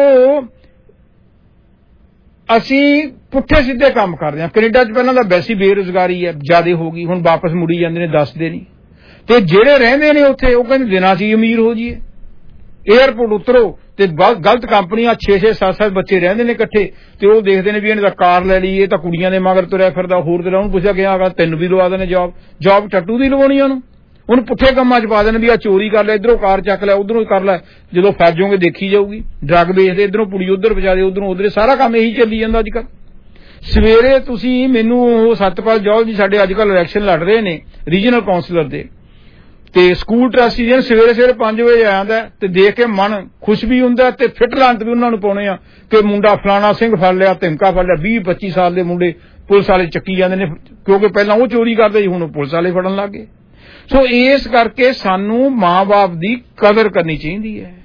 ਅਸੀਂ ਪੁੱਠੇ ਸਿੱਧੇ ਕੰਮ ਕਰਦੇ ਹਾਂ। ਕੈਨੇਡਾ 'ਚ ਪਹਿਲਾਂ ਤਾਂ ਵੈਸੀ ਬੇਰੁਜ਼ਗਾਰੀ ਹੈ, ਜ਼ਿਆਦਾ ਹੋ ਗਈ, ਹੁਣ ਵਾਪਸ ਮੁੜੀ ਜਾਂਦੇ ਨੇ, ਦੱਸਦੇ ਨਹੀਂ। ਤੇ ਜਿਹੜੇ ਰਹਿੰਦੇ ਨੇ ਉੱਥੇ ਉਹ ਕਹਿੰਦੇ ਦਿਨਾਂ 'ਚ ਹੀ ਅਮੀਰ ਹੋ ਜਾਈਏ। ਏਅਰਪੋਰਟ ਉਤਰੋ ਤੇ ਗਲਤ ਕੰਪਨੀਆਂ 6-6 7-7 ਬੱਚੇ ਰਹਿੰਦੇ ਨੇ ਇਕੱਠੇ, ਤੇ ਉਹ ਦੇਖਦੇ ਨੇ ਵੀ ਇਹਨੇ ਤਾਂ ਕਾਰ ਲੈ ਲਈ, ਇਹ ਤਾਂ ਕੁੜੀਆਂ ਦੇ ਮਗਰ ਤੁਰਿਆ ਫਿਰਦਾ, ਹੋਰ ਤਰ੍ਹਾਂ। ਉਹਨੂੰ ਪੁੱਛਿਆ ਗਿਆ ਤੈਨੂੰ ਵੀ ਲਵਾ ਦੇਣੇ ਜੌਬ ਟੱਟੂ ਦੀ ਲਵਾਉਣੀ ਉਹਨੂੰ ਪੁੱਠੇ ਕੰਮਾਂ 'ਚ ਪਾ ਦੇਣ ਵੀ ਆ ਚੋਰੀ ਕਰ ਲੈ, ਇੱਧਰੋਂ ਕਾਰ ਚੱਕ ਲੈ, ਉੱਧਰੋਂ ਕਰ ਲੈ, ਜਦੋਂ ਫਸ ਜਾਓਗੇ ਦੇਖੀ ਜਾਊਗੀ। ਡਰੱਗ ਵੇਚਦੇ, ਇੱਧਰੋਂ ਕੁੜੀ ਉੱਧਰ ਵਿਚਾਰੇ, ਉੱਧਰੋਂ ਉੱਧਰ, ਸਾਰਾ ਕੰਮ ਇਹੀ ਚੱਲੀ ਜਾਂਦਾ ਅੱਜ ਕੱਲ੍ਹ। ਸਵੇਰੇ ਤੁਸੀਂ ਮੈਨੂੰ ਉਹ ਸਤਪਾਲ ਜੌਹਲ ਜੀ ਸਾਡੇ ਅੱਜ ਕੱਲ੍ਹ ਇਲੈਕਸ਼ਨ ਲੜ ਰਹੇ ਨੇ ਰੀਜਨਲ ਕਾਉਂਸਲਰ ਦੇ, ਤੇ ਸਕੂਲ ਟਰਸਟੀ ਜਿਹਨ ਸਵੇਰੇ 5 ਵਜੇ ਆ ਜਾਂਦਾ ਤੇ ਦੇਖ ਕੇ ਮਨ ਖੁਸ਼ ਵੀ ਹੁੰਦਾ ਤੇ ਫਿੱਟ ਲਾਂਤ ਵੀ ਉਹਨਾਂ ਨੂੰ ਪਾਉਣੇ ਆ ਕਿ ਮੁੰਡਾ ਫਲਾਣਾ ਸਿੰਘ ਫੜ ਲਿਆ, ਧਮਕਾ ਫੜ ਲਿਆ। 20-25 ਸਾਲ ਦੇ ਮੁੰਡੇ ਪੁਲਿਸ ਵਾਲੇ ਚੱਕੀ ਜਾਂਦੇ ਨੇ, ਕਿਉਂਕਿ ਪਹਿਲਾਂ ਉਹ ਚੋਰੀ ਕਰਦੇ ਸੀ, ਹੁਣ ਪੁਲਿਸ ਵਾਲੇ ਫੜਨ ਲੱਗ ਗਏ। ਸੋ ਇਸ ਕਰਕੇ ਸਾਨੂੰ ਮਾਂ ਬਾਪ ਦੀ ਕਦਰ ਕਰਨੀ ਚਾਹੀਦੀ ਹੈ।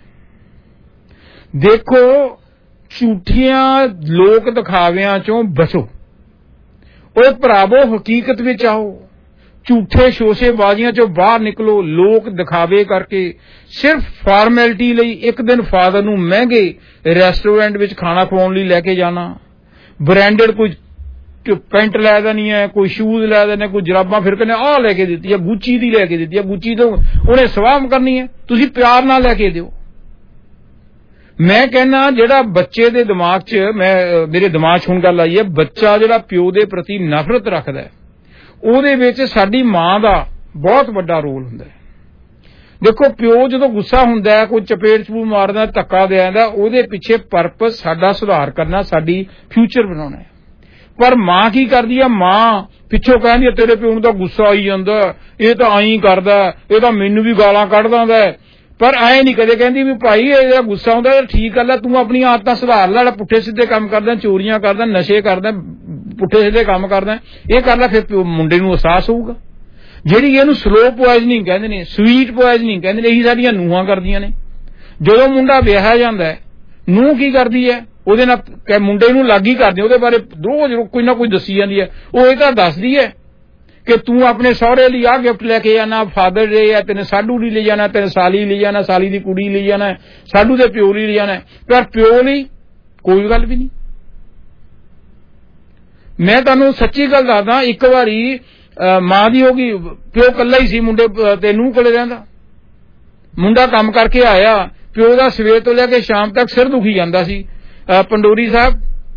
ਦੇਖੋ ਝੂਠੀਆਂ ਲੋਕ ਦਿਖਾਵਿਆਂ ਚੋਂ ਬਚੋ, ਉਹ ਭਰਾਵੋ ਹਕੀਕਤ ਵਿੱਚ ਆਓ। ਝੂਠੇ ਸ਼ੋਸ਼ੇਬਾਜ਼ੀਆਂ ਚੋਂ ਬਾਹਰ ਨਿਕਲੋ। ਲੋਕ ਦਿਖਾਵੇ ਕਰਕੇ ਸਿਰਫ ਫਾਰਮੈਲਿਟੀ ਲਈ ਇੱਕ ਦਿਨ ਫਾਦਰ ਨੂੰ ਮਹਿੰਗੇ ਰੈਸਟੋਰੈਂਟ ਵਿੱਚ ਖਾਣਾ ਖਵਾਉਣ ਲਈ ਲੈ ਕੇ ਜਾਣਾ, ਬ੍ਰਾਂਡਡ ਕੋਈ ਪੈਂਟ ਲੈ ਦੇਣੀ ਹੈ, ਕੋਈ ਸ਼ੂਜ਼ ਲੈ ਦੇਣੇ, ਕੋਈ ਜਰਾਬਾਂ ਫਿਰ ਕਹਿੰਦੇ ਆਹ ਲੈ ਕੇ ਦਿੱਤੀ ਹੈ, ਗੁੱਚੀ ਦੀ ਲੈ ਕੇ ਦਿੱਤੀ ਹੈ, ਗੁੱਚੀ ਤੋਂ ਉਹਨੇ ਸਵਾਮ ਕਰਨੀ ਹੈ, ਤੁਸੀਂ ਪਿਆਰ ਨਾਲ ਲੈ ਕੇ ਦਿਓ। ਮੈਂ ਕਹਿੰਦਾ ਜਿਹੜਾ ਬੱਚੇ ਦੇ ਦਿਮਾਗ 'ਚ, ਮੇਰੇ ਦਿਮਾਗ 'ਚ ਹੁਣ ਗੱਲ ਆਈ ਹੈ, ਬੱਚਾ ਜਿਹੜਾ ਪਿਓ ਦੇ ਪ੍ਰਤੀ ਨਫ਼ਰਤ ਰੱਖਦਾ ਹੈ, ਉਹਦੇ ਵਿੱਚ ਸਾਡੀ ਮਾਂ ਦਾ ਬਹੁਤ ਵੱਡਾ ਰੋਲ ਹੁੰਦਾ ਹੈ। ਦੇਖੋ ਪਿਓ ਜਦੋਂ ਗੁੱਸਾ ਹੁੰਦਾ ਹੈ, ਕੋਈ ਚਪੇੜ ਚਪੂੜ ਮਾਰਦਾ, ਧੱਕਾ ਦੇ ਜਾਂਦਾ, ਉਹਦੇ ਪਿੱਛੇ ਪਰਪਸ ਸਾਡਾ ਸੁਧਾਰ ਕਰਨਾ, ਸਾਡੀ ਫਿਊਚਰ ਬਣਾਉਣਾ ਹੈ। ਪਰ ਮਾਂ ਕੀ ਕਰਦੀ ਹੈ, ਮਾਂ ਪਿੱਛੋਂ ਕਹਿੰਦੀ ਹੈ ਤੇਰੇ ਪਿਓ ਨੂੰ ਤਾਂ ਗੁੱਸਾ ਆਈ ਜਾਂਦਾ, ਇਹ ਤਾਂ ਆਈ ਕਰਦਾ, ਇਹ ਤਾਂ ਮੈਨੂੰ ਵੀ ਗਾਲਾਂ ਕੱਢਦਾ ਹੁੰਦਾ, ਪਰ ਐ ਨਹੀਂ ਕਦੇ ਕਹਿੰਦੀ ਵੀ ਭਾਈ ਇਹ ਗੁੱਸਾ ਆਉਂਦਾ ਤਾਂ ਠੀਕ ਗੱਲ ਹੈ, ਤੂੰ ਆਪਣੀਆਂ ਆਦਤਾਂ ਸੁਧਾਰ ਲੈ, ਪੁੱਠੇ ਸਿੱਧੇ ਕੰਮ ਕਰਦਾ, ਚੋਰੀਆਂ ਕਰਦਾ, ਨਸ਼ੇ ਕਰਦਾ, ਪੁੱਠੇ ਸਿੱਧੇ ਕੰਮ ਕਰਦਾ, ਇਹ ਕਰ ਲੈ, ਫਿਰ ਮੁੰਡੇ ਨੂੰ ਅਹਿਸਾਸ ਹੋਊਗਾ। ਜਿਹੜੀ ਇਹਨੂੰ ਸਲੋ ਪੋਇਜ਼ਨਿੰਗ ਕਹਿੰਦੇ ਨੇ, ਸਵੀਟ ਪੋਇਜ਼ਨਿੰਗ ਕਹਿੰਦੇ ਨੇ, ਇਹੀ ਸਾਡੀਆਂ ਨੂੰਹਾਂ ਕਰਦੀਆਂ ਨੇ। ਜਦੋਂ ਮੁੰਡਾ ਵਿਆਹਿਆ ਜਾਂਦਾ, ਨੂੰਹ ਕੀ ਕਰਦੀ ਹੈ, ਉਹਦੇ ਨਾਲ ਮੁੰਡੇ ਨੂੰ ਲਾਗੀ ਕਰਦੀ, ਉਹਦੇ ਬਾਰੇ ਰੋਜ਼ ਕੋਈ ਨਾ ਕੋਈ ਦੱਸੀ ਜਾਂਦੀ ਹੈ। ਉਹ ਇਹ ਤਾਂ ਦੱਸਦੀ ਹੈ ਕਿ ਤੂੰ ਆਪਣੇ ਸਹੁਰੇ ਲਈ ਆਹ ਗਿਫਟ ਲੈ ਕੇ ਜਾਣਾ, ਫਾਦਰ ਡੇ ਆ, ਤੈਨੂੰ ਸਾਡੂ ਲਈ ਲੈ ਜਾਣਾ, ਤੈਨੂੰ ਸਾਲੀ ਲਈ ਜਾਣਾ, ਸਾਲੀ ਦੀ ਕੁੜੀ ਲਈ ਜਾਣਾ, ਸਾਡੂ ਦੇ ਪਿਓ ਲਈ ਜਾਣਾ, ਪਰ ਪਿਓ ਲਈ ਕੋਈ ਗੱਲ ਵੀ ਨਹੀਂ। ਮੈਂ ਤੁਹਾਨੂੰ ਸੱਚੀ ਗੱਲ ਦੱਸਦਾ, ਇੱਕ ਵਾਰੀ ਮਾਂ ਦੀ ਹੋ ਗਈ, ਪਿਓ ਇਕੱਲਾ ਹੀ ਸੀ, ਮੁੰਡੇ ਤੇ ਨੂੰਹ ਕੋਲੇ ਰਹਿੰਦਾ। ਮੁੰਡਾ ਕੰਮ ਕਰਕੇ ਆਇਆ, ਪਿਓ ਦਾ ਸਵੇਰ ਤੋਂ ਲੈ ਕੇ ਸ਼ਾਮ ਤੱਕ ਸਿਰ ਦੁਖੀ ਜਾਂਦਾ ਸੀ। ਪੰਡੋਰੀ ਸਾਹਿਬ,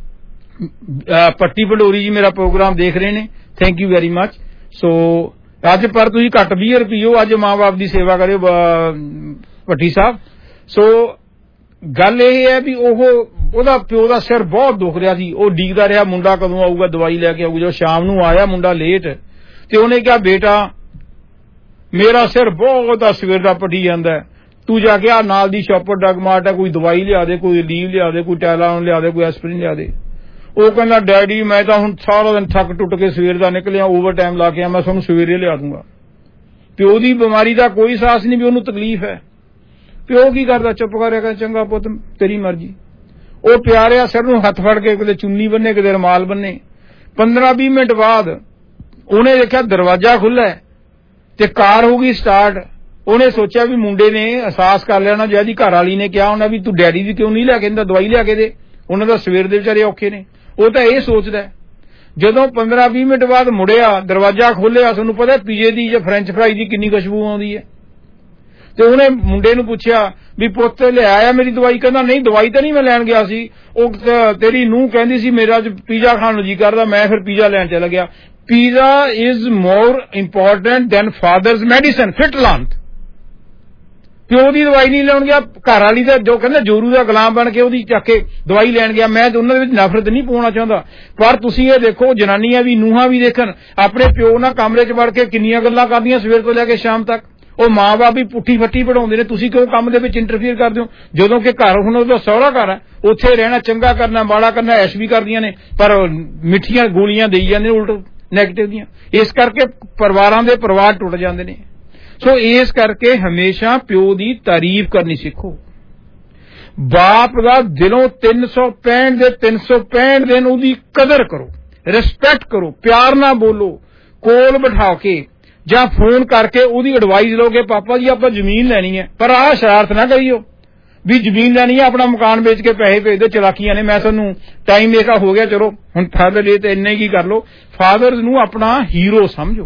ਪੱਟੀ ਪੰਡੋਰੀ ਜੀ ਮੇਰਾ ਪ੍ਰੋਗਰਾਮ ਦੇਖ ਰਹੇ ਨੇ, thank you very much. So ਅੱਜ ਪਰ ਤੁਸੀਂ ਘੱਟ 20 ਰੁਪਈਓ ਅੱਜ ਮਾਂ ਬਾਪ ਦੀ ਸੇਵਾ ਕਰਿਓ ਭੱਟੀ ਸਾਹਿਬ। ਸੋ ਗੱਲ ਇਹ ਹੈ ਵੀ ਉਹਦਾ ਪਿਓ ਦਾ ਸਿਰ ਬਹੁਤ ਦੁਖ ਰਿਹਾ ਸੀ, ਉਹ ਡੀਕਦਾ ਰਿਹਾ ਮੁੰਡਾ ਕਦੋਂ ਆਊਗਾ, ਦਵਾਈ ਲੈ ਕੇ ਆਊਗਾ। ਜਦੋਂ ਸ਼ਾਮ ਨੂੰ ਆਇਆ ਮੁੰਡਾ ਲੇਟ, ਤੇ ਉਹਨੇ ਕਿਹਾ ਬੇਟਾ ਮੇਰਾ ਸਿਰ ਬਹੁਤ ਸਵੇਰ ਦਾ ਪੱਟੀ ਜਾਂਦਾ, ਤੂੰ ਜਾ ਕੇ ਆ ਨਾਲ ਦੀ ਸ਼ਾਪਰ ਡਰੱਗ ਮਾਰਟ ਹੈ, ਕੋਈ ਦਵਾਈ ਲਿਆ ਦੇ, ਕੋਈ ਲੀਵ ਲਿਆ ਦੇ, ਕੋਈ ਟੈਲਾਨ ਲਿਆ ਦੇ, ਕੋਈ ਐਸਪਰੀਨ ਲਿਆ ਦੇ। ਉਹ ਕਹਿੰਦਾ ਡੈਡੀ ਮੈਂ ਤਾਂ ਹੁਣ ਸਾਰਾ ਦਿਨ ਥੱਕ ਟੁੱਟ ਕੇ ਸਵੇਰ ਦਾ ਨਿਕਲਿਆ, ਓਵਰ ਟਾਈਮ ਲਾ ਕੇ ਆ, ਮੈਂ ਤੁਹਾਨੂੰ ਸਵੇਰੇ ਲਿਆ ਦੂੰਗਾ। ਪਿਓ ਦੀ ਬਿਮਾਰੀ ਦਾ ਕੋਈ ਅਹਿਸਾਸ ਨਹੀਂ ਵੀ ਉਹਨੂੰ ਤਕਲੀਫ ਹੈ। ਪਿਓ ਕੀ ਕਰਦਾ, ਚੁੱਪ ਕਰਿਆ ਕਰ, ਚੰਗਾ ਪੁੱਤ ਤੇਰੀ ਮਰਜ਼ੀ। ਉਹ ਪਿਆਰਿਆ ਸਿਰ ਨੂੰ ਹੱਥ ਫੜ ਕੇ ਕਿਤੇ ਚੁੰਨੀ ਬੰਨੇ, ਕਿਤੇ ਰੁਮਾਲ ਬੰਨੇ। 15-20 ਮਿੰਟ ਬਾਅਦ ਉਹਨੇ ਦੇਖਿਆ ਦਰਵਾਜ਼ਾ ਖੁੱਲ੍ਹਾ ਤੇ ਕਾਰ ਹੋ ਗਈ ਸਟਾਰਟ। ਉਹਨੇ ਸੋਚਿਆ ਵੀ ਮੁੰਡੇ ਨੇ ਅਹਿਸਾਸ ਕਰ ਲਿਆ ਨਾ, ਜਿਹਦੀ ਘਰ ਵਾਲੀ ਨੇ ਕਿਹਾ ਉਹਨਾਂ ਵੀ ਤੂੰ ਡੈਡੀ ਦੀ ਕਿਉਂ ਨਹੀਂ ਲੈ ਕੇ ਦਿੰਦਾ, ਦਵਾਈ ਲਿਆ ਕੇ ਦੇ, ਉਹਨਾਂ ਦਾ ਸਵੇਰ ਦੇ ਵਿਚਾਰੇ ਔਖੇ ਨੇ। ਉਹ ਤਾਂ ਇਹ ਸੋਚਦਾ। ਜਦੋਂ 15-20 ਮਿੰਟ ਬਾਅਦ ਮੁੜਿਆ, ਦਰਵਾਜ਼ਾ ਖੋਲ੍ਹਿਆ, ਤੁਹਾਨੂੰ ਪਤਾ ਪੀਜ਼ੇ ਦੀ ਜਾਂ ਫਰੈਂਚ ਫਰਾਈ ਦੀ ਕਿੰਨੀ ਖੁਸ਼ਬੂ ਆਉਂਦੀ ਹੈ। ਤੇ ਉਹਨੇ ਮੁੰਡੇ ਨੂੰ ਪੁੱਛਿਆ ਵੀ ਪੁੱਤ ਲਿਆਇਆ ਮੇਰੀ ਦਵਾਈ? ਕਹਿੰਦਾ ਨਹੀਂ, ਦਵਾਈ ਤਾਂ ਨਹੀਂ ਮੈਂ ਲੈਣ ਗਿਆ ਸੀ, ਉਹ ਤੇਰੀ ਨੂੰਹ ਕਹਿੰਦੀ ਸੀ ਮੇਰਾ ਅੱਜ ਪੀਜ਼ਾ ਖਾਣ ਨੂੰ ਜੀ ਕਰਦਾ, ਮੈਂ ਫਿਰ ਪੀਜ਼ਾ ਲੈਣ ਚਲਾ ਗਿਆ। Pizza is more important than father's medicine. ਫਿਟ ਲਾਂਤ ਪਿਓ ਦੀ ਦਵਾਈ ਨਹੀਂ ਲੈਣ ਗਿਆ, ਘਰ ਵਾਲੀ ਦਾ ਜੋ ਕਹਿੰਦਾ ਜੋਰੂ ਦਾ ਗੁਲਾਮ ਬਣ ਕੇ ਉਹਦੀ ਚੱਕ ਕੇ ਦਵਾਈ ਲੈਣ ਗਿਆ। ਮੈਂ ਉਹਨਾਂ ਦੇ ਵਿੱਚ ਨਫ਼ਰਤ ਨਹੀਂ ਪਾਉਣਾ ਚਾਹੁੰਦਾ, ਪਰ ਤੁਸੀਂ ਇਹ ਦੇਖੋ ਜਨਾਨੀਆਂ ਵੀ ਨੂੰਹਾਂ ਵੀ ਦੇਖਣ ਆਪਣੇ ਪਿਓ ਨਾਲ ਕਮਰੇ 'ਚ ਵੜ ਕੇ ਕਿੰਨੀਆਂ ਗੱਲਾਂ ਕਰਦੀਆਂ ਸਵੇਰ ਤੋਂ ਲੈ ਕੇ ਸ਼ਾਮ ਤੱਕ। ਉਹ ਮਾਂ-ਬਾਪ ਵੀ ਪੁੱਠੀ ਫੱਟੀ ਪੜਾਉਂਦੇ ਨੇ, ਤੁਸੀਂ ਕਿਉਂ ਕੰਮ ਦੇ ਵਿੱਚ ਇੰਟਰਫੀਅਰ ਕਰਦੇ ਹੋ? ਜਦੋਂ ਕਿ ਘਰ ਹੁਣ ਉਹਦਾ ਸਹੁਰਾ ਘਰ ਹੈ, ਉੱਥੇ ਰਹਿਣਾ, ਚੰਗਾ ਕਰਨਾ ਮਾੜਾ ਕਰਨਾ ਐਸ਼ ਵੀ ਕਰਦੀਆਂ ਨੇ, ਪਰ ਮਿੱਠੀਆਂ ਗੋਲੀਆਂ ਦੇਈ ਜਾਂਦੇ ਨੇ ਉਲਟ ਨੈਗੇਟਿਵ ਦੀਆਂ। ਇਸ ਕਰਕੇ ਪਰਿਵਾਰਾਂ ਦੇ ਪਰਿਵਾਰ ਟੁੱਟ ਜਾਂਦੇ ਨੇ। ਸੋ ਇਸ ਕਰਕੇ ਹਮੇਸ਼ਾ ਪਿਓ ਦੀ ਤਾਰੀਫ ਕਰਨੀ ਸਿੱਖੋ। ਬਾਪ ਦਾ ਦਿਲੋਂ 365 ਦਿਨ ਉਹਦੀ ਕਦਰ ਕਰੋ, ਰਿਸਪੈਕਟ ਕਰੋ, ਪਿਆਰ ਨਾਲ ਬੋਲੋ, ਕੋਲ ਬਿਠਾ ਕੇ ਜਾਂ ਫੋਨ ਕਰਕੇ ਉਹਦੀ ਐਡਵਾਈਸ ਲਓ ਕਿ ਪਾਪਾ ਜੀ ਆਪਾਂ ਜ਼ਮੀਨ ਲੈਣੀ ਹੈ, ਪਰ ਆਹ ਸ਼ਰਾਰਤ ਨਾ ਕਰਿਓ ਵੀ ਜ਼ਮੀਨ ਲੈਣੀ ਹੈ ਆਪਣਾ ਮਕਾਨ ਵੇਚ ਕੇ ਪੈਸੇ ਭੇਜ ਦਿਓ, ਚਲਾਕੀਆਂ ਨੇ। ਮੈਂ ਤੁਹਾਨੂੰ ਟਾਈਮ ਦੇਖਾ ਹੋ ਗਿਆ, ਚਲੋ ਹੁਣ ਫਾਦਰ ਡੇ ਤੇ ਇੰਨੇ ਕੀ ਕਰ ਲਓ। ਫਾਦਰਸ ਨੂੰ ਆਪਣਾ ਹੀਰੋ ਸਮਝੋ।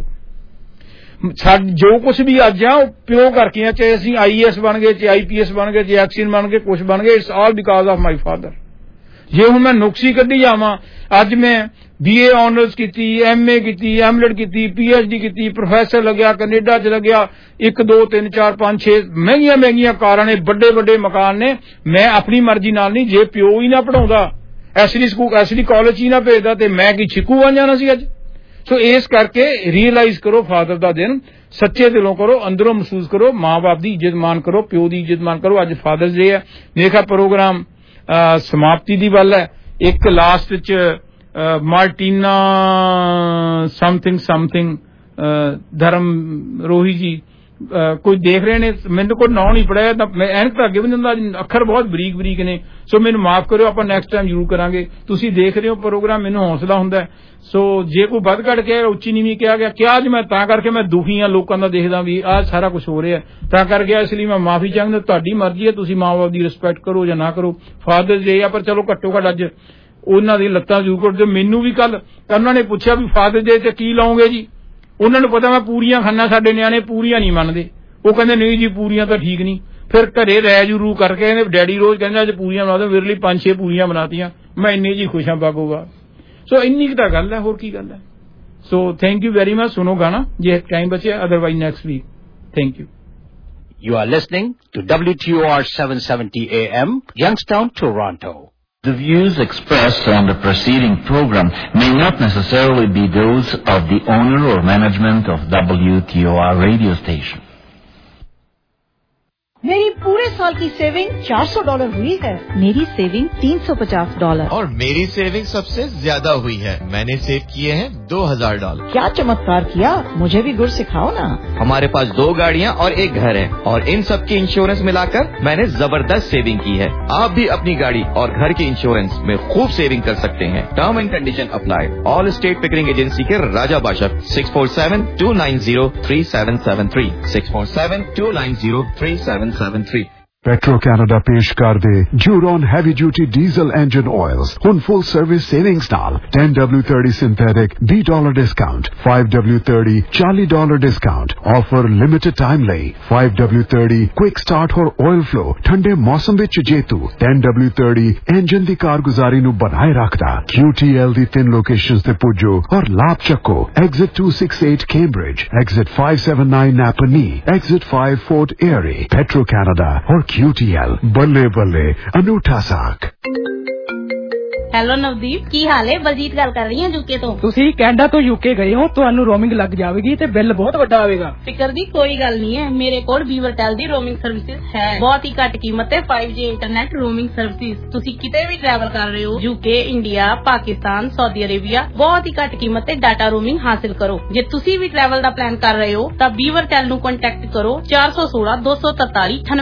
ਜੋ ਕੁਛ ਵੀ ਅੱਜ ਆ ਉਹ ਪਿਓ ਕਰਕੇ ਆ, ਚਾਹੇ ਅਸੀਂ IAS ਬਣ ਗਏ, ਚਾਹੇ IPS ਬਣ ਗਏ, ਚਾਹੇ ਐਕਸੀਅਨ ਬਣ ਗਏ, ਕੁਛ ਬਣ ਗਏ, it's all because of my father. ਜੇ ਹੁਣ ਮੈਂ ਨੁਕਸੀ ਕੱਢੀ ਜਾਵਾਂ, ਅੱਜ ਮੈਂ BA ਆਨਰਸ ਕੀਤੀ, MA ਕੀਤੀ, MLED ਕੀਤੀ, PhD ਕੀਤੀ, ਪ੍ਰੋਫੈਸਰ ਲੱਗਿਆ, ਕੈਨੇਡਾ 'ਚ ਲੱਗਿਆ, 1 2 3 4 5 6 ਮਹਿੰਗੀਆਂ ਕਾਰਾਂ ਨੇ, ਵੱਡੇ ਮਕਾਨ ਨੇ। ਮੈਂ ਆਪਣੀ ਮਰਜ਼ੀ ਨਾਲ ਨਹੀਂ, ਜੇ ਪਿਓ ਹੀ ਨਾ ਪੜਾਉਂਦਾ, ਐਸਡੀ ਕਾਲਜ ਹੀ ਨਾ ਭੇਜਦਾ, ਤੇ ਮੈਂ ਕੀ ਛਿੱਕੂ ਬਣ ਜਾਣਾ ਸੀ ਅੱਜ। ਸੋ ਇਸ ਕਰਕੇ ਰੀਅਲਾਈਜ਼ ਕਰੋ ਫਾਦਰ ਦਾ ਦਿਨ ਸੱਚੇ ਦਿਲੋਂ ਕਰੋ, ਅੰਦਰੋਂ ਮਹਿਸੂਸ ਕਰੋ, ਮਾਂ ਬਾਪ ਦੀ ਇੱਜ਼ਤ ਮਾਨ ਕਰੋ, ਪਿਓ ਦੀ ਇੱਜ਼ਤ ਮਾਨ ਕਰੋ। ਅੱਜ ਫਾਦਰਸ ਡੇ ਹੈ, ਦੇਖਾ ਪ੍ਰੋਗਰਾਮ ਸਮਾਪਤੀ ਦੀ ਵੱਲ ਹੈ। ਇੱਕ ਲਾਸਟ 'ਚ ਮਾਰਟੀਨਾ ਸਮਥਿੰਗ ਧਰਮ ਰੋਹੀ ਜੀ ਕੋਈ ਦੇਖ ਰਹੇ ਨੇ, ਮੈਨੂੰ ਕੋਈ ਨਾਂ ਨਹੀਂ ਪੜਿਆ, ਤਾਂ ਮੈਂ ਐਨਕ ਤਾਂ ਅੱਗੇ ਵੀ ਨਹੀਂ ਹੁੰਦਾ, ਅੱਖਰ ਬਹੁਤ ਬਰੀਕ ਨੇ, ਸੋ ਮੈਨੂੰ ਮਾਫ ਕਰਿਓ, ਆਪਾਂ ਨੈਕਸਟ ਟਾਈਮ ਜ਼ਰੂਰ ਕਰਾਂਗੇ। ਤੁਸੀਂ ਦੇਖ ਰਹੇ ਹੋ ਪ੍ਰੋਗਰਾਮ, ਮੈਨੂੰ ਹੌਸਲਾ ਹੁੰਦਾ। ਸੋ ਜੇ ਕੋਈ ਵੱਧ ਘੱਟ ਕੇ ਉੱਚੀ ਨੀਵੀਂ ਕਿਹਾ ਗਿਆ, ਕਿਹਾ ਅੱਜ ਮੈਂ ਤਾਂ ਕਰਕੇ ਮੈਂ ਦੁਖੀ ਹਾਂ ਲੋਕਾਂ ਦਾ ਦੇਖਦਾ ਵੀ ਆਹ ਸਾਰਾ ਕੁਝ ਹੋ ਰਿਹਾ, ਤਾਂ ਕਰ ਗਿਆ, ਇਸ ਲਈ ਮੈਂ ਮਾਫੀ ਚਾਹੁੰਦਾ। ਤੁਹਾਡੀ ਮਰਜ਼ੀ ਹੈ, ਤੁਸੀਂ ਮਾਂ ਬਾਪ ਦੀ ਰਿਸਪੈਕਟ ਕਰੋ ਜਾਂ ਨਾ ਕਰੋ। ਫਾਦਰਸ ਡੇ ਆ, ਪਰ ਚਲੋ ਘੱਟੋ ਘੱਟ ਅੱਜ ਉਹਨਾਂ ਦੀ ਲੱਤਾਂ ਜ਼ਰੂਰ ਕੱਢ। ਮੈਨੂੰ ਵੀ ਕੱਲ ਉਹਨਾਂ ਨੇ ਪੁੱਛਿਆ ਵੀ ਫਾਦਰਸ ਡੇ ਤੇ ਕੀ ਲਾਉਂਗੇ ਜੀ, ਉਹਨਾਂ ਨੂੰ ਪਤਾ ਮੈਂ ਪੂਰੀਆਂ ਖਾਨਾ, ਸਾਡੇ ਨਿਆਣੇ ਪੂਰੀਆਂ ਨਹੀਂ ਮੰਨਦੇ, ਉਹ ਕਹਿੰਦੇ ਨਹੀਂ ਜੀ ਪੂਰੀਆਂ ਤਾਂ ਠੀਕ ਨਹੀਂ। ਫਿਰ ਘਰੇ ਰਹਿ ਜੂ ਕਰਕੇ ਕਹਿੰਦੇ ਡੈਡੀ ਰੋਜ਼ ਕਹਿੰਦੇ ਅੱਜ ਪੂਰੀਆਂ ਬਣਾ ਦਿਓ, ਮੇਰੇ ਲਈ 5-6 ਪੂਰੀਆਂ ਬਣਾਤੀਆਂ, ਮੈਂ ਇੰਨੀ ਜੀ ਖੁਸ਼ ਹਾਂ ਬਾਗੋਗਾ। ਸੋ ਇੰਨੀ ਕੁ ਤਾਂ ਗੱਲ ਹੈ, ਹੋਰ ਕੀ ਗੱਲ ਹੈ। So thank you very much. ਸੁਣੋ ਗਾਣਾ ਜੇ ਟਾਈਮ ਬਚਿਆ, otherwise next week. Thank you. You are listening to WTOR 770 AM, Youngstown, Toronto. The views expressed on the preceding program may not necessarily be those of the owner or management of WTOR radio station. मेरी पूरे साल की saving $400 हुई है। मेरी saving $350 और मेरी saving सबसे ज्यादा हुई है, मैंने सेव किए हैं $2000। क्या चमत्कार किया, मुझे भी गुर सिखाओ ना। हमारे पास 2 गाड़ियाँ और 1 घर है, और इन सब की इंश्योरेंस मिलाकर मैंने जबरदस्त सेविंग की है। आप भी अपनी गाड़ी और घर की इंश्योरेंस में खूब सेविंग कर सकते हैं। Term and condition apply. All state picking agency के राजा बाशक 647-290-3773 647-290-3773। Petro Canada पेश कर दे Juron Heavy Duty Diesel Engine Oils ਹੁਣ full service savings ਨਾਲ $10W30 synthetic $20 discount, $5W30 $40 discount offer limited time ਲਈ, $5W30 quick start ਹੋਰ oil flow ਠੰਡੇ ਮੌਸਮ ਵਿੱਚ ਜੇਤੂ, $10W30 ਇੰਜਨ ਦੀ ਕਾਰਗੁਜ਼ਾਰੀ ਨੂੰ ਬਣਾਏ ਰੱਖਦਾ। QTL ਦੀ 3 ਲੋਕੇਸ਼ਨਸ ਤੇ ਪੁੱਜੋ ਔਰ ਲਾਭ ਚੱਕੋ। Exit 268 Cambridge, Exit 579 Napanee, Exit 5 Fort Erie। Petro Canada और QTL ਬੱਲੇ ਬੱਲੇ ਅਨੂਠਾ ਸਾਕ। ਹੈਲੋ ਨਵਦੀਪ, ਕੀ ਹਾਲ ਹੈ? ਬਲਜੀਤ ਗੱਲ ਕਰ ਰਹੀ ਹਾਂ ਯੂਕੇ ਤੋਂ। ਤੁਸੀਂ ਕੈਨੇਡਾ ਤੋਂ ਯੂਕੇ ਗਏ ਹੋ, ਤੁਹਾਨੂੰ ਰੋਮਿੰਗ ਲੱਗ ਜਾਵੇਗੀ ਤੇ ਬਿੱਲ ਬਹੁਤ ਵੱਡਾ ਆਵੇਗਾ। ਫਿਕਰ ਦੀ ਕੋਈ ਗੱਲ ਨਹੀਂ ਹੈ, ਮੇਰੇ ਕੋਲ ਵੀਵਰਟੈਲ ਦੀ ਰੋਮਿੰਗ ਸਰਵਿਸਿਜ਼ ਹੈ। ਬਹੁਤ ਹੀ ਘੱਟ ਕੀਮਤ ਤੇ 5G ਇੰਟਰਨੈਟ ਰੋਮਿੰਗ ਸਰਵਿਸਿਜ਼। ਤੁਸੀਂ ਕਿਤੇ ਵੀ ਟਰੈਵਲ ਕਰ ਰਹੇ ਹੋ, UK, India, Pakistan, Saudi Arabia, ਬਹੁਤ ਹੀ ਘੱਟ ਕੀਮਤ ਤੇ ਡਾਟਾ ਰੋਮਿੰਗ ਹਾਸਿਲ ਕਰੋ। ਜੇ ਤੁਸੀਂ ਵੀ ਟਰੈਵਲ ਦਾ ਪਲਾਨ ਕਰ ਰਹੇ ਹੋ ਤਾਂ ਵੀਵਰਟੈਲ ਨੂੰ ਕੰਟੈਕਟ ਕਰੋ 416 243